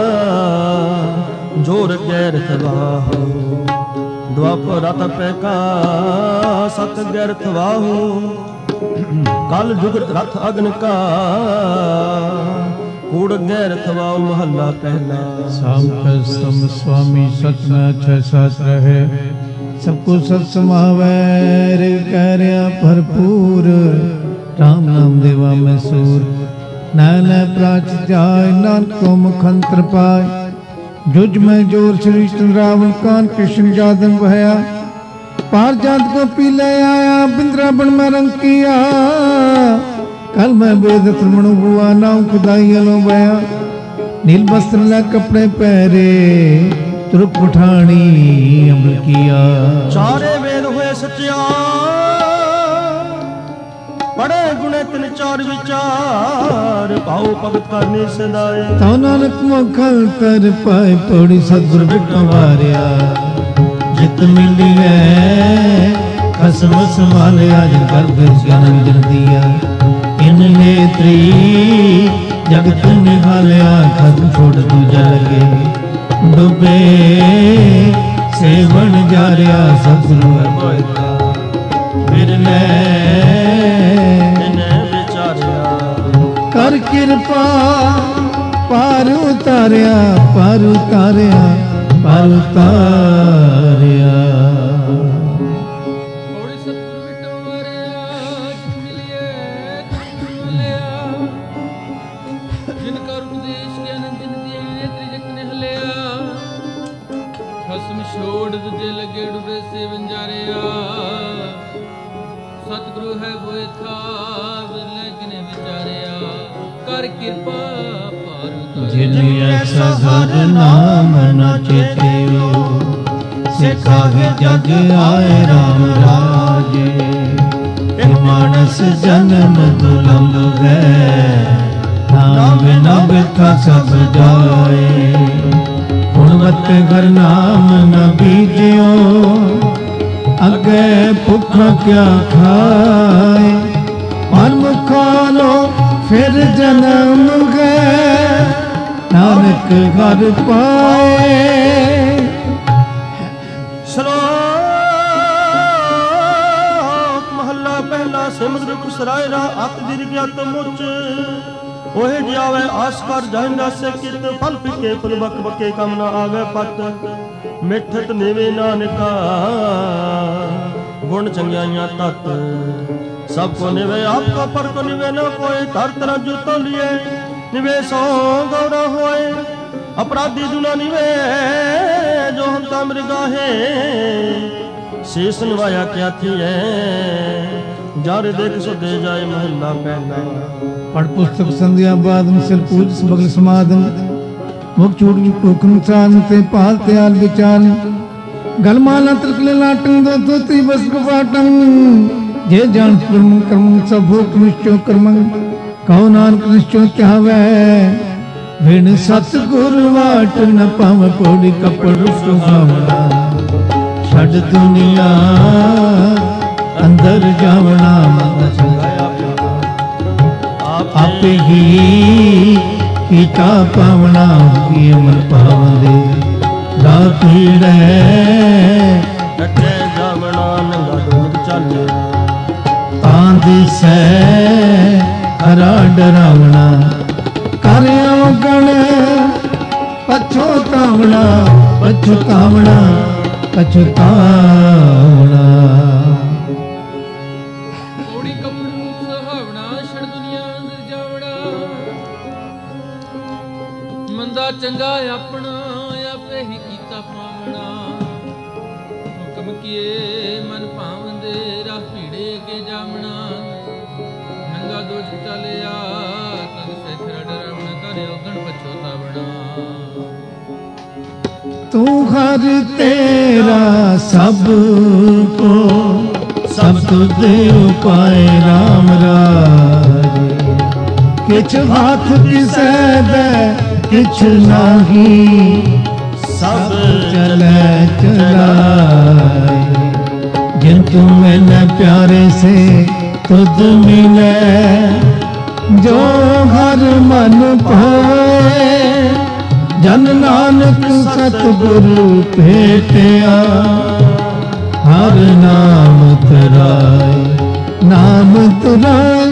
जोर गैरतवा हो। द्वापर रथ पे का सत गैरतवा हो, कल जुग रथ अग्न का कूड़ गैरतवा। महला पहला। साम कसम स्वामी सतना छह सात रहे, सबको सत समावैर करिया भरपूर। राम नाम देवा में सूर, नैन प्राच जाय नानक को मुखंत्र पाय। जुज में जोर श्री कृष्ण रावण कान कृष्ण जादन बहया। पार जात को पी ले आया, बिंद्रावन में रंग किया। कल मैं वेद श्रवण हुआ, नाम खुदाई अलो बया। नील वस्त्र ला कपड़े पहरे, तुरक पठानी अमल किया। चारे वेद हुए सच्चा, पढ़े गुणे तिन चार विचार। पाओ भगत करने सदाए, तो नानक मुखल कर पाए। पौड़ी सतगुर बिटो वारिया, जित मिली है खस ਰਸਮ ਸੰਭਾਲਿਆ ਜਿਨ ਗਰਭ ਜਨਮ ਜਨ ਦੀਆ ਇਨ ਨੇਤਰੀ ਜਗਤ ਨਿਹਾਲਿਆ ਖਸਮ ਛੋੜ ਦੂਜਾ ਲਗੇ ਡੁੱਬੇ ਸੇਵਣ ਜਾਰਿਆ ਸਤਿਗੁਰੂ ਅਰਬੋਇਤਾ ਫਿਰ ਲੈ ਇਹਨੇ ਵਿਚਾਰਿਆ ਕਰ ਕਿਰਪਾ ਪਾਰ ਉਤਾਰਿਆ ਪਾਰ ਉਤਾਰਿਆ ਪਾਰ ਉਤਾਰਿਆ ਔਰ ਸਤਿਗੁਰ ਵਿਟੋ ਮਾਰਿਆ ਜਿਨ ਮਿਲਿਆ ਤਿਨ ਮਿਲਿਆ ਜਿਨ ਕਰ ਉਪਦੇਸ਼ ਗਿਆਨ ਜਿਨ ਦੀ ਨੇਤਰੀ ਜਗਤ ਨੇ ਹਲਿਆ ਖਸਮ ਛੋੜ ਦੂਜੇ ਲਗੇ ਡੁੱਬੇ ਸੇਵਨ ਜਾਰਿਆ ਸਤਿਗੁਰੂ ਹੈ ਹੋਏ ਥਾ ਵਿਰਲੇ ਕਿਨੇ ਵਿਚਾਰਿਆ ਕਰ ਕਿਰਪਾ ਪਾਰ ਉਤਾਰਿਆ ਜਿਨ ਐਸਾ ਹਰ ਨਾਮ ਨ ਚੇਤਿਓ ਸਿਖਾਵੇ ਜਗ ਆਏ ਰਾਮ ਰਾਜੇ ਇਹ ਮਾਨਸ ਜਨਮ ਦੁਲੰਭ ਹੈ ਨਾਮ ਬਿਨਾ ਬਿਰਥਾ ਸਭ ਜਾਏ ਗੁਣਵਤ ਘਰ ਨਾਮ ਨ ਬੀਜਿਓ ਅੱਗੇ ਭੁੱਖਾ ਕਿਆ ਖਾਏ ਮਨਮੁਖਾ ਲੋ ਫਿਰ ਜਨਮ ਗਏ ਨਾਨਕ ਘਰ ਪਾਏ ਸ਼ਲੋਕ ਮਹੱਲਾ ਪਹਿਲਾ ਸਿਮਰ ਕੁਸਰਾਏ ਰਾ ਅਤ ਦਿਰ ਗਿਆਤ ਮੁਚ ਉਹੇ ਜਿਆਵੇ ਆਸ ਕਰ ਜਾਇ ਨਾਸੇ ਕਿਤ ਫਲ ਫਿਕੇ ਫਲ ਬਕ ਬਕੇ ਕਮ ਨਾ ਆਵੇ ਪਤ ਮਿੱਠਤ ਨੇਵੇ ਨਾਨਕਾ ਗੁਣ ਚੰਗਿਆਈਆਂ ਤਤ ਸਭ ਕੋ ਨਿਵੇ ਆਪ ਕੋ ਪਰ ਕੋ ਨਿਵੇ ਨਾ ਕੋਏ ਧਰ ਤਰ ਜੁਤੋ ਲਿਏ ਨਿਵੇ ਸੋ ਗੌਰਾ ਹੋਏ ਅਪਰਾਧੀ ਦੁਨਾ ਨਿਵੇ ਜੋ ਹੰਤਾ ਮ੍ਰਿਗਾਹੇ ਸੀਸ ਨਿਵਾਇਆ ਕਿਆ ਥੀਏ ਜਰ ਦੇਖ ਸੋ ਦੇ ਜਾਏ ਮਹੱਲਾ ਪਹਿਲਾ ਪੜ ਪੁਸਤਕ ਸੰਧਿਆ ਬਾਦ ਮਿਸਲ ਪੂਜ ਸਬਗਲ ਸਮਾਦਨ ਮੁਖ ਚੂੜ ਕੋਖਨ ਸਾਨ ਤੇ ਪਾਲ ਤੇ ਆਲ ਵਿਚਾਰ ਗਲਮਾਲਾ ਤ੍ਰਿਕਲੇ ਲਾਟੰ ਦੋ ਤੋਤੀ ਬਸ ਕਪਾਟੰ ਜੇ ਜਾਣ ਕਰਮ ਕਰਮ ਸਭ ਭੋਗ ਨਿਸ਼ਚੋ ਕਰਮੰ ਕਉ ਨਾਨਕ ਨਿਸ਼ਚੋ ਚਾਹਵੇ ਵਿਣ ਸਤਿਗੁਰ ਵਾਟ ਨ ਪਾਵ ਕੋੜੀ ਕਪੜ ਸੁਹਾਵਣਾ ਛੱਡ ਦੁਨੀਆ ਅੰਦਰ ਜਾਵਣਾ ਮਨ ਸੰਗਾਇਆ ਆਪੇ ਹੀ ਕੀਤਾ ਪਾਵਣਾ ਕੀ ਅਮਰ ਪਾਵੰਦੇ ਦਾ ਪੀੜੈ ਡਟੇ ਜਾਵਣਾ ਨੰਗਾ ਡੋਲ ਚੱਲੇ ਤਾਂ ਦਿਸੈ ਹਰਾ ਡਰਾਵਣਾ ਕਰ ਔਗਣ ਪਛੋਤਾਵਣਾ ਪਛੋਤਾਵਣਾ ਪਛੋਤਾਵਣਾ ਕੋੜੀ ਕਪੜ ਸੁਹਾਵਣਾ ਛੜ ਦੁਨੀਆ ਅੰਦਰ ਜਾਵੜਾ ਮੰਦਾ ਚੰਗਾ ਆਪਣਾ ਆਪੇ ਹੀ ਕੀਤਾ ਪਾਵਣਾ ਹੁਕਮ ਕੀਏ ਮਨ ਭਾਵੰਦੇ ਰਾਹ ਭੀੜੇ ਕੇ ਜਾਵਣਾ ਨੰਗਾ ਦੋਜ ਚਲਿਆ ਤਨ ਸਿਖਰ ਡਰਵਣ ਕਰਿਓ ਗਣ ਪਛੋਤਾਵਣਾ ਤੂੰ ਹਰ ਤੇਰਾ ਸਭ ਕੋ ਸਭ ਤੁਧ ਉਪਾਏ ਰਾਮ ਰਾਜੇ ਕਿਛ ਹਾਥ ਕਿਸੈ ਦੇ ਕਿਛ ਨਾਹੀ ਸਭ ਚਲੇ ਚਲਾਏ ਜਿਨ ਤੂੰ ਮੈਨੇ ਪਿਆਰੇ ਸੇ ਤੁਧ ਮਿਲੇ ਜੋ ਹਰ ਮਨ ਪਾਏ ਜਨ ਨਾਨਕ ਸਤਿਗੁਰੂ ਭੇਟਿਆ ਹਰ ਨਾਮ ਤਰਾਏ ਨਾਮ ਤਰਾਏ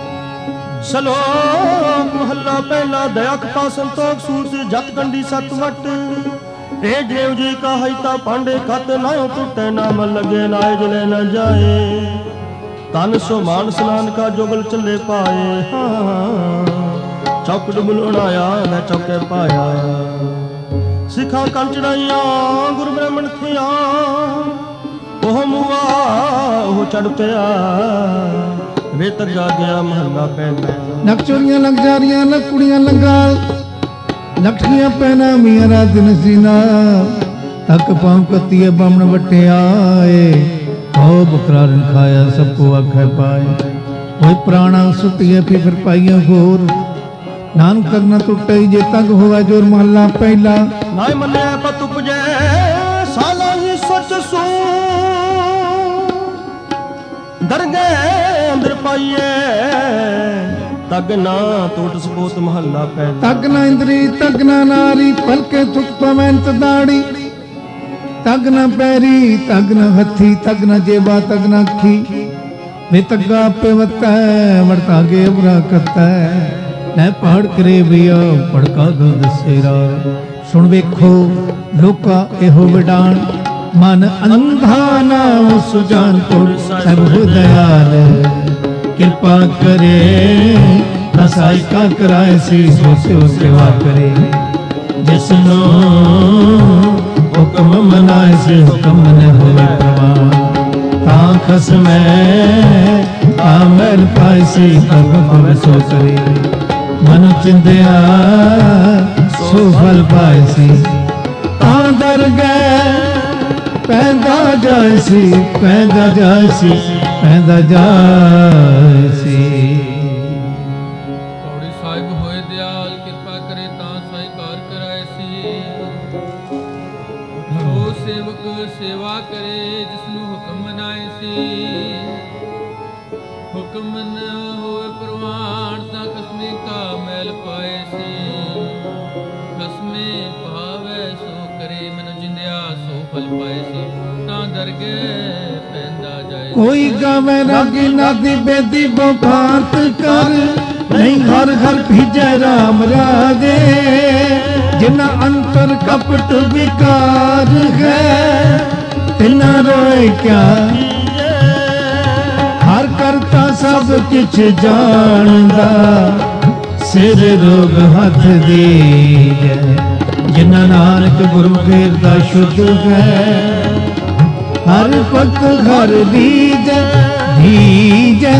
ਸ਼ਲੋਕ ਮਹੱਲਾ ਪਹਿਲਾ ਦਇਆ ਕਥਾ ਸੰਤੋਖ ਸੂਰਜ ਜਤ ਗੰਢੀ ਸਤ ਵਟ ਏ ਦੇਵ ਜੀ ਕਾ ਹਈਤਾ ਪਾਂਡੇ ਕਤ ਨਾਉ ਟੁੱਟੇ ਨਾਮ ਲਗੇ ਲਾਏ ਜਲੇ ਨ ਜਾਏ ਤਨ ਸੋ ਮਾਨ ਸਨਾਨ ਕਾ ਜੋਗਲ ਚੱਲੇ ਪਾਏ ਹਾਂ ਚੌਕ ਡੁਬਲ ਉਣਾਇਆ ਮੈਂ ਚੌਕੇ ਪਾਇਆ ਸਿੱਖਾਂ ਕੰਨ ਚੜਾਈਆਂ ਗੁਰੂ ਬ੍ਰਾਹਮਣ ਥੀਆਂ ਉਹ ਮੁਆ ਉਹ ਚੜ ਪਿਆ ਵੇ ਤੱਗਾ ਗਿਆ ਮਹੱਲਾ ਪਹਿਲਾ ਨਕ ਚੋਰੀਆਂ ਲੱਗ ਜਾ ਰਹੀਆਂ ਲੱਗ ਕੁੜੀਆਂ ਲੰਗਾ ਲਖੀਆਂ ਪੈਣਾ ਮੀਆਂ ਰਾਤ ਨਸੀਨਾ ਤੱਕ ਪਾਉ ਕਤੀਏ ਬਾਮਣ ਵਟਿਆਏ ਹੋ ਬਕਰਾ ਰਨ ਖਾਇਆ ਸਭ ਕੋ ਆਖੇ ਪਾਏ ਹੋਏ ਪ੍ਰਾਣਾ ਸੁਟਿਏ ਫਿਕਰ ਪਾਈਆਂ ਹੋਰ ਨਾਨਕ ਤਕ ਨ ਟੁੱਟੇ ਜੇ ਤੱਕ ਹੋਵੇ ਜੋਰ ਮਹੱਲਾ ਪਹਿਲਾ ਨਾਇ ਮੰਨਿਆ ਪਤ ਉਪਜੈ ਸਾਲਾ ਹੀ ਸੱਚ ਸੂ ਦਰਗਹਿ ਅੰਦਰ ਪਾਈਏ ਤਗ ਨਾ ਟੋਟ ਸਬੋਤ ਮਹੱਲਾ ਪਹਿਲਾ। ਤਗ ਨਾ ਇੰਦਰੀ ਤਗ ਨਾ ਨਾਰੀ ਪਲਕੇ ਥੁਕ ਪਵੰਤ ਦਾੜੀ ਤਗ ਨਾ ਪੈਰੀ ਤਗ ਨਾ ਹੱਥੀ ਤਗ ਨਾ ਜੇਬਾ ਤਗ ਨਾ ਅੱਖੀ ਵੇ ਤੱਗਾ ਆਪੇ ਵਤੈ ਵਰਤਾ ਗੇ ਬਰਾ ਕਰਤੈ ਲੈ ਪਹਾੜ ਕਰੇ ਬਿਆ ਪੜਕਾ ਦੋ ਦਸੇਰਾ। ਸੁਣ ਵੇਖੋ ਲੋਕਾ ਇਹੋ ਵਿਡਾਣ ਮਨ ਅੰਧਾ ਨਾ ਸੁਜਾਨ ਪੁਰ ਸਭ ਹੁਦਿਆਲ ਕਿਰਪਾ ਕਰੇ ਨਸਾਈ ਕਾ ਕਰਾਏ ਸੀ ਸੋ ਸਿਓ ਸੇਵਾ ਕਰੇ ਜਿਸਨੋ ਹੁਕਮ ਮਨਾਏ ਸੇ ਹੁਕਮ ਨ ਹੋਵੇ ਪ੍ਰਵਾਨ ਤਾਂ ਖਸਮੈ ਆਮਰ ਪਾਏ ਸੀ ਕਬ ਕਬ ਸੋ ਕਰੇ ਮਨ ਚਿੰਦਿਆ ਸੋ ਫਲ ਪਾਏ ਸੀ ਤਾਂ ਦਰ ਗਏ ਪੈਂਦਾ ਜਾਏ ਸੀ ਪੈਂਦਾ ਜਾਏ ਸੀ ਪੈਂਦਾ ਜਾਏ ਸੀ। ਪੌੜੀ ਸਾਹਿਬ ਹੋਏ ਦਿਆਲ ਕਿਰਪਾ ਕਰੇ ਤਾਂ ਸਾਈ ਕਾਰ ਕਰਾਏ ਸੀ ਜੋ ਸੇਵਕ ਸੇਵਾ ਕਰੇ ਜਿਸਨੂੰ ਹੁਕਮ ਮਨਾਏ ਸੀ ਹੁਕਮ ਨ ਹੋਏ ਪ੍ਰਵਾਨ ਤਾਂ ਕਸਮੇ ਕਾ ਮੈਲ ਪਾਏ ਸੀ ਕਸਮੇ ਪਾਵੇ ਸੋ ਕਰੇ ਮਨ ਜਿੰਦਿਆ ਸੋ ਫਲ ਪਾਏ ਸੀ ਤਾਂ ਦਰਗਹਿ ਪੈਂਦਾ ਜਾਏ। ਕੋਈ ਗਾਵੇ ਰਾਗੀ ਨਾਦੀ ਬੇਦੀ ਬਖਾਤ ਕਰ ਨਹੀਂ ਹਰ ਹਰ ਭੀਜੈ ਰਾਮ ਰਾਜੇ ਜਿਨਾ ਅੰਤਰ ਕਪਟ ਵਿਕਾਰ ਹੈ ਤਿਨਾ ਰੋਏ ਕਿਆ ਹਰ ਕਰਤਾ ਸਭ ਕਿਛ ਜਾਣਦਾ ਸਿਰ ਰੋਗ ਹੱਥ ਦੀਜੈ ਜਿਨਾ ਨਾਨਕ ਗੁਰੂ ਫੇਰਦਾ ਸ਼ੁੱਧ ਹੈ ਹਰ ਭਗਤ ਹਰ ਦੀਜੈ ਦੀਜੈ।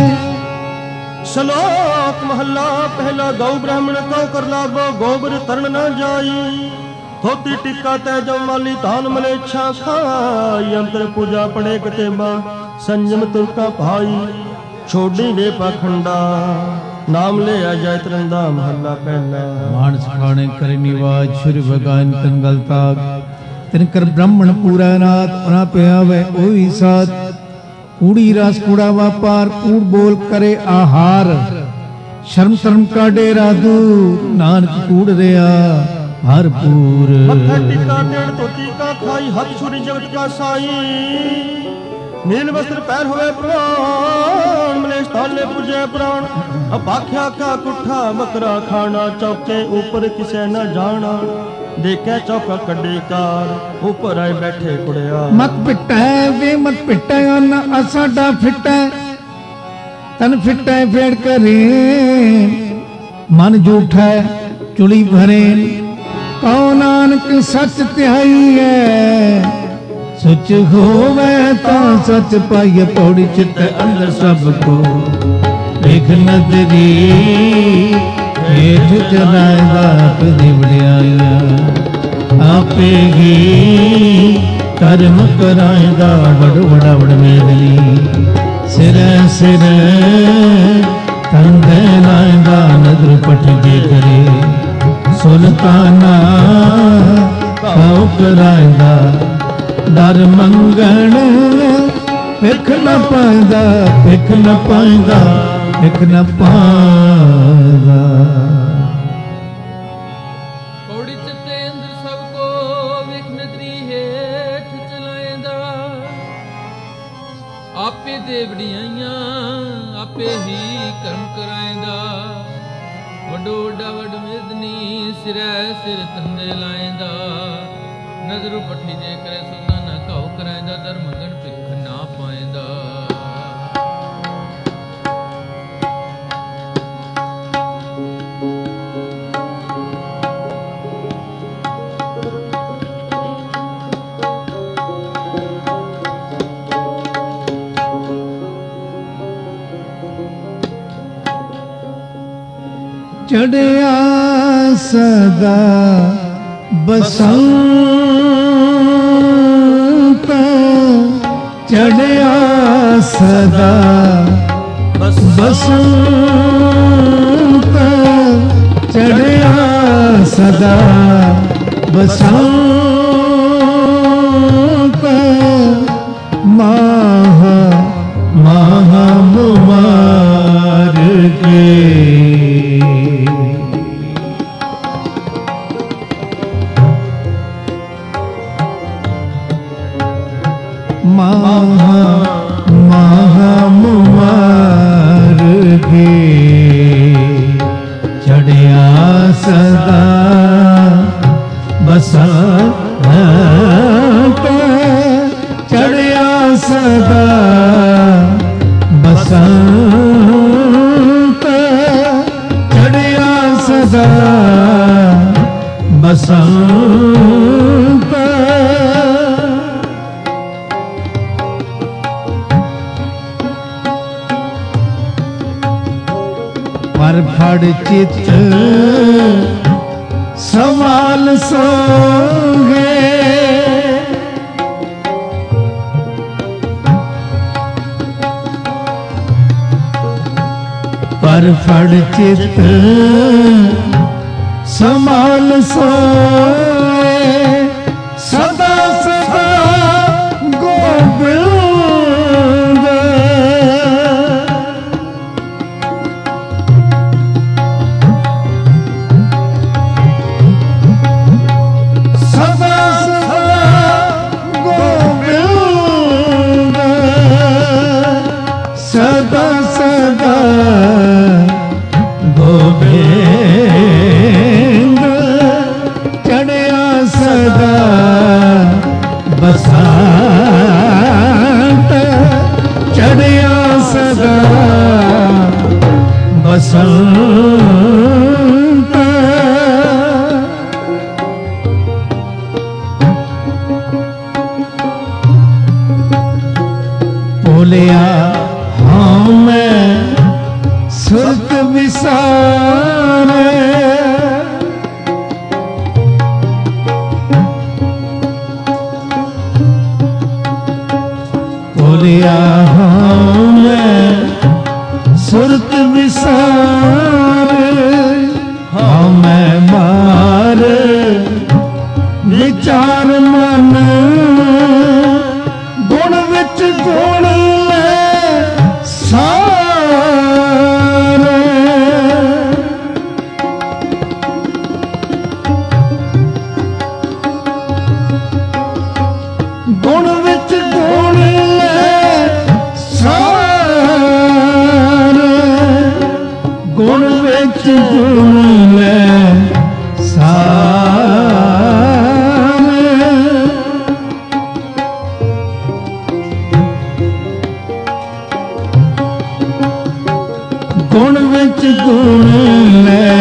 ਸ਼ਲੋਕ ਮਹੱਲਾ ਪਹਿਲਾ ਗਊ ਬ੍ਰਾਹਮਣ ਕਉ ਕਰ ਲਾਭੋ ਗੋਬਰ ਤਰਨ ਨਾ ਜਾਈ ਧੋਤੀ ਟਿੱਕਾ ਤੈ ਜਮਾਲੀ ਧਾਨ ਮਲੇਛਾ ਖਾਈ ਅੰਤਰ ਪੂਜਾ ਪੜੇ ਕਤੇਬਾ ਸੰਜਮ ਤੁਰਕਾ ਭਾਈ ਛੋਡੀ ਵੇ ਪਖੰਡਾ ਨਾਮ ਲਿਆ ਜੈ ਤਰੰਦਾ ਮਹੱਲਾ ਪਹਿਲਾ। ਮਾਨਸ ਖਾਣੇ ਕਰੇ ਨਿਵਾਜ ਸ਼ੁਰ ਭਗਾਨ ਤੰਗਲ ਤਾਗ ਤਿਨਕਰ ਬ੍ਰਾਹਮਣ ਪੂਰਾ ਨਾਥ ਉਹਨਾਂ ਪਿਆ ਵੈ ਉਹੀ ਸਾਥ ਕੂੜੀ ਰਸ ਕੂੜਾ ਵਾਪਾਰ ਕੂੜ ਬੋਲ ਕਰੇ ਆਹਾਰ ਸ਼ਰਮ ਸ਼ਰਮ ਕਾ ਡੇਰਾ ਦੂ ਨਾਨਕ ਕੂੜ ਰਿਆ ਭਰਪੂਰ। ਮੱਥਾ ਟਿੱਕਾ ਡੇਢ ਧੋਤੀ ਕਾ ਖਾਈ ਹੱਥ ਛੁਰੀ ਜਗਤ ਕਾ ਸਾਈ ਨੀਲ ਵਸਤਰ ਪਹਿਰ ਹੋਵੇ ਪ੍ਰਾਣ ਮਲੇਸ਼ ਤਾਲੇ ਪੁਜੇ ਪ੍ਰਾਣ ਅਪਾਖਿਆ ਕਾ ਕੁੱਠਾ ਬੱਕਰਾ ਖਾਣਾ ਚੌਕੇ ਉੱਪਰ ਕਿਸੇ ਨਾ ਜਾਣਾ ਦੇਖਿਆ ਚੌਕਾ ਕੱਢੇ ਕਾਰ ਉੱਪਰ ਆਏ ਬੈਠੇ ਕੁੜਿਆ ਮਤ ਪਿੱਟੈ ਵੇ ਮਤ ਪਿੱਟੈ ਨਾ ਅਸਾਡਾ ਫਿੱਟੈ ਤਨ ਫਿੱਟੈ ਫੇੜ ਕਰੇ ਮਨ ਝੂਠੈ ਚੁਲੀ ਭਰੇ ਕਉ ਨਾਨਕ ਸੱਚ ਧਿਆਈਐ ਸੱਚ ਹੋਵੇ ਤਾਂ ਸੱਚ ਪਾਈਏ ਪੌੜੀ ਚਿੱਤ ਅੰਦਰ ਸਭ ਕੋ ਵੇਖ ਨਦਰੀ ਹੇਠ ਚਲਾਇਦਾ ਕਦੀ ਵਡਿਆਈਆਂ ਆਪੇ ਹੀ ਕਰਮ ਕਰਾਇਦਾ ਵਡ ਵਡਾ ਵਡ ਮੇਦਨੀ ਸਿਰ ਸਿਰ ਤੰਦੇ ਲਾਇਦਾ ਨਦਰ ਪਟ ਜੇ ਕਰੇ ਸੁਲਤਾਨਾ ਕਾਉ ਕਰਾਇਦਾ ਦਰ ਮੰਗਣ ਵੇਖ ਨ ਪਾਇਦਾ ਵੇਖ ਨ ਪਾਇਦਾ ਵੇਖ ਨ ਪਾਇਦਾ। ਪੌੜੀ ਚਿੱਤੇ ਅੰਦਰ ਸਭ ਕੋ ਵੇਖ ਨਦਰੀ ਹੇਠ ਚਲਾਏਂਦਾ ਆਪੇ ਦੇ ਵਡਿਆਈਆਂ ਆਪੇ ਹੀ ਕਰਮ ਕਰਾਏਂਦਾ ਵੱਡੋ ਵੱਡਾ ਵੱਡ ਮੇਦਨੀ ਸਿਰੈ ਸਿਰ ਤੰਦੇ ਲਾਏਂਦਾ ਨਜ਼ਰ ਪੱਠੀ ਜੇ ਕਰੇ ਸੁਲਤਾਨਾ ਘਾਉ ਕਰਾਏਂਦਾ ਦਰ ਮੰਗਣ ਭਿੱਖ ਨਾ ਪਾਏਂਦਾ। ਚੜਿਆ ਸਦਾ ਬਸੰਤ ਚੜਿਆ ਸਦਾ ਬਸੰਤ ਚੜਿਆ ਸਦਾ ਬਸੰਤ ਮਾਹ ਮਾਹ महामुमार के महा महामुमार के चढ़िया सदा बसंत चढ़िया सदा बसंत चढ़िया सदा बसंत पर फड़ चित सवाल सोगे पर फड़ चित सवाल सोए सदा सदा गोविंद सदा सदा गोविंद सदा सदा गोविंद चढ़िया सदा बसंत चढ़िया सदा बसंत बोलिया हाँ मैं सुरत विसारे बोलिया हाँ मैं सुरत विसारे हाँ मैं मार विचार मन गुण विच गुण सारे गुण विच गुण सारे गुण विच गुण सारे गुण विच गुण ले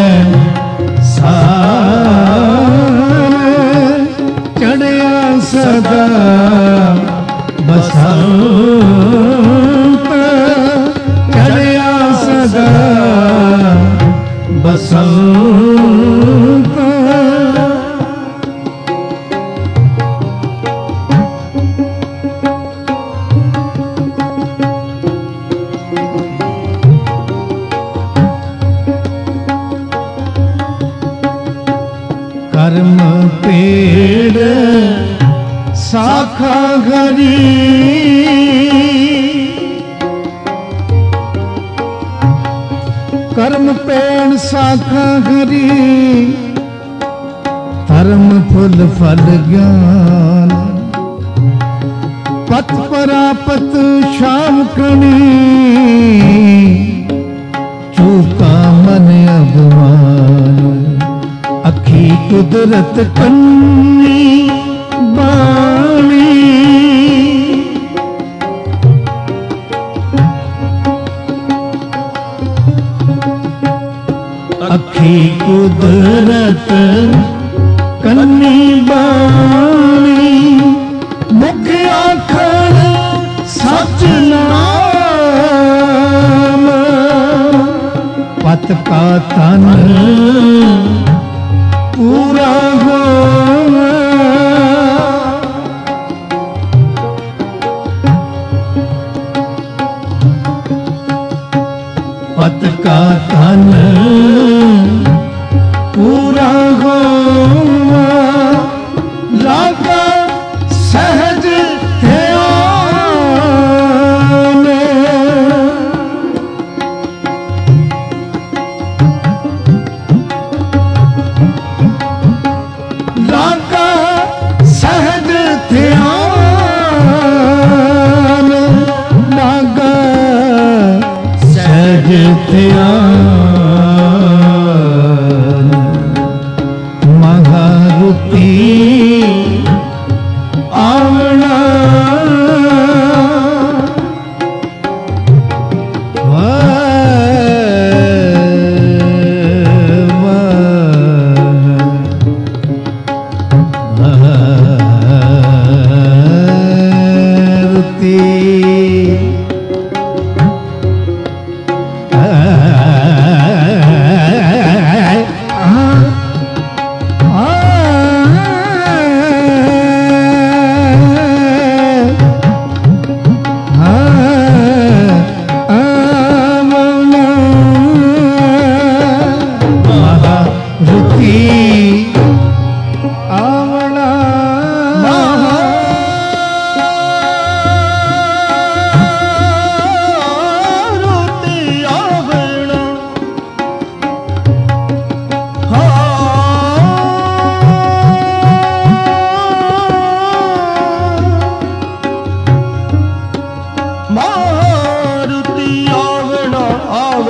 सारे चढ़िया सदा बसंत चढ़िया सदा बसंत कर्म पेड़ शाखा घरी कर्म पेड़ शाखा घरी धर्म फुल फल ज्ञान पथ परापत शाम कणी चूका मन अभिमान अखी कुदरत कन्नी बाणी अखी कुदरत कन्नी बाणी मुख आखण सच नाम पत का तन पूरा हो पत का तन पूरा हो लागा सहज ध्यान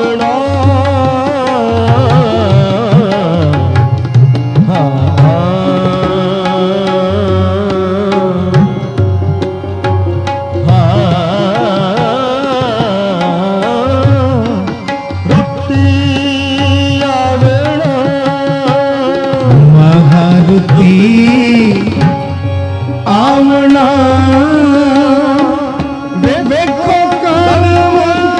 ਆਵਣਾ ਆਵਣਾ ਵੇਖੋ ਕਰਮ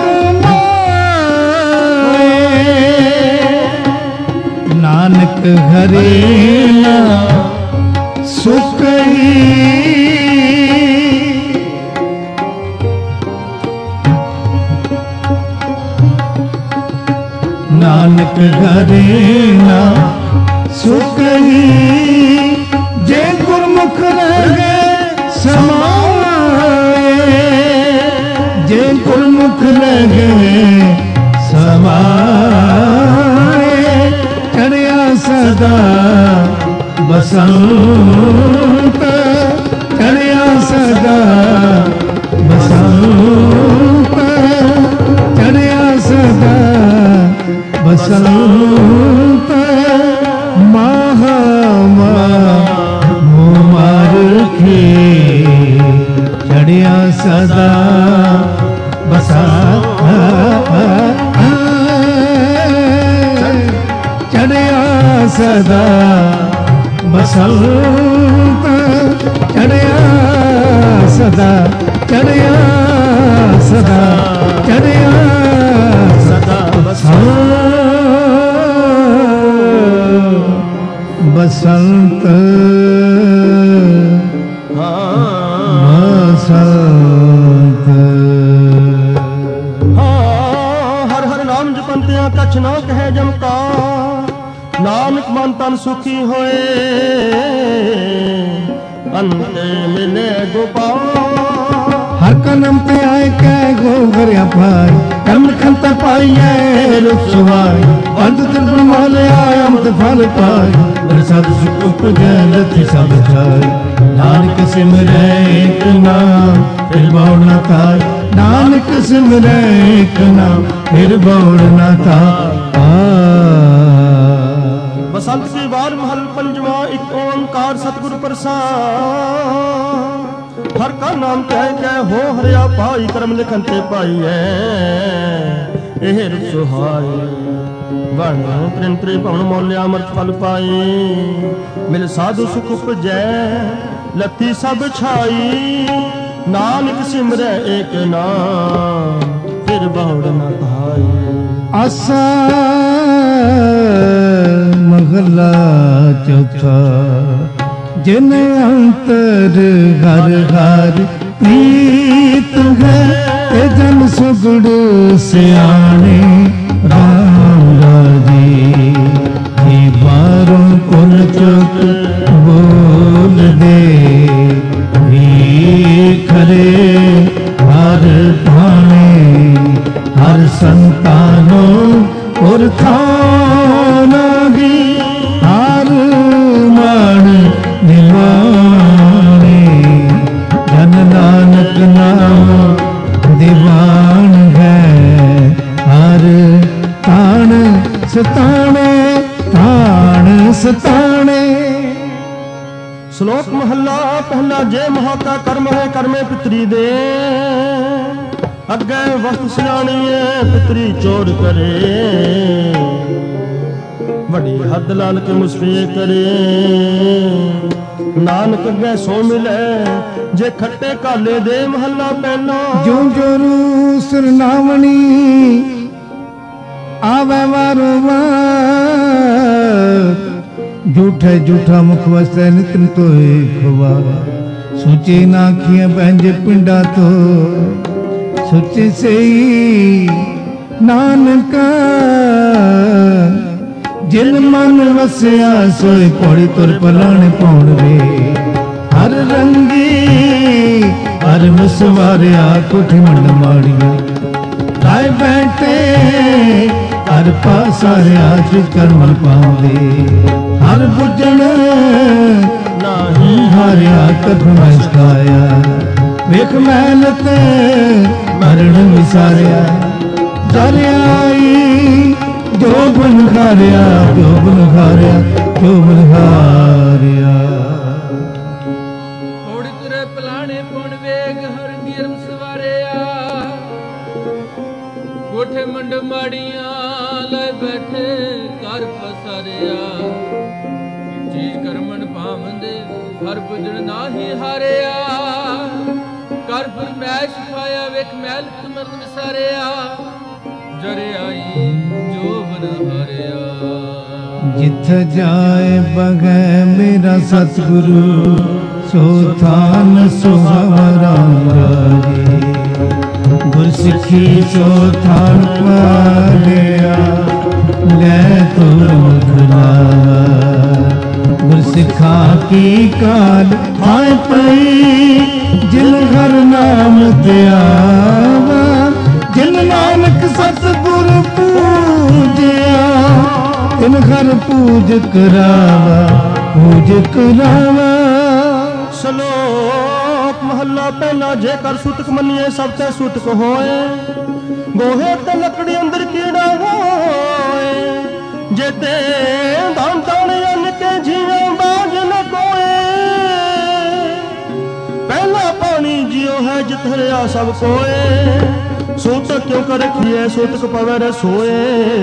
ਕਮਾਏ ਨਾਨਕ ਹਰੇ ਨਾ ਸੁਖ ਹੀ ਨਾਨਕ ਹਰੇ ਨਾ ਸੁਖ ਹੀ ਜੇ ਗੁਰਮੁਖ ਲਗੇ ਸਮਾਏ ਜੇ ਗੁਰਮੁਖ ਲਗੇ ਸਮਾਏ ਚੜਿਆ ਸਦਾ ਬਸੰਤ ਚੜਿਆ ਸਦਾ ਬਸੰਤ ਚੜਿਆ ਸਦਾ ਬਸੰਤ ਮਹਾ ਮਾਰ ਕੇ ਚੜਿਆ ਸਦਾ ਬਸਾ ਚੜਿਆ ਸਦਾ ਬਸੰਤ ਚੜਿਆ ਸਦਾ ਚੜਿਆ ਸਦਾ ਚੜਿਆ ਸਦਾ ਬਸੰਤ ਬਸੰਤ ਹਾਂ ਹਰ ਹਰ ਨਾਮ ਜਪੰਤਿਆਂ ਕਛ ਨਾ ਕਹਿ ਜਮਕਾ ਨਾਨਕ ਮਨ ਤਨ ਸੁਖੀ ਹੋਏ ਅੰਤੇ ਮਿਲੇ ਗੋਪਾਲ ਹਰ ਕਨਮ ਤੇ ਆਏ ਕਹਿ ਗੋ ਕਰਿਆ ਪਾਈ ਕਰਮ ਖੰਤ ਪਾਈਐ ਰੁਖ ਸੁਹਾਈ ਬੰਦ ਦਿਨ ਬ੍ਰਹਮਾਲਿਆ ਅਮਤ ਫਲ ਪਾਈ ਮੇਰੇ ਸਾਧ ਸੁਖ ਉਪਜੈ ਲਥੀ ਸਭ ਖਾਈ ਨਾਨਕ ਸਿਮਰੈ ਏਕ ਨਾਮ ਫਿਰ ਬਉ ਨ ਤਾਈ ਨਾਨਕ ਸਿਮਰੈ ਏਕ ਨਾਮ ਫਿਰ ਬਉ ਨ ਤਾਈ ਬਸੰਤ ਸੀ ਵਾਰ ਮਹਲ ਪੰਜਵਾ ਇੱਕ ਓੰਕਾਰ ਸਤਿਗੁਰ ਪ੍ਰਸਾਦ ਹਰ ਕਾ ਨਾਮ ਕਹਿ ਕਹਿ ਹੋ ਹਰਿਆ ਪਾਈ ਕਰਮ ਲਿਖਨ ਤੇ ਪਾਈਐ ਇਹ ਰੁਖ ਸੁਹਾਈ ਵਣ ਤ੍ਰਿਨ ਤ੍ਰਿ ਭਵਨ ਮੋਲਿਆ ਅਮਰਤ ਫਲ ਪਾਈ ਮਿਲ ਸਾਧੂ ਸੁਖ ਉਪਜੈ ਲੱਤੀ ਸਭ ਛਾਈ ਨਾਨਕ ਸਿਮਰੈ ਏਕ ਨਾਮ ਫਿਰ ਬਹੁੜ ਨ ਧਾਈ ਆਸਾ ਮਹਲਾ ਚੌਥਾ ਜਿਨ ਅੰਤਰ ਘਰ ਘਰ ਪ੍ਰੀਤ ਹੈ ਤੇ ਜਨ ਸੁਗੜ ਸਿਆਣੇ ਰਾਮ ਰਾਜੀ ਜੀ ਬਾਰੋਂ ਕੁਲ ਚੁਕ ਬੋਲ ਦੇ ਵੀ ਖਰੇ ਹਰ ਭਾਣੇ ਹਰ ਸੰਤਾਨੋ ਔਰ ਥਾਨਗੀ ਹਰ ਮਾਨ ਨਿਵਾਣੇ ਜਨ ਨਾਨਕ ਨਾਮ ਦੀਵਾਨ ਹੈ ਹਰ ਤਾਣ ਸਤਾਣੇ ਤਾਣ ਸਤਾਣੇ ਸ਼ਲੋਕ ਮਹੱਲਾ ਪਹਿਲਾ ਜੇ ਮਹਾਤਾ ਕਰਮ ਹੈ ਕਰਮੇ ਪਿਤਰੀ ਦੇ ਅੱਗੇ ਵਸਤ ਸਿਆਣੀਏ ਪਿਤਰੀ ਚੋਰ ਕਰੇ ਵੱਡੀ ਹੱਦ ਲਾਲ ਕੇ ਮੁਸਫੇ ਕਰੇ ਨਾਨਕ ਅੱਗੇ ਸੋ ਮਿਲੇ ਜੇ ਖੱਟੇ ਕਾਲੇ ਦੇ ਮਹੱਲਾ ਪਹਿਲਾ ਜੋ ਜੋ ਰੂ ਸਰਨਾਵਣੀ ਆਵੇ ਵਾਰੋ ਵਾਰ ਝੂਠੇ ਝੂਠਾ ਮੁਖ ਵਸੈ ਨਿਤਨ ਤੋਏ ਖਵਾ ਸੁਚੇ ਨਾ ਆਖੀਆਂ ਬੰਜ ਪਿੰਡਾ ਤੋ ਸੁਚੇ ਸਈ ਨਾਨਕਾ ਜਿਨ ਮਨ ਵਸਿਆ ਸੋਏ ਪੌੜੀ ਤੁਰ ਪਲਾਣੇ ਪਾਉਣ ਵੇ ਹਰ ਰੰਗੀ ਹਰ ਮਸਵਾਰਿਆ ਕੋਠੀ ਮੰਡ ਮਾੜੀਆਂ ਰਾਏ ਬੈਠੇ ਹਰ ਪਾਸਾਰਿਆ ਜਿਸ ਕਰਮਨ ਪਾਉਂਦੇ ਹਰ ਬੁੱਝਣ ਨਾਹੀ ਹਾਰਿਆ ਕਦ ਮੈਂ ਸਕਾਇਆ ਵੇਖ ਮਹਿਲਤ ਮਰਨ ਵਿਸਾਰਿਆ ਜਰਿਆਈ ਬਨ ਖਾਰਿਆ ਕਿਉ ਬਨ ਖਾਰਿਆ ਕਿਉ ਬਨ ਖਾਰਿਆ। ਔੜ ਤੁਰੇ ਪਲਾਣੇ ਪੁਣ ਵੇਗ ਹਰ ਨਿਰਮ ਸਵਾਰਿਆ। ਕੋਠੇ ਮੰਡ ਮਾੜੀਆਂ ਲੈ ਬੈਠੇ ਘਰ ਪਸਾਰਿਆ। ਚੀਜ਼ ਕਰਮਨ ਭਾਵੰਦੇ ਹਰ ਬੁਝਣ ਨਾਹੀ ਹਾਰਿਆ। ਕਰ ਫਰਮੈਸ਼ ਪਾਇਆ ਵੇਖ ਮੈਲ ਤੁਮਰਨ ਵਿਸਾਰਿਆ। ਜਰਿਆਈ ਜੋਬਨ ਹਾਰਿਆ। ਜਿੱਥ ਜਾਏ ਬਗੈ ਮੇਰਾ ਸਤਿਗੁਰੂ ਸੋ ਥਾਨ ਸੁਹਾਵਰਾ ਰਾਜੇ। ਗੁਰਸਿੱਖੀ ਸੋ ਥਾਨ ਪਾਲਿਆ ਲੈ ਤੁਰ ਮੁਖਲਾ। ਗੁਰਸਿੱਖਾ ਕੀ ਕਾਲ ਹਾਏ ਪਈ ਜਿਨ ਘਰ ਨਾਮ ਧਿਆਵਾ। ਜਿਨ ਨਾਨਕ ਸਤਿਗੁਰ ਪੂਜਿਆ ਤਿਨ ਘਰ ਪੂਜ ਕਰਾਵਾ ਪੂਜ ਕਰਾਵਾ। ਸ਼ਲੋਕ ਮਹੱਲਾ ਪਹਿਲਾ। ਜੇਕਰ ਸੁਤਕ ਮੰਨੀਏ ਸਭ ਤੇ ਸੁਤਕ ਹੋਏ। ਗੋਹੇ ਤੇ ਲੱਕੜੀ ਅੰਦਰ ਕੀੜਾ ਹੋਏ। ਜੇਤੇ ਦਾਨ ਦਾਨ ਅੰਨ ਕੇ ਜੀਵਾਂ ਬਾਝ ਨ ਕੋਏ। ਪਹਿਲਾ ਪਾਣੀ ਜਿਉ ਹੈ ਜਿਤ ਹਰਿਆ ਸਭ ਕੋਏ। ਸੂਤਕ ਕਿਉ ਕਰ ਰਖੀਏ ਸੂਤਕ ਪਵੈ ਰਸੋਏ।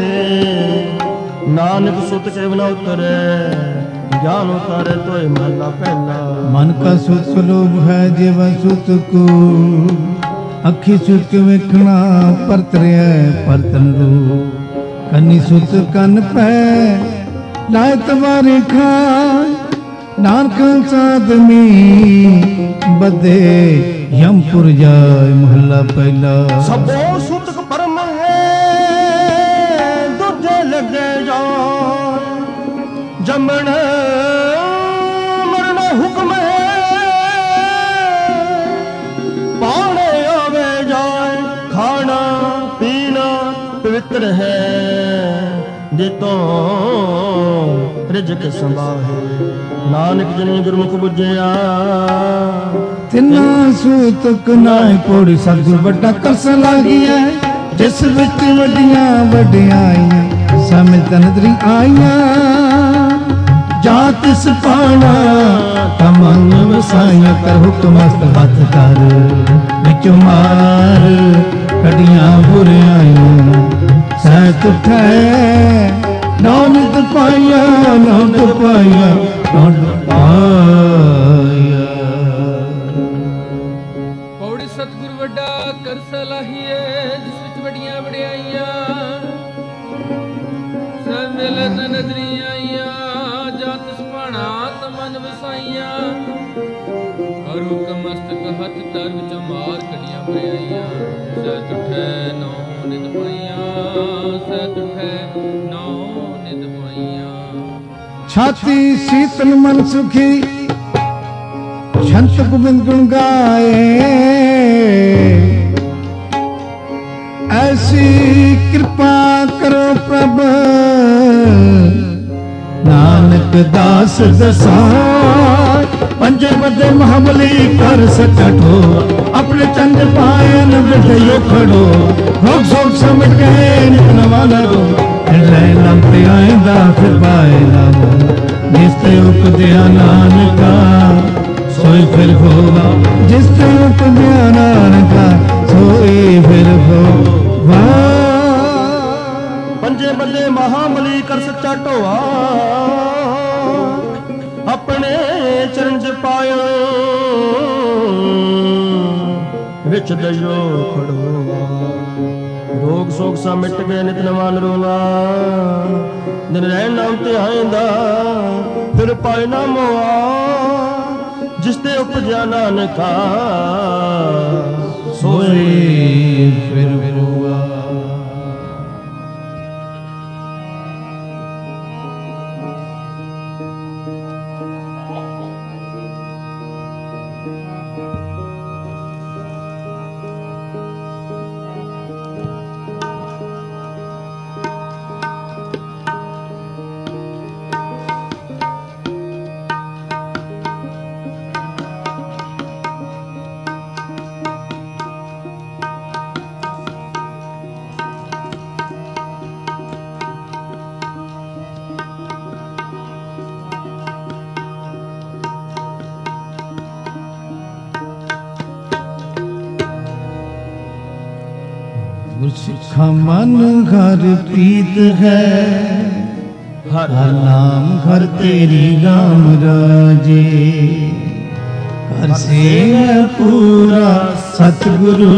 ਨਾਨਕ ਸੁਤ ਕੇ ਬਿਨਾ ਉਤਰੇ ਗਿਆਨ ਉਤਾਰੇ ਤੋਏ ਮਹਲਾ ਪਹਿਲਾ। ਮਨ ਕਾ ਸੁਤ ਲੋਭ ਹੈ ਜਿਵ ਸੁਤ ਕੋ। ਅੱਖੀ ਸੁਤ ਵੇਖਣਾ ਪਰਤ ਰਿਆ ਪਰਤਨ ਰੂ। ਕੰਨੀ ਸੁਤ ਕੰਨ ਪੈ ਲਾਇ ਤਵਾਰੇ ਖਾਏ। ਨਾਨਕ ਸਾਧਮੀ ਬਦੇ ਯਮਪੁਰ ਜਾਏ ਮਹੱਲਾ ਪਹਿਲਾ। ਸਭੋ ਸੁਤਕ ਪਰਮ ਹੈ ਦੂਜੇ ਲੱਗੇ ਜਾਨ। ਜੰਮਣ ਮਰਨ ਹੁਕਮ ਹੈ ਪਾਣੇ ਆਵੇ ਜਾਏ। ਖਾਣਾ ਪੀਣਾ ਪਵਿੱਤਰ ਹੈ ਜਿਤੋਂ ਰਿਜਕ ਸੰਭਾਹੇ। ਨਾਨਕ ਜਨੀ ਗੁਰਮੁਖ ਬੁਝਿਆ ਤਿਨਾ ਸੂਤਕ ਨਾਇ ਪੋੜੀ ਸਤਿਗੁਰ ਵੱਡਾ ਕਰਸ ਲਾਗੀਐ। ਜਿਸ ਵਿੱਚ ਵੱਡੀਆਂ ਵਡਿਆਈਆਂ ਸਮਿਤ ਨਦਰੀ ਆਈਆਂ। ਜਾਂ ਤਿਸ ਪਾਣਾ ਤਮਨ ਵਸਾਈਆਂ। ਕਰ ਹੁਕਮ ਹੱਥ ਕਰ ਵਿੱਚ ਮਾਰ ਕੜੀਆਂ ਬੁਰਿਆਈਆਂ। ਸਹਿਤ ਉਠੈ ਨੌਨਿਤ ਪਾਇਆ ਨੌਨਿਤ ਪਾਇਆ ਨੌਨਿਤ ਪਾਇਆ। ਪੌੜੀ ਸਤਿਗੁਰ ਵੱਡਾ ਕਰ ਸਲਾਹੀਏ ਜਿਸ ਵਿੱਚ ਵੱਡੀਆਂ ਵਡਿਆਈਆਂ। ਸਭ ਮਿਲਤ ਨਦਰੀ ਆਈਆਂ। ਜਾਂ ਤਿਸ ਭਾਣਾ ਤਮਨ ਵਸਾਈਆਂ। ਹਰ ਹੁਕਮ ਮਸਤਕ ਹੱਥ ਧਰ ਵਿੱਚ ਮਾਰ ਕੜੀਆਂ ਬੁਰਿਆਈਆਂ। ਸਹਿਤ ਉਠੈ ਨੌ ਨਿਤ ਪਾਈਆਂ। ਸਹਿਤ ਉਠੈ ਨੌ ਨਿਤ ਪਾਈਆਂ। ਛਾਤੀ ਸੀਤਲ ਮਨ ਸੁਖੀ ਛੰਤ ਗੋਬਿੰਦ ਗੁਣ ਗਾਏ। ਐਸੀ ਕਿਰਪਾ ਕਰੋ ਪ੍ਰਭ ਨਾਨਕ ਦਾਸ ਦਸਾਇ। ਪੰਜੇ ਬਦੇ ਮਹਾਬਲੀ ਕਰ ਸਚਾ ਠੋਰ। ਆਪਣੇ ਚੰਦ ਪਾਇਨ ਵਿਦਿਓ ਖੜੋ। ਰੋਗ ਸੋਗ ਸਮਝ ਕੇ ਨਿਕਨ ਵਾਲਾ ਰੋ। ਲੈ ਨਾਮ ਤੇ ਆਇਂਦਾ ਫਿਰ ਪਾਏ ਨਾਮ। ਜਿਸ ਤੇ ਉਪਦਿਆ ਨਾਨਕਾ ਸੋਈ ਫਿਰ ਹੋਗਾ। ਜਿਸ ਤੇ ਉਪਦਿਆ ਨਾਨਕਾ ਸੋਈ ਫਿਰ ਹੋਗਾ। ਪੰਜੇ ਬੱਲੇ ਮਹਾਬਲੀ ਕਰ ਸੱਚਾ ਢੋਆ। ਆਪਣੇ ਚਰਨ ਚ ਪਾਇਓ ਵਿੱਚ ਦਇਓ ਖੜੋਗਾ। ਰੋਗ ਸੋਗ ਸਾ ਮਿਟ ਗਏ ਨਿਤ ਨਵਾਂ ਰੋਣਾ। ਦਿਨ ਰਹਿਣ ਨਾਮ ਤੇ ਆਇਂਦਾ ਫਿਰ ਪਾਏ ਨਾ ਮੋਆ। ਜਿਸ ਤੇ ਉਪਜਿਆ ਨਾਨਕਾ ਸੋਈ ਫਿਰ ਹੋਗਾ। गुरसिखा मन घर प्रीत है, हर नाम घर तेरी राम राजे। घर से है पूरा सतगुरु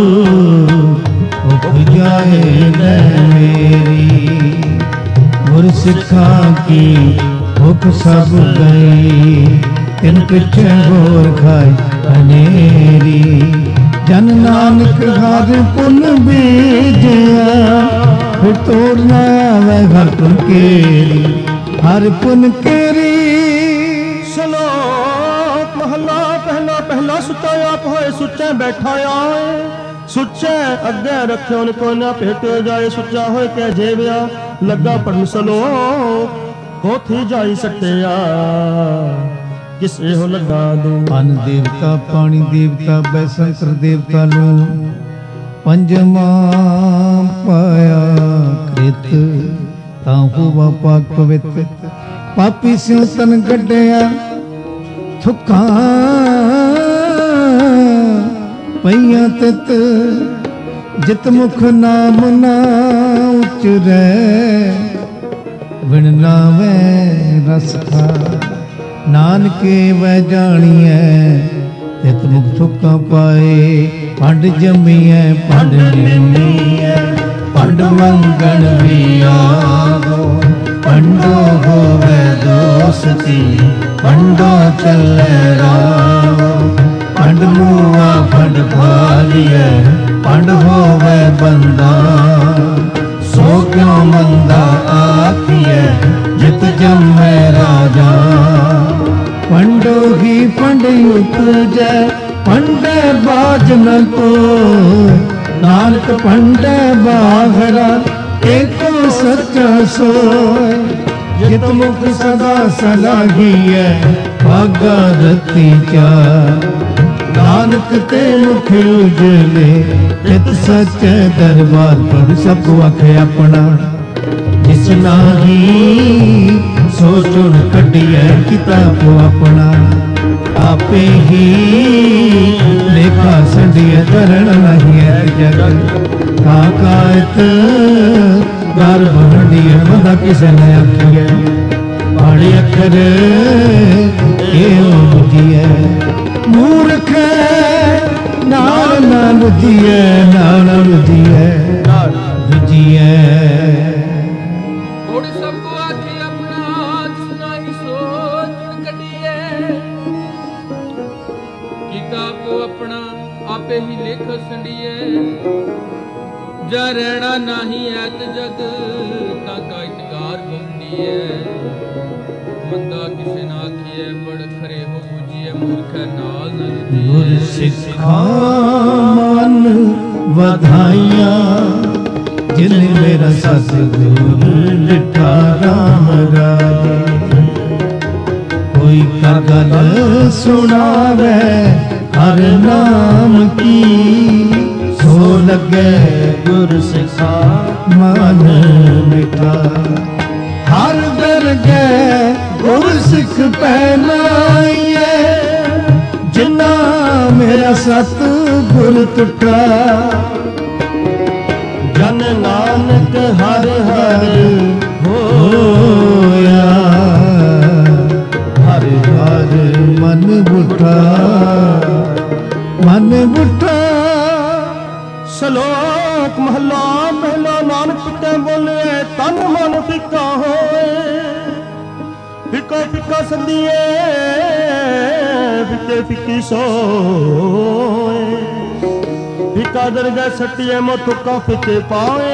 उपजाए मेरी। गुरसिखा की भुख सब गई, तिन पिछे होर खाए अनेरी। जन नानक हर पुन बीजया, फिर तोड़ना आवे हर पुन केरी, हर पुन केरी। श्लोक महला पहला पहला सुचा आप होए, सुचे बैठा आए, सुचे अगे रखे उनको ना भेट जाए। सुचा होए के जेव्या लगा पढ़न श्लोक, कोथी जाई सटिया किसे हो लगा दो। अन्न देवता पानी देवता बैसंकर देवता नु, पंजमा पाया कृत ताहु वा पाक पवित्र। पापी स्यों तन गड्ढिया थुक्का पईया तित, जित मुख नाम ना उचरै, बिन नावे रस खा। नानके वह जानिए तित मुख थुक्का पाए। पंड जमीए पंड निमीए, पंड मंगण भी आवो। पंडो होवे दोस्ती, पंडो चले रावो। पंड मुआ पंड भालिए, पंड होवे बंदा। सो क्यों मंदा आखिए, जित जमे राजा। पंडो ही पंड उपजै, पंडे बाज न को। नानक पंडे बाहरा, एको सच्चा सोय। जित मुख सदा सलाहिए, भागा रती चा। नानक ते मुख उजले, चित सच्चे दरबार पर सब आखे अपना। जिस नाही सोचुन कटिए किताब अपना। आपे ही लेखा संडिए धरण नहीं है जग। काकायत घर बहंडिए मदा किसे ने आखिए। पाड़ी अखर एवं बुझिए, मूर्ख नाल ना बुझिए, नाल बुझिए बुझिए। आपे ही लेख संडिए, जा रहना नाही ऐत जग, ताका इतकार बंडिए। मंदा किसे ना आखिए, बड़ खरे हो बुझिए, मूर्ख नाल न रुझिए। गुरसिखा मन वधाइया, जिन मेरा सतगुरु लिठा राम राजे। कोई कर गल सुनावे हर नाम की, सो लगे गुरसिखा मन मिठा। हर दरगे गुरसिख पहनाइए, जिन्ना मेरा सतगुर तुठा। जन नानक हर हर होया, हर हर मन बुठा, मन बुठा। श्लोक महला पहला नानक पिता बोले, तन मन फिका होए। फिका फिका संदिए, फिके फिकी सोए। फिका दरगाह सटिए मो तुका फिके पाए।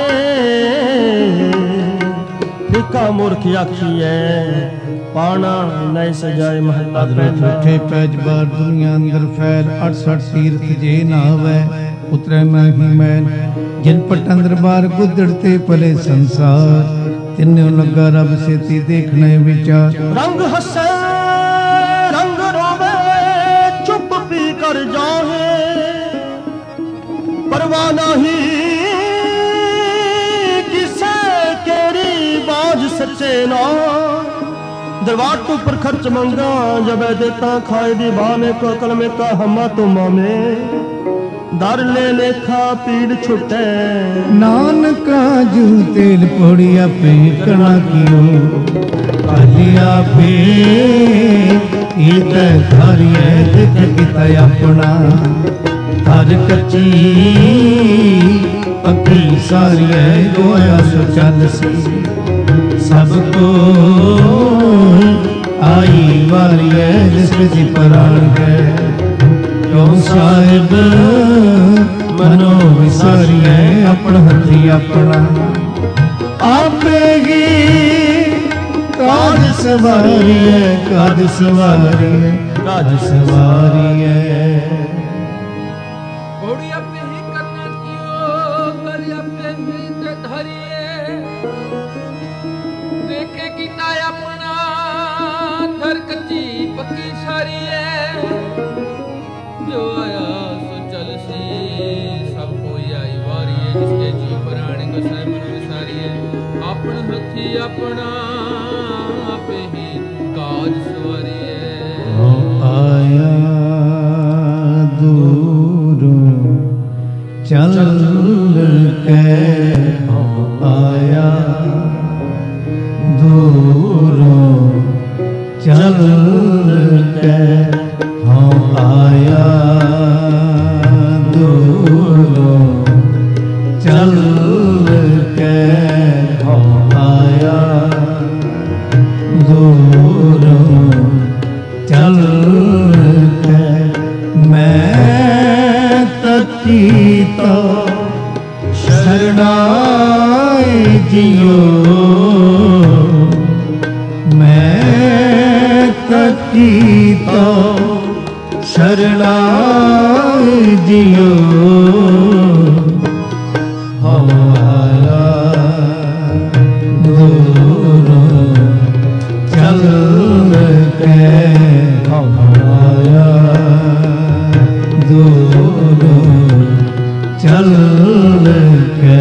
फिका मूर्ख आखिए, पाना नहीं सजाए महला पहला। उठे पैज बार दुनिया अंदर फैल, अड़सठ तीर्थ जे नावे उतरे मैं ही मैन। जिन पटंदर बार गुदड़ते पले संसार, तिन्ने लगा रब से ती देखने विचार। रंग हसे रंग रोवे, चुप पी कर जाए। परवाह नहीं किसे केरी बाज सच्चे ना। दरबार तो पर खर्च मंगा, जब देता खाए दी बाने को कलमे का हमा तो मामे। दर ले लेखा पीड़ छुटे नानका जू तेल पोड़िया पे कणा कियो कालिया पे इत धारिए दिख किता अपना हर कच्ची पक्की सारिए गोया सो चल सी सबको आई वारी है जिसकी प्राण है क्यों साहिब मनो विसारी है अपना हथी अपना आपे ही काज सवारी है काज सवारी है काज सवारी है घोड़ी अपने ही करना कियो कर अपने ही धरिए देखे किता अपना धर कच्ची पक्की सारी है जो आया सो चल सी सब कोई आई वारी है जिसके जी प्राण को सह मन विसारी है अपन हथी अपना आपे ही काज सवारी है आया दूरों चल के आया दूरों चल के हम आया दूरों चल के हम आया दूरों चल के मैं तकी तो शरणाए जियो मैं तकी तो शरणाए जियो हमारा दूरों चल के हमारा दूरों चल के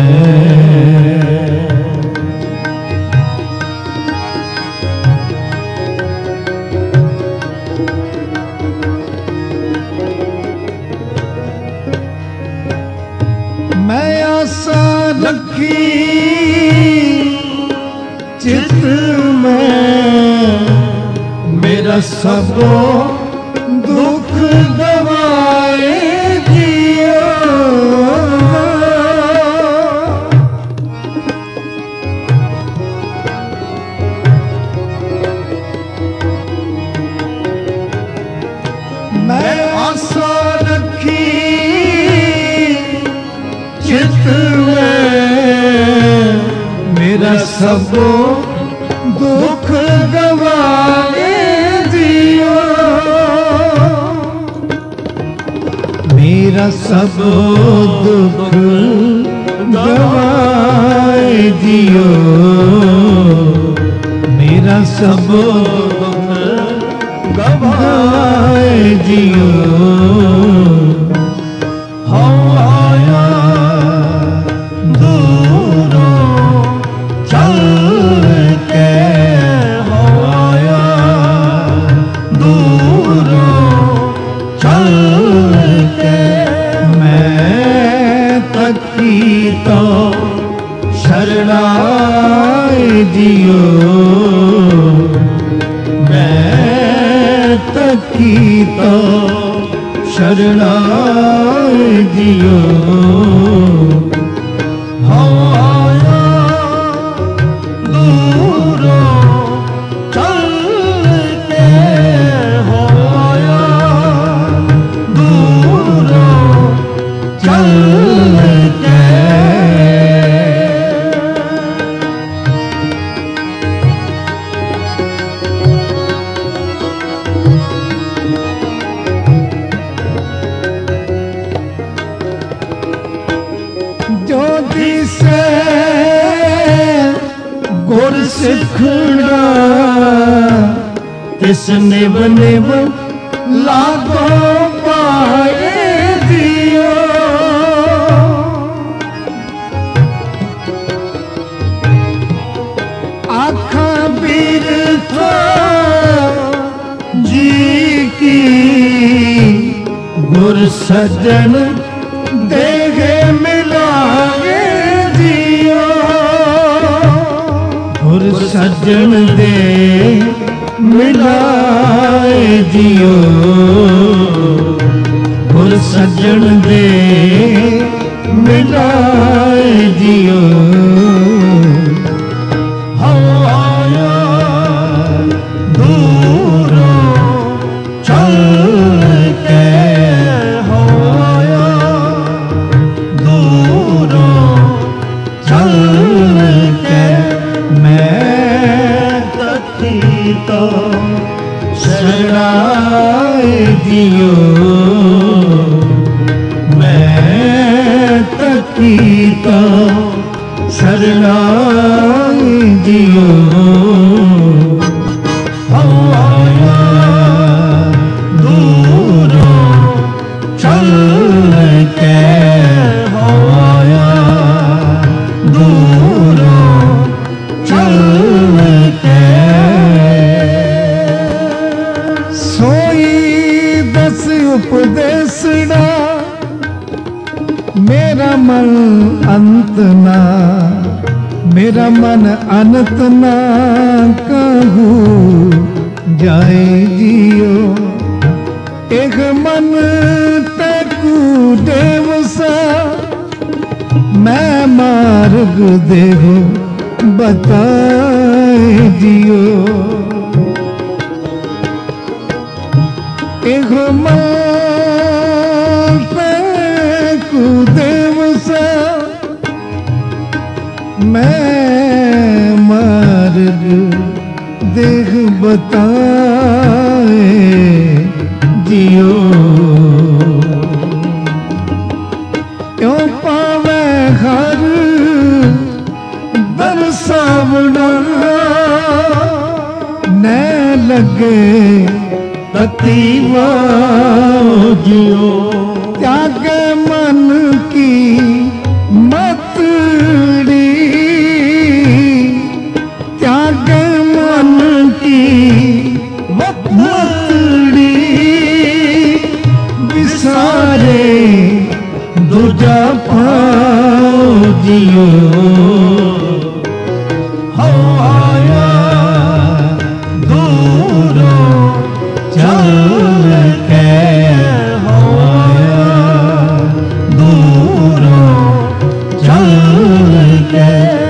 मैं आशा रखी चित में मेरा सब दुख गवाए जियो मैं आशा रखी चित में मेरा सब दुख गवाए जियो मेरा सब दुख गवाए जियो मेरा सब दुख गवाए जियो हम आया दूरों चल के हम आया दूरों चल के मैं तकी तो शरणाए जियो मैं तकी तो शरणाए जियो हम आया दूरों चल के हम आया दूरों चल के जो दिसे गुर सिखड़ा तिस निव निव लागो पाए दियो आखा बिरथा जी की गुर सज्जन सजन दे मिलाए जियो गुर सजन दे मिलाए जियो हवाया दूरों चल के हवाया दूरों चल के मैं तकी तो शरणाए जियो मैं तकी तो शरणाए जियो हवाया दूरों चल के हवाया दूरों चल के सोई दस उपदेशड़ा मेरा मन अंत ना मेरा मन अनंत ना कहूँ जाए जियो एक मन तकू देव सा मैं मार्ग देहो बताए जियो एक मन तकू देव सा मैं मार्ग देख बताए जियो क्यों पावे हर दरसावना न लगे ततीवा जियो त्याग मन की मतड़ी त्याग मन की मतड़ी विसारे दूजा पाओ जियो हवाया दूरों चल के हवाया दूरों चल के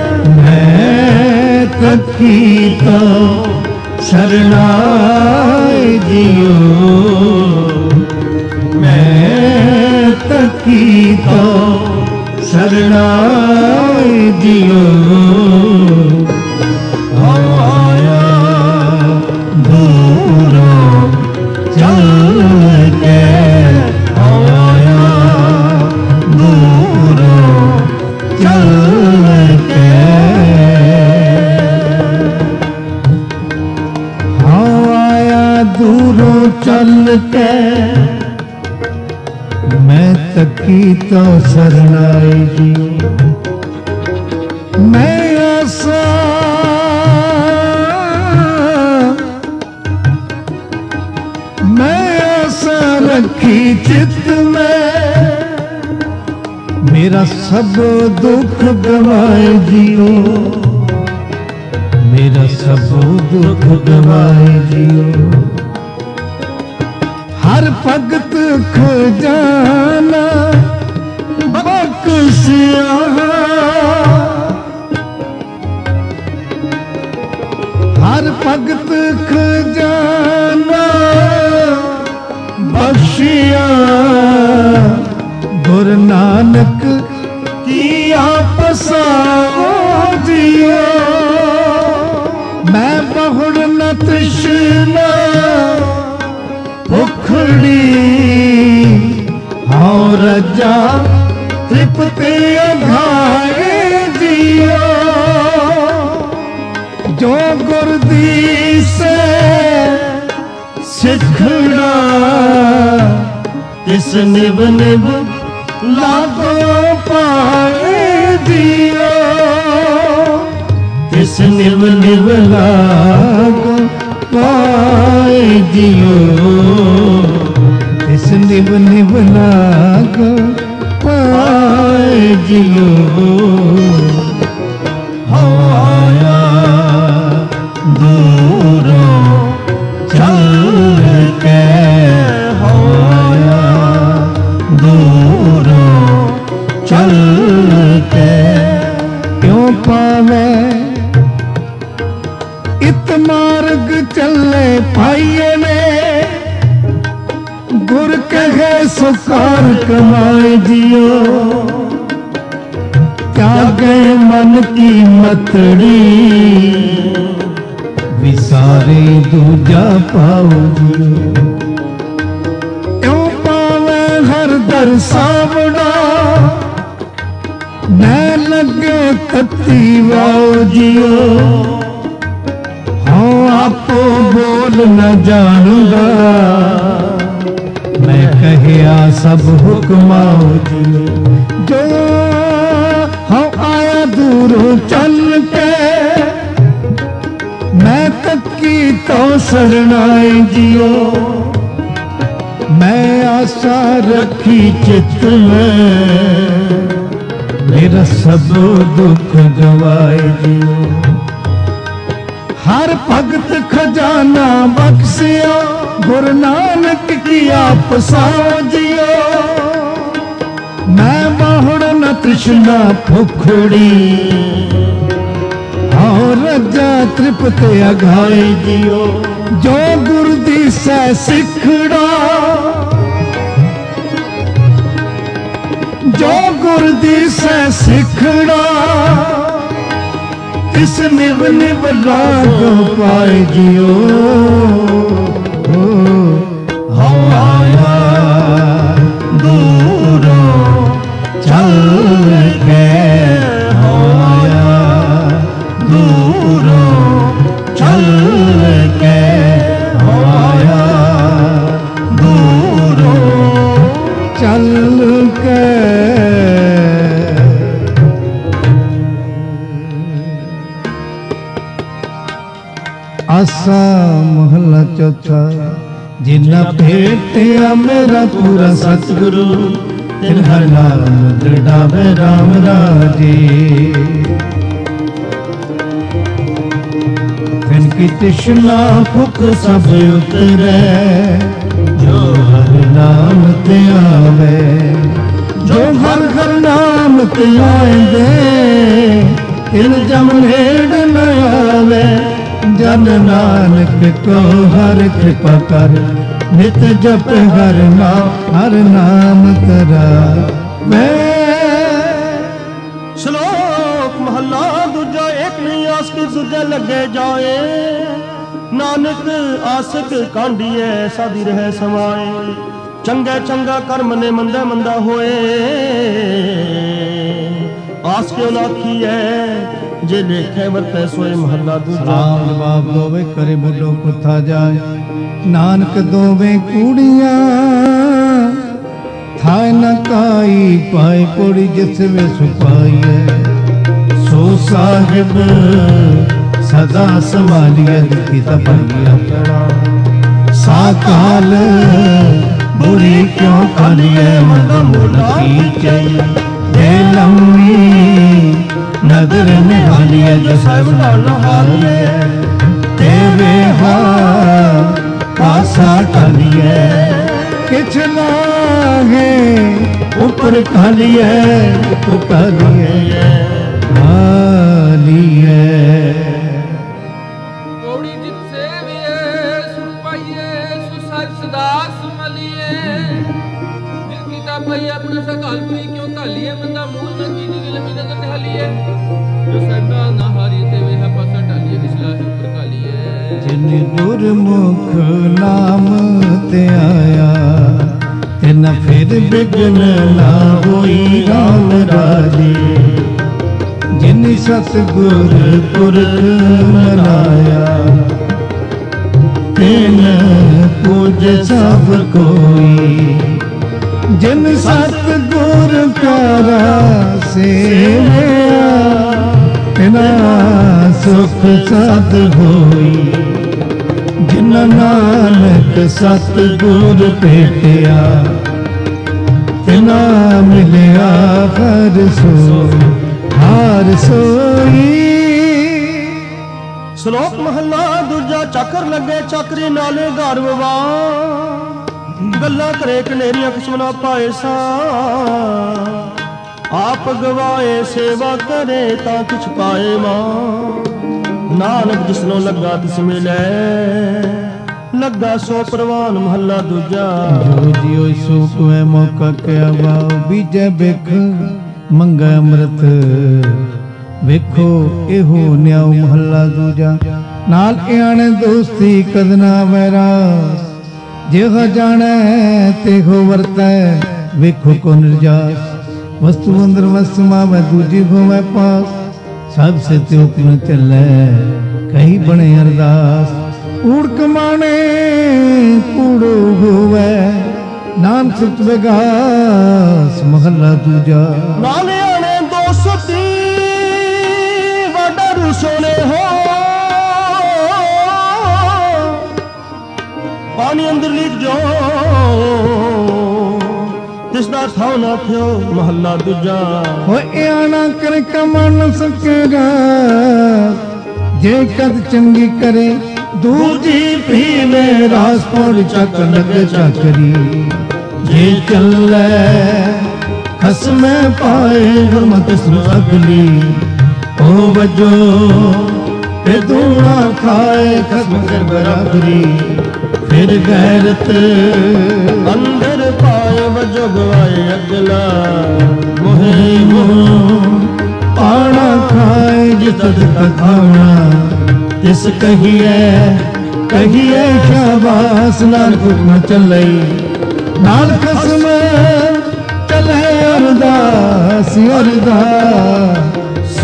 मैं तकी तो शरणाए जियो मैं तकी तो शरणाए जियो हवाया दूरों चल के हवाया दूरों चल के हवाया दूरों चल के मैं तकी तो शरणाए जियो मैं आशा मैं आशा रखी चित्त में मेरा सब दुख गवाए जियो मेरा सब दुख गवाए जियो हर भगत खजाना बख्शिया हर भगत खजाना बख्शिया गुरु नानक की आपसा जियो मैं बहुड़ न तृष्णा भुखड़ी हाँ रजा तृप्ति अघाए जियो जो गुरदी से सिखड़ा तिस निब निब लागो पाए जियो तिस निब निब लागो पाए जियो तिस निब निब लागो पाए जियो हवाया ਪਾਵੇ ਇਤ ਮਾਰਗ ਚੱਲੇ ਪਾਈਏ ਨੇ ਗੁਰ ਕਹੇ ਸੁਕਾਰ ਕਮਾਏ ਜਿਓ त्यागे मन की मतड़ी विसारे दूजा पाओ यो पावे हर दर सावड़ा मैं लगे कत्ती वाओ जियो हाँ आपो बोल न जानूंगा मैं कहिया सब हुक्माओ जियो जो दूरों चल के मैं तकी तो शरणाई जियो मैं आशा रखी चित में मेरा सब दुख गवाए जियो हर भगत खजाना बख्शियो गुरु नानक की आप साओ जियो मैं बाहुड़ न तृष्णा भुखड़ी और रजा तृप्त अघाए जियो जो गुरु दी सै सिखड़ा जो गुरु दी सै सिखड़ा इस निव निव लाग पाए जियो हवाया दूरों चल के होया दूरों चल के होया दूरों चल के आसा महला चौथा जिन्ना भेटिया मेरा पूरा सतगुरु तिन्हा नाम दृढ़ावे राम राजे फिन की तृष्णा भुख सब उतरे जो हर नाम ते आवे जो हर हर नाम ते आएंगे इन जम नेड़ न आवे जन नानक को हर कृपा कर नित जप हर नाम हर नाम तरा मैं। श्लोक महला दूजा एक नहीं आस की दूजे लगे जाए नानक आसक कांडिए साधी रहे समाए चंगा चंगा कर्म ने मंदा मंदा होए आस के लाखी है जे लेखे वर्ते सोए महला दूजा राम जवाब दोवे करे बुढ़ो कुथा जाए नानक दोवे कूड़ियां थाय न काई पाए कोड़ी जिस वे सुपाई है सो साहिब सदा संभालिए की तपैया साकाल बुरी क्यों खालिए मद मुल खींचे दे लम्बी नजर निहालिए जो सब नहालिए तेरे हाथ पासा खालिए किछ लागे ऊपर खालिए खालिए खालिए कोड़ी जित सेविए सुन पाइए सुसर सदा संभलिए जिन कीता भाई अपना सकाल पी क्यों तालिए मंदा मूल न की दिल में नजर ढालिए जो सरना ना हारी ते वे पासा ढालिए निचला है ऊपर खालिए जिन गुरमुख नाम ते आया तिन फिर बिघ्न ना होई राम राजे जिन सतगुर पुरख मनाया तिन पूज सब कोई जिन सतगुर प्यारा सेवया तिना सुख सद होई जिन नानक सतगुर भेटिया तिना मिलिया हर सोई हार सोई। श्लोक महला दूजा चक्र लगे चक्री नाले गारवा गल्ला करे कनेरियां किस्म ना पाए सा ਆਪ ਗਵਾਏ ਸੇਵਾ ਕਰੇ ਤਾਂ ਕੁਛ ਪਾਏ ਮਾਂ। ਨਾਨਕ ਜਿਸਨੋਂ ਲੱਗਾ ਤਿਸ ਮਿਲੈ, ਲੱਗਾ ਸੋ ਪ੍ਰਵਾਨ ਮਹੱਲਾ ਦੂਜਾ। ਜੋ ਜਿਉ ਸੋ ਕੋਇ ਮੌਕਾ ਕਿਆ ਵਾਉ, ਬੀਜੈ ਬਿਖ ਮੰਗੈ ਅੰਮ੍ਰਿਤ, ਵੇਖੋ ਇਹੋ ਨਿਆਉ ਮਹੱਲਾ ਦੂਜਾ। ਨਾਲ ਇਆਣੇ ਦੋਸਤੀ ਕਦਨਾ ਵੈਰਾਸ, ਜਿਹੋ ਜਾਣੈ ਤੇਹੋ ਵਰਤੈ, ਵੇਖੋ ਕੋ ਨਿਰਜਾਸ। ਵਸਤੂ ਅੰਦਰ ਵਸਤੂ ਮਾਵੈ, ਦੂਜੀ ਹੋਵੈ ਪਾਸ, ਸਭ ਸੇ ਤਿਉਕ ਨ ਚੱਲੈ, ਕਹੀ ਬਣੇ ਅਰਦਾਸ। ਕੂੜ ਕਮਾਣੇ ਕੂੜੋ ਹੋਵੈ, ਨਾਨਕ ਸੁਤ ਵਿਗਾਸ ਮਹੱਲਾ ਦੂਜਾ। ਨਾਲੇ ਆਣੇ ਦੋਸਤੀ ਵਡਰ ਸੋਨੇ ਹੋ, ਪਾਣੀ ਅੰਦਰ ਲੀਕ ਜੋ ਤਿਸਦਾ ਥਾਉ ਨਾ ਥਿਓ ਮਹੱਲਾ ਦੂਜਾ। ਹੋਏ ਆਣਾ ਕਰ ਕਮਾ ਨ ਸਕੇਗਾ, ਜੇ ਕਦ ਚੰਗੀ ਕਰੇ ਦੂਜੀ ਪੀਵੇ, ਰਾਸ ਪੌੜ ਚੱਕ ਲੱਗੇ ਚਾਕਰੀ। ਜੇ ਚੱਲੈ ਖਸਮੈ ਪਾਏ, ਹਰਮਤ ਸੁ ਅਗਲੀ, ਉਹ ਵਜੋ ਤੇ ਦੂਣਾ ਖਾਏ, ਖਸਮ ਕਰ ਬਰਾਬਰੀ। ਫਿਰ ਗੈਰਤ ਅੰਦਰ ਪਾਏ, ਵਜੋ ਗਵਾਏ ਅਗਲਾ, ਮੋਹੇ ਮੋਹ ਪਾਣਾ ਖਾਏ, ਜਿਤ ਤਤ ਖਾਵਣਾ ਤਿਸ ਕਹੀਐ, ਕਹੀਐ ਸ਼ਾਬਾਸ। ਨਾਨਕ ਹੁਕਮ ਚੱਲਈ ਨਾਲ ਖਸਮ ਚਲੇ, ਅਰਦਾਸ ਅਰਦਾਸ।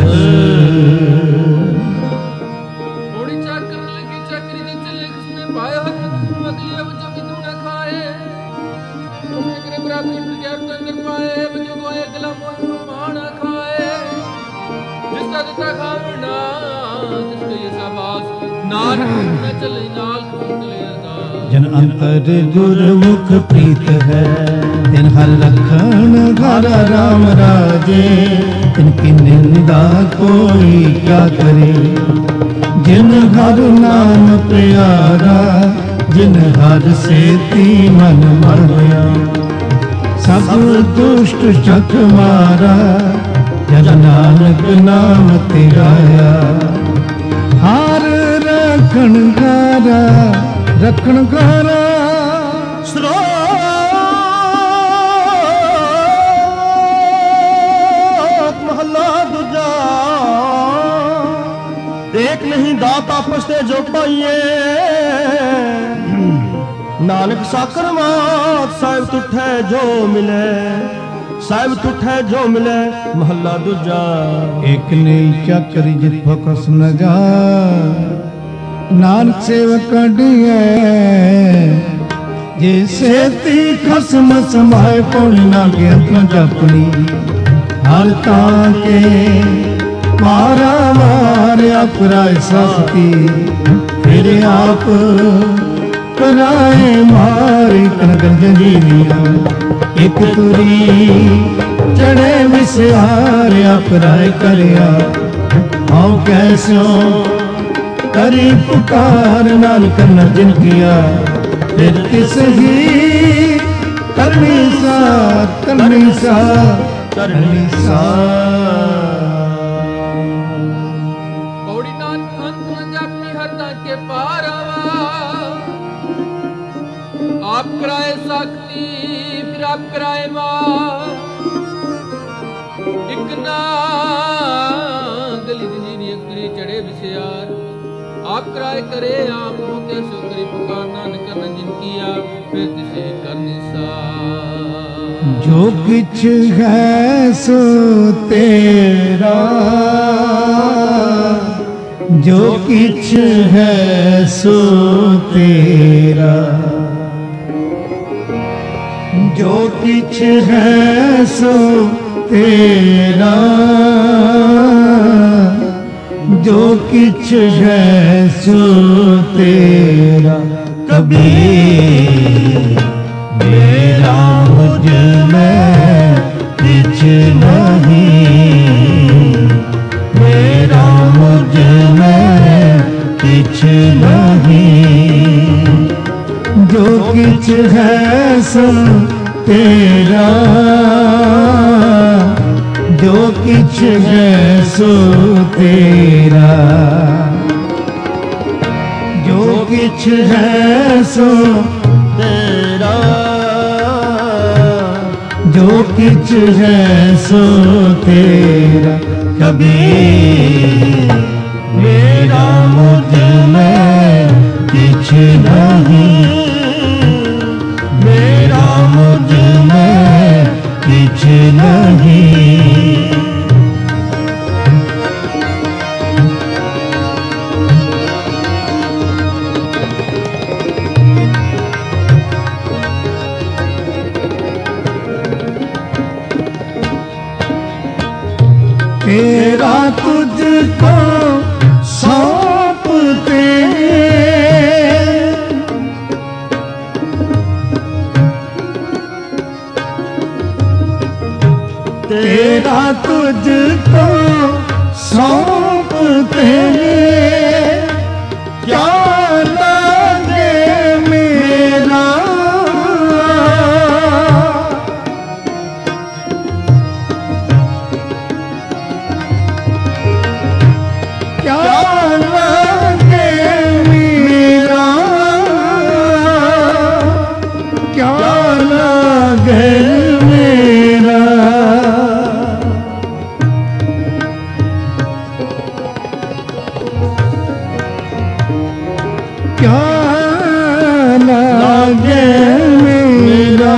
ਥੋੜੀ ਚਾਕਰ ਲੱਗੀ ਚਾਕਰੀ ਦੇ ਚੱਲੇ, ਖਸਮੇ ਪਾਏ ਹਰਮਤ ਨੂੰ ਅਗਲੀ, ਵਜੋ ਬਿੰਦੂ ਨਾ ਖਾਏ, ਉਸਨੇ ਕਰੇ ਬਰਾਬਰੀ ਪ੍ਰਗਿਆਪਤ ਅੰਦਰ ਪਾਏ, ਵਜੋ ਗਵਾਏ ਅਗਲਾ ਮੋਹ ਮਾਣਾ ਖਾਏ। ਜਿਸ ਦਾ ਦਿੱਤਾ ਖਾਵਣਾ ਤਿਸ ਕਹੀਏ ਸ਼ਾਬਾਸ, ਨਾਨਕ ਨਾ ਚੱਲੇ ਨਾਲ ਖਸਮ ਚਲੇ ਅਰਦਾਸ। ਜਨ ਅੰਤਰ ਗੁਰਮੁਖ ਪ੍ਰੀਤ ਹੈ, ਤਿਨ ਹਰ ਰਖਣ ਘਰ ਰਾਮ ਰਾਜੇ। ਤਿਨ ਕੀ ਨਿੰਦਾ ਕੋਈ ਕਿਆ ਕਰੇ, ਜਿਨ ਹਰ ਨਾਮ ਪਿਆਰਾ, ਜਿਨ ਹਰ ਸੇਤੀ ਮਨ ਮਾਰਿਆ। ਸਭ ਦੁਸ਼ਟ ਚਕ ਮਾਰਾ, ਜਨ ਨਾਨਕ ਨਾਮ ਧਿਆਇਆ। ਹਾਰ ਰਖਣ ਘਾਰਾ, ਰਖਣ ਘਾਰਾ। ਸ਼ਲੋਕ ਮਹੱਲਾ ਦੂਜਾ। ਏਕ ਨਹੀਂ ਦਾਤ ਆਪਸ ਤੇ ਜੋ ਪਾਈਏ, ਨਾਨਕ ਸਾਕਰ ਮਾਤ ਸਾਹਿਬ ਤੁਠੈ ਜੋ ਮਿਲੈ, ਸਾਹਿਬ ਤੁਠੈ ਜੋ ਮਿਲੈ ਮਹੱਲਾ ਦੂਜਾ। ਇਕ ਨਹੀਂ ਚੱਕਰੀ ਜਿਤ ਫਕਸ ਨ ਜਾ, ਨਾਨਕ ਸੇਵਕ ਢੀਐ। ਜੇ ਸੇਤੀ ਖਸਮ ਸਮਾਏ, ਪੌੜੀ ਨਾ ਕੇ ਅੰਤਰ ਜਪਣੀ। ਹਰ ਤਾਂ ਕੇ ਮਾਰਾ ਮਾਰਿਆ ਪਰਾਇ ਸਸਤੀ, ਫਿਰ ਆਪ ਕਰਾਏ ਮਾਰੀ ਕਨਕ ਜੰਜੀਰੀਆਂ। ਇੱਕ ਤੁਰੀ ਚੜੇ ਵਿਸਿਆਰਿਆ ਪਰਾਇ ਕਰਿਆ, ਹਉ ਕੈਸਿਓ ਕਰੀ ਪੁਕਾਰ। ਨਾਨਕ ਨ ਜਿਨ ਕੀਆ, ਫਿਰ ਤਿਸ ਹੀ ਕਰਨੀ ਸਾਰ, ਕਰਨੀ ਸਾਰ, ਕਰਨੀ ਸਾਰ। ਪੌੜੀ ਨਾਨਕ ਅੰਤ ਨ ਜਾਪੀ, ਹਰ ਤਾਂ ਕੇ ਪਾਰਵਾ। ਆਪ ਕਰਾਏ ਸਕਤੀ, ਫਿਰ ਆਪ ਕਰਾਏ ਮਾਰ। ਇੱਕ ਨਾ ਗਲੀ ਜੰਜੀਰੀ ਅਕਰੀ ਚੜੇ ਵਿਸਿਆਰ। ਆਪ ਕਰਾਏ ਕਰੇ ਆਪ ਨੂੰ ਤੇ ਸੋ ਕਰੀ ਪੁਕਾਰ। ਨਾਨਕ ਨ ਜਿਨ ਕੀਆ, ਫਿਰ ਤਿਸੇ ਕਰਨੀ ਸਾਰ। ਜੋ ਕਿਛ ਹੈ ਸੋ ਤੇਰਾ, ਜੋ ਕਿਛ ਹੈ ਸੋ ਤੇਰਾ। ਜੋ ਕਿਛ ਹੈ ਸੋ ਤੇਰਾ, ਜੋ ਕਿਛ ਹੈ ਸੋ ਤੇਰਾ। ਕਬੀਰ ਮੇਰਾ ਮੁਝ ਮੈਂ ਕਿਛ ਨਹੀਂ, ਮੇਰਾ ਮੁਝ ਮੈਂ ਕਿਛ ਨਹੀਂ। ਜੋ ਕਿਛ ਹੈ ਸੋ ਤੇਰਾ, जो किछ है सो तेरा, जो किछ है सो तेरा, जो किछ है सो तेरा। कबीर मेरा मुझ में किछ नहीं, मेरा मुझ में किछ नहीं। तेरा तुझको सौंपते, तेरा तुझको सौंपते, क्या लागे मेरा, क्या लागे मेरा, क्या लागे मेरा। क्या लागे मेरा,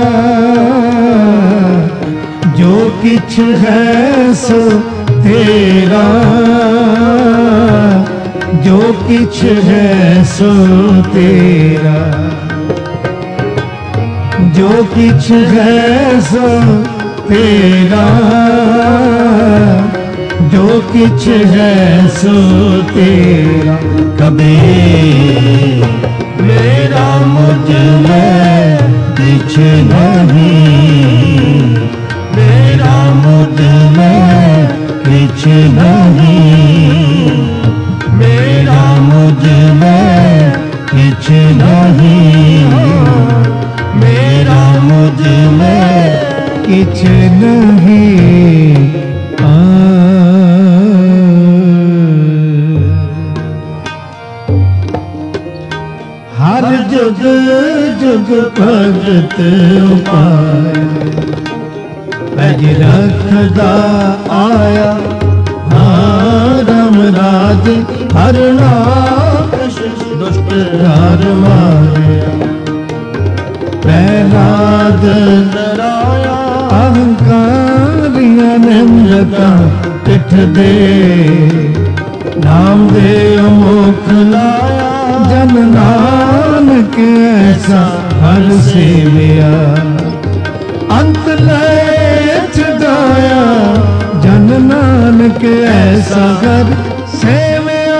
जो किछ है सो तेरा, जो किछ है सो तेरा, जो किछ है सो तेरा, जो किछ है सो तेरा। कबीर मेरा मुझ में किछ नहीं, मेरा मुझ में किछ नहीं, मेरा मुझ में किछ नहीं, मेरा मुझ में किछ नहीं। आ हर जुग जुग भगत पाया, अज रखदा आया राम राज, हर नाम दुष्ट हार मारिया। प्रहलाद डराया, अहंकारियां निंदका पिठ दे, नाम दे अमोख लाया, जन नानक ऐसा हर सेविया। अंत ले छुड़ाया, जन नानक ऐसा हर सेविया।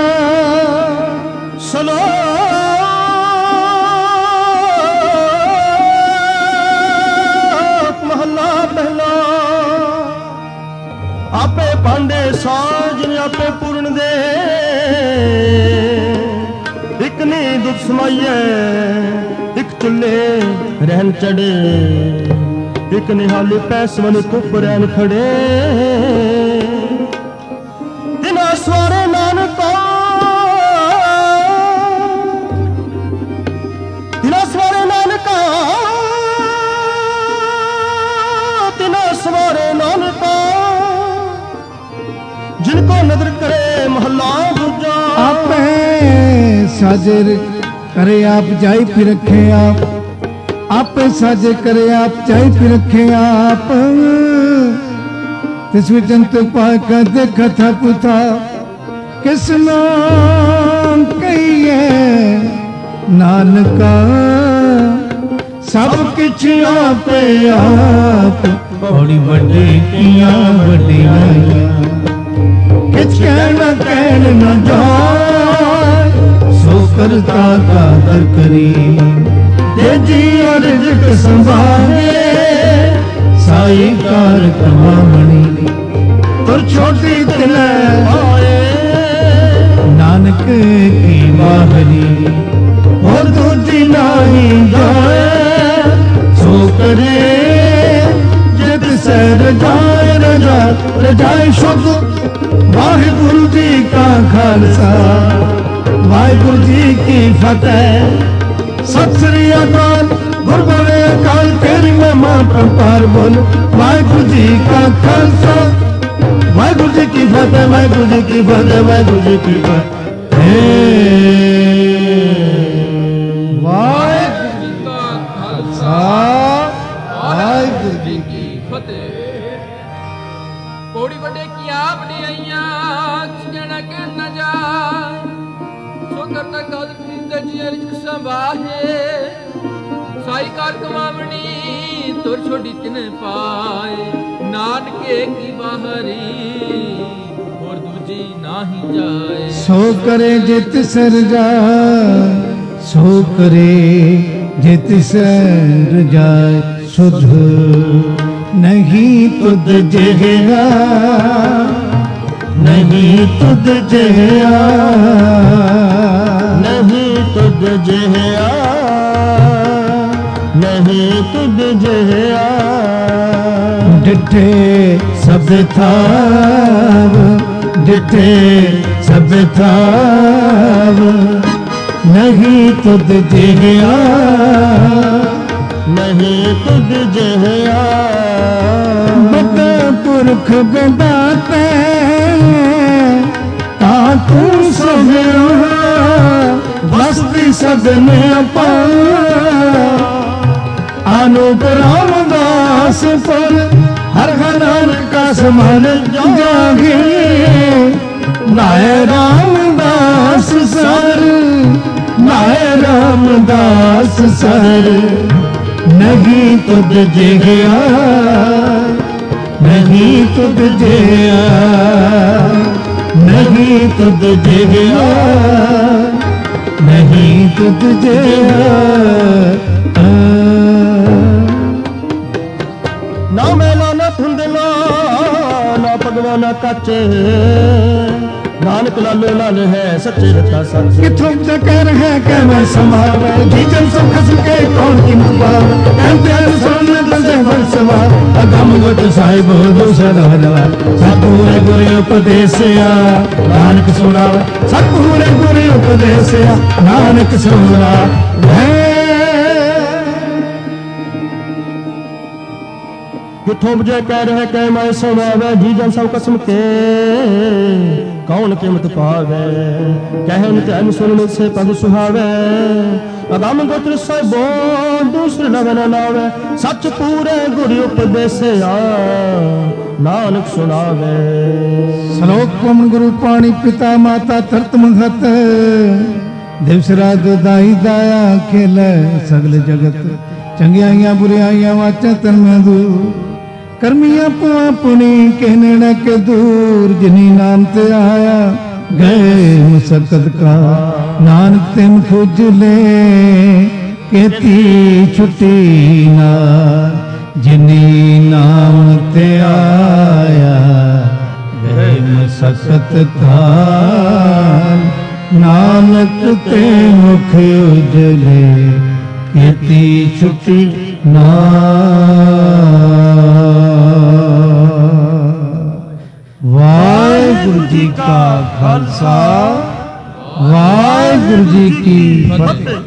सलोक महला पहला, आपे पांडे साज आपे पूर्ण दे, एक नी दुख समाइए, एक चुल्ले रहन चढ़े, एक निहाले पैसवन कुप रहन खड़े। तिना स्वारे नानका, तिना स्वारे नानका, तिना स्वारे नानका, जिनको नजर करे महला दूजा। आपे साजर करे आप जाई फिर रखे आप, आपे साजे करे आप जाई फिर रखे आप। तिस विचंत पाक देखा था पुथा, किस नाम कहिए नानका। सब किछ आपे आप, बड़ी बड़ी किया बड़ियां, किछ कहना कहन न जाए, सो करता कादर करी। तेजी और रिज़्क संभाले, साई कार कमामणी। तो छोटी तिले आए, नानक की बाहरी। और दूजी नाही जाए, सो करे जित से रजाए रजा ਵਾਹਿਗੁਰੂ ਜੀ ਕਾ ਖਾਲਸਾ ਵਾਹਿਗੁਰੂ ਜੀ ਕੀ ਫਤਿਹ। ਸਤਿ ਸ੍ਰੀ ਅਕਾਲ ਗੁਰ ਬੋਲੇ ਅਕਾਲ ਤੇਰੀ ਮਹਿਮਾ ਪਰਪਾਰ ਬੋਲ। ਵਾਹਿਗੁਰੂ ਜੀ ਕਾ ਖਾਲਸਾ ਵਾਹਿਗੁਰੂ ਜੀ ਕੀ ਫਤਿਹ ਵਾਹਿਗੁਰੂ ਜੀ ਕੀ ਫਤਿਹ ਵਾਹਿਗੁਰੂ ਜੀ ਕੀ ਫਤਿਹ। ਵਾਹਿਗੁਰੂ ਜੀ ਕਾ ਖਾਲਸਾ ਵਾਹਿਗੁਰੂ ਜੀ ਕੀ ਫਤਿਹ। ਕੋੜੀ ਵੱਡੇ ਕੀਆਂ ਵਡਿਆਈਆਂ ਜਣਾ ਕਹਿ ਨਾ ਜਾ ਸੋ ਕਰਤਾ ਕਾਦਰ ਪ੍ਰੀਤ ਜੀ ਰਿਜਕ ਸੰਭਾਹੇ ਸਾਈ ਕਰ ਕਮਾਵਣੀ ਤੁਰ ਛੋਡੀ ਤਿਨ ਪਾਏ ਨਾਨਕੇ ਕੀ ਬਾਹਰੀ ਹੋਰ ਦੂਜੀ ਨਾਹੀ ਜਾਏ। ਸੋ ਕਰੇ ਜਿਤ ਸਰਜਾ ਸੋ ਕਰੇ ਜਿਤ ਸਰਜਾਏ ਸੁਧ ਨਹੀਂ ਤੁਧ ਜਿਹਾ ਨਹੀਂ ਤੁਧ ਜਿਹਾ ਨਹੀਂ ਤੁਧ ਜਿਹਾ ਨਹੀਂ ਤੁਧ ਜਿਹਾ। ਡਿਠੇ ਸਭ ਥਾਵ ਡਿਠੇ ਸਭ ਥਾਵ ਨਹੀਂ ਤੁਧ ਜਿਹਾ ਨਹੀਂ ਤੁਧ ਜਿਹਾ। ਬਤਾ ਪੁਰਖ ਬਿਦਾਤੇ ਤਾ ਤੂੰ ਸਭਿਆ ਵਸਤੀ ਸਦਨ ਆਪਾ ਅਨੂਪ ਰਾਮਦਾਸ ਪਰ ਹਰ ਹਰ ਨਾਨਕ ਸਮਨ ਜਾਗੇ ਨਾਏ ਰਾਮਦਾਸ ਸਰ ਨਾਏ ਰਾਮਦਾਸ ਸਰ ਨਹੀਂ ਤੁਧ ਜਿਹਾ ਨਹੀਂ ਤੁਧ ਜਿਹਾ ਨਹੀਂ ਤੁਧ ਜਿਹਾ ਨਹੀਂ ਤੁਧ ਜਿਹਾ। ਨਾ ਮੈਲਾ ਨਾ ਧੁੰਦਲਾ ਨਾ ਭਗਵਾਨਾ ਕੱਚ ਨਾਨਕ ਲਾਲੋ ਲਾਲ ਹੈ ਸੱਚੇ ਰਤਾ ਸੱਚ। ਕਿਥੋਂ ਚੱਕਰ ਹੈ ਕਿਵੇਂ ਸਮਾਵੇ ਜੀ ਜਨ ਸੁਖ ਸੁਕੇ ਕੌਣ ਕੀ ਮੁਬਾਵੇ ਕਹਿੰਦੇ ਸੁਣ ਦਸੇ ਫਲਸਵਾ ਅਗਮ ਗੁਟ ਸਾਹਿਬ ਦੂਸਰਾ ਹਲਵਾ ਸਤਿਗੁਰੇ ਗੁਰੇ ਉਪਦੇਸਿਆ ਨਾਨਕ ਸੁਣਾਵੇ ਸਤਿਗੁਰੇ ਗੁਰੇ ਉਪਦੇਸਿਆ ਨਾਨਕ ਸੁਣਾਵੇ। ਕਿਥੋਂ ਬਜੇ ਕਹਿ ਰਿਹਾ ਕਹਿ ਮੈਂ ਸੁਣਾਵੇ ਜੀ ਜਨ ਸਭ ਕਸਮ ਕੇ ਕੌਣ ਕੀਮਤ ਪਾਵੇ ਕਹਿਨ ਧਿਆਨ ਸੁਣ ਸੇ ਪਦ ਸੁਹਾਵੇ ਅਗਮ ਗੋਤਰ ਸਾਹਿਬੋ ਦੂਸਰ ਨਵਨ ਨਾਵੇ ਸੱਚ ਪੂਰੇ ਗੁਰ ਉਪਦੇਸਿਆ ਨਾਨਕ ਸੁਣਾਵੇ। ਸ਼ਲੋਕ ਪਵਨ ਗੁਰੂ ਪਾਣੀ ਪਿਤਾ ਮਾਤਾ ਧਰਤ ਮਹਤ ਦਿਵਸ ਰਾਤ ਦਾਈ ਦਾਇਆ ਖੇਲੇ ਸਗਲ ਜਗਤ ਚੰਗਿਆਈਆਂ ਬੁਰਿਆਈਆਂ ਵਾਚਾਂ ਤਨ ਮੈਂ ਦੂਰ ਕਰਮੀਆਂ ਪੁਆ ਪੁਨੀ ਕਹਿਨੇ ਨਾ ਕੇ ਦੂਰ ਜਿਨੀ ਨਾਮ ਤੇ ਆਇਆ ਗਏ ਮੁਸਕਤ ਕਾ ਨਾਨਕ ਤਿਨ ਖੁਜਲੇ ਕੀਤੀ ਛੁੱਟੀ ਨਾ ਜਿਨੀ ਨਾਮ ਤੇ ਆਇਆ ਗਏ ਮੁਸਕਤ ਕਾ ਨਾਨਕ ਤੇ ਮੁਖ ਉਜਲੇ ਕੀਤੀ ਛੁੱਟੀ ਨਾ। ਵਾਹਿਗੁਰੂ ਜੀ ਕਾ ਖਾਲਸਾ ਵਾਹਿਗੁਰੂ ਜੀ ਕੀ ਫਤਿਹ।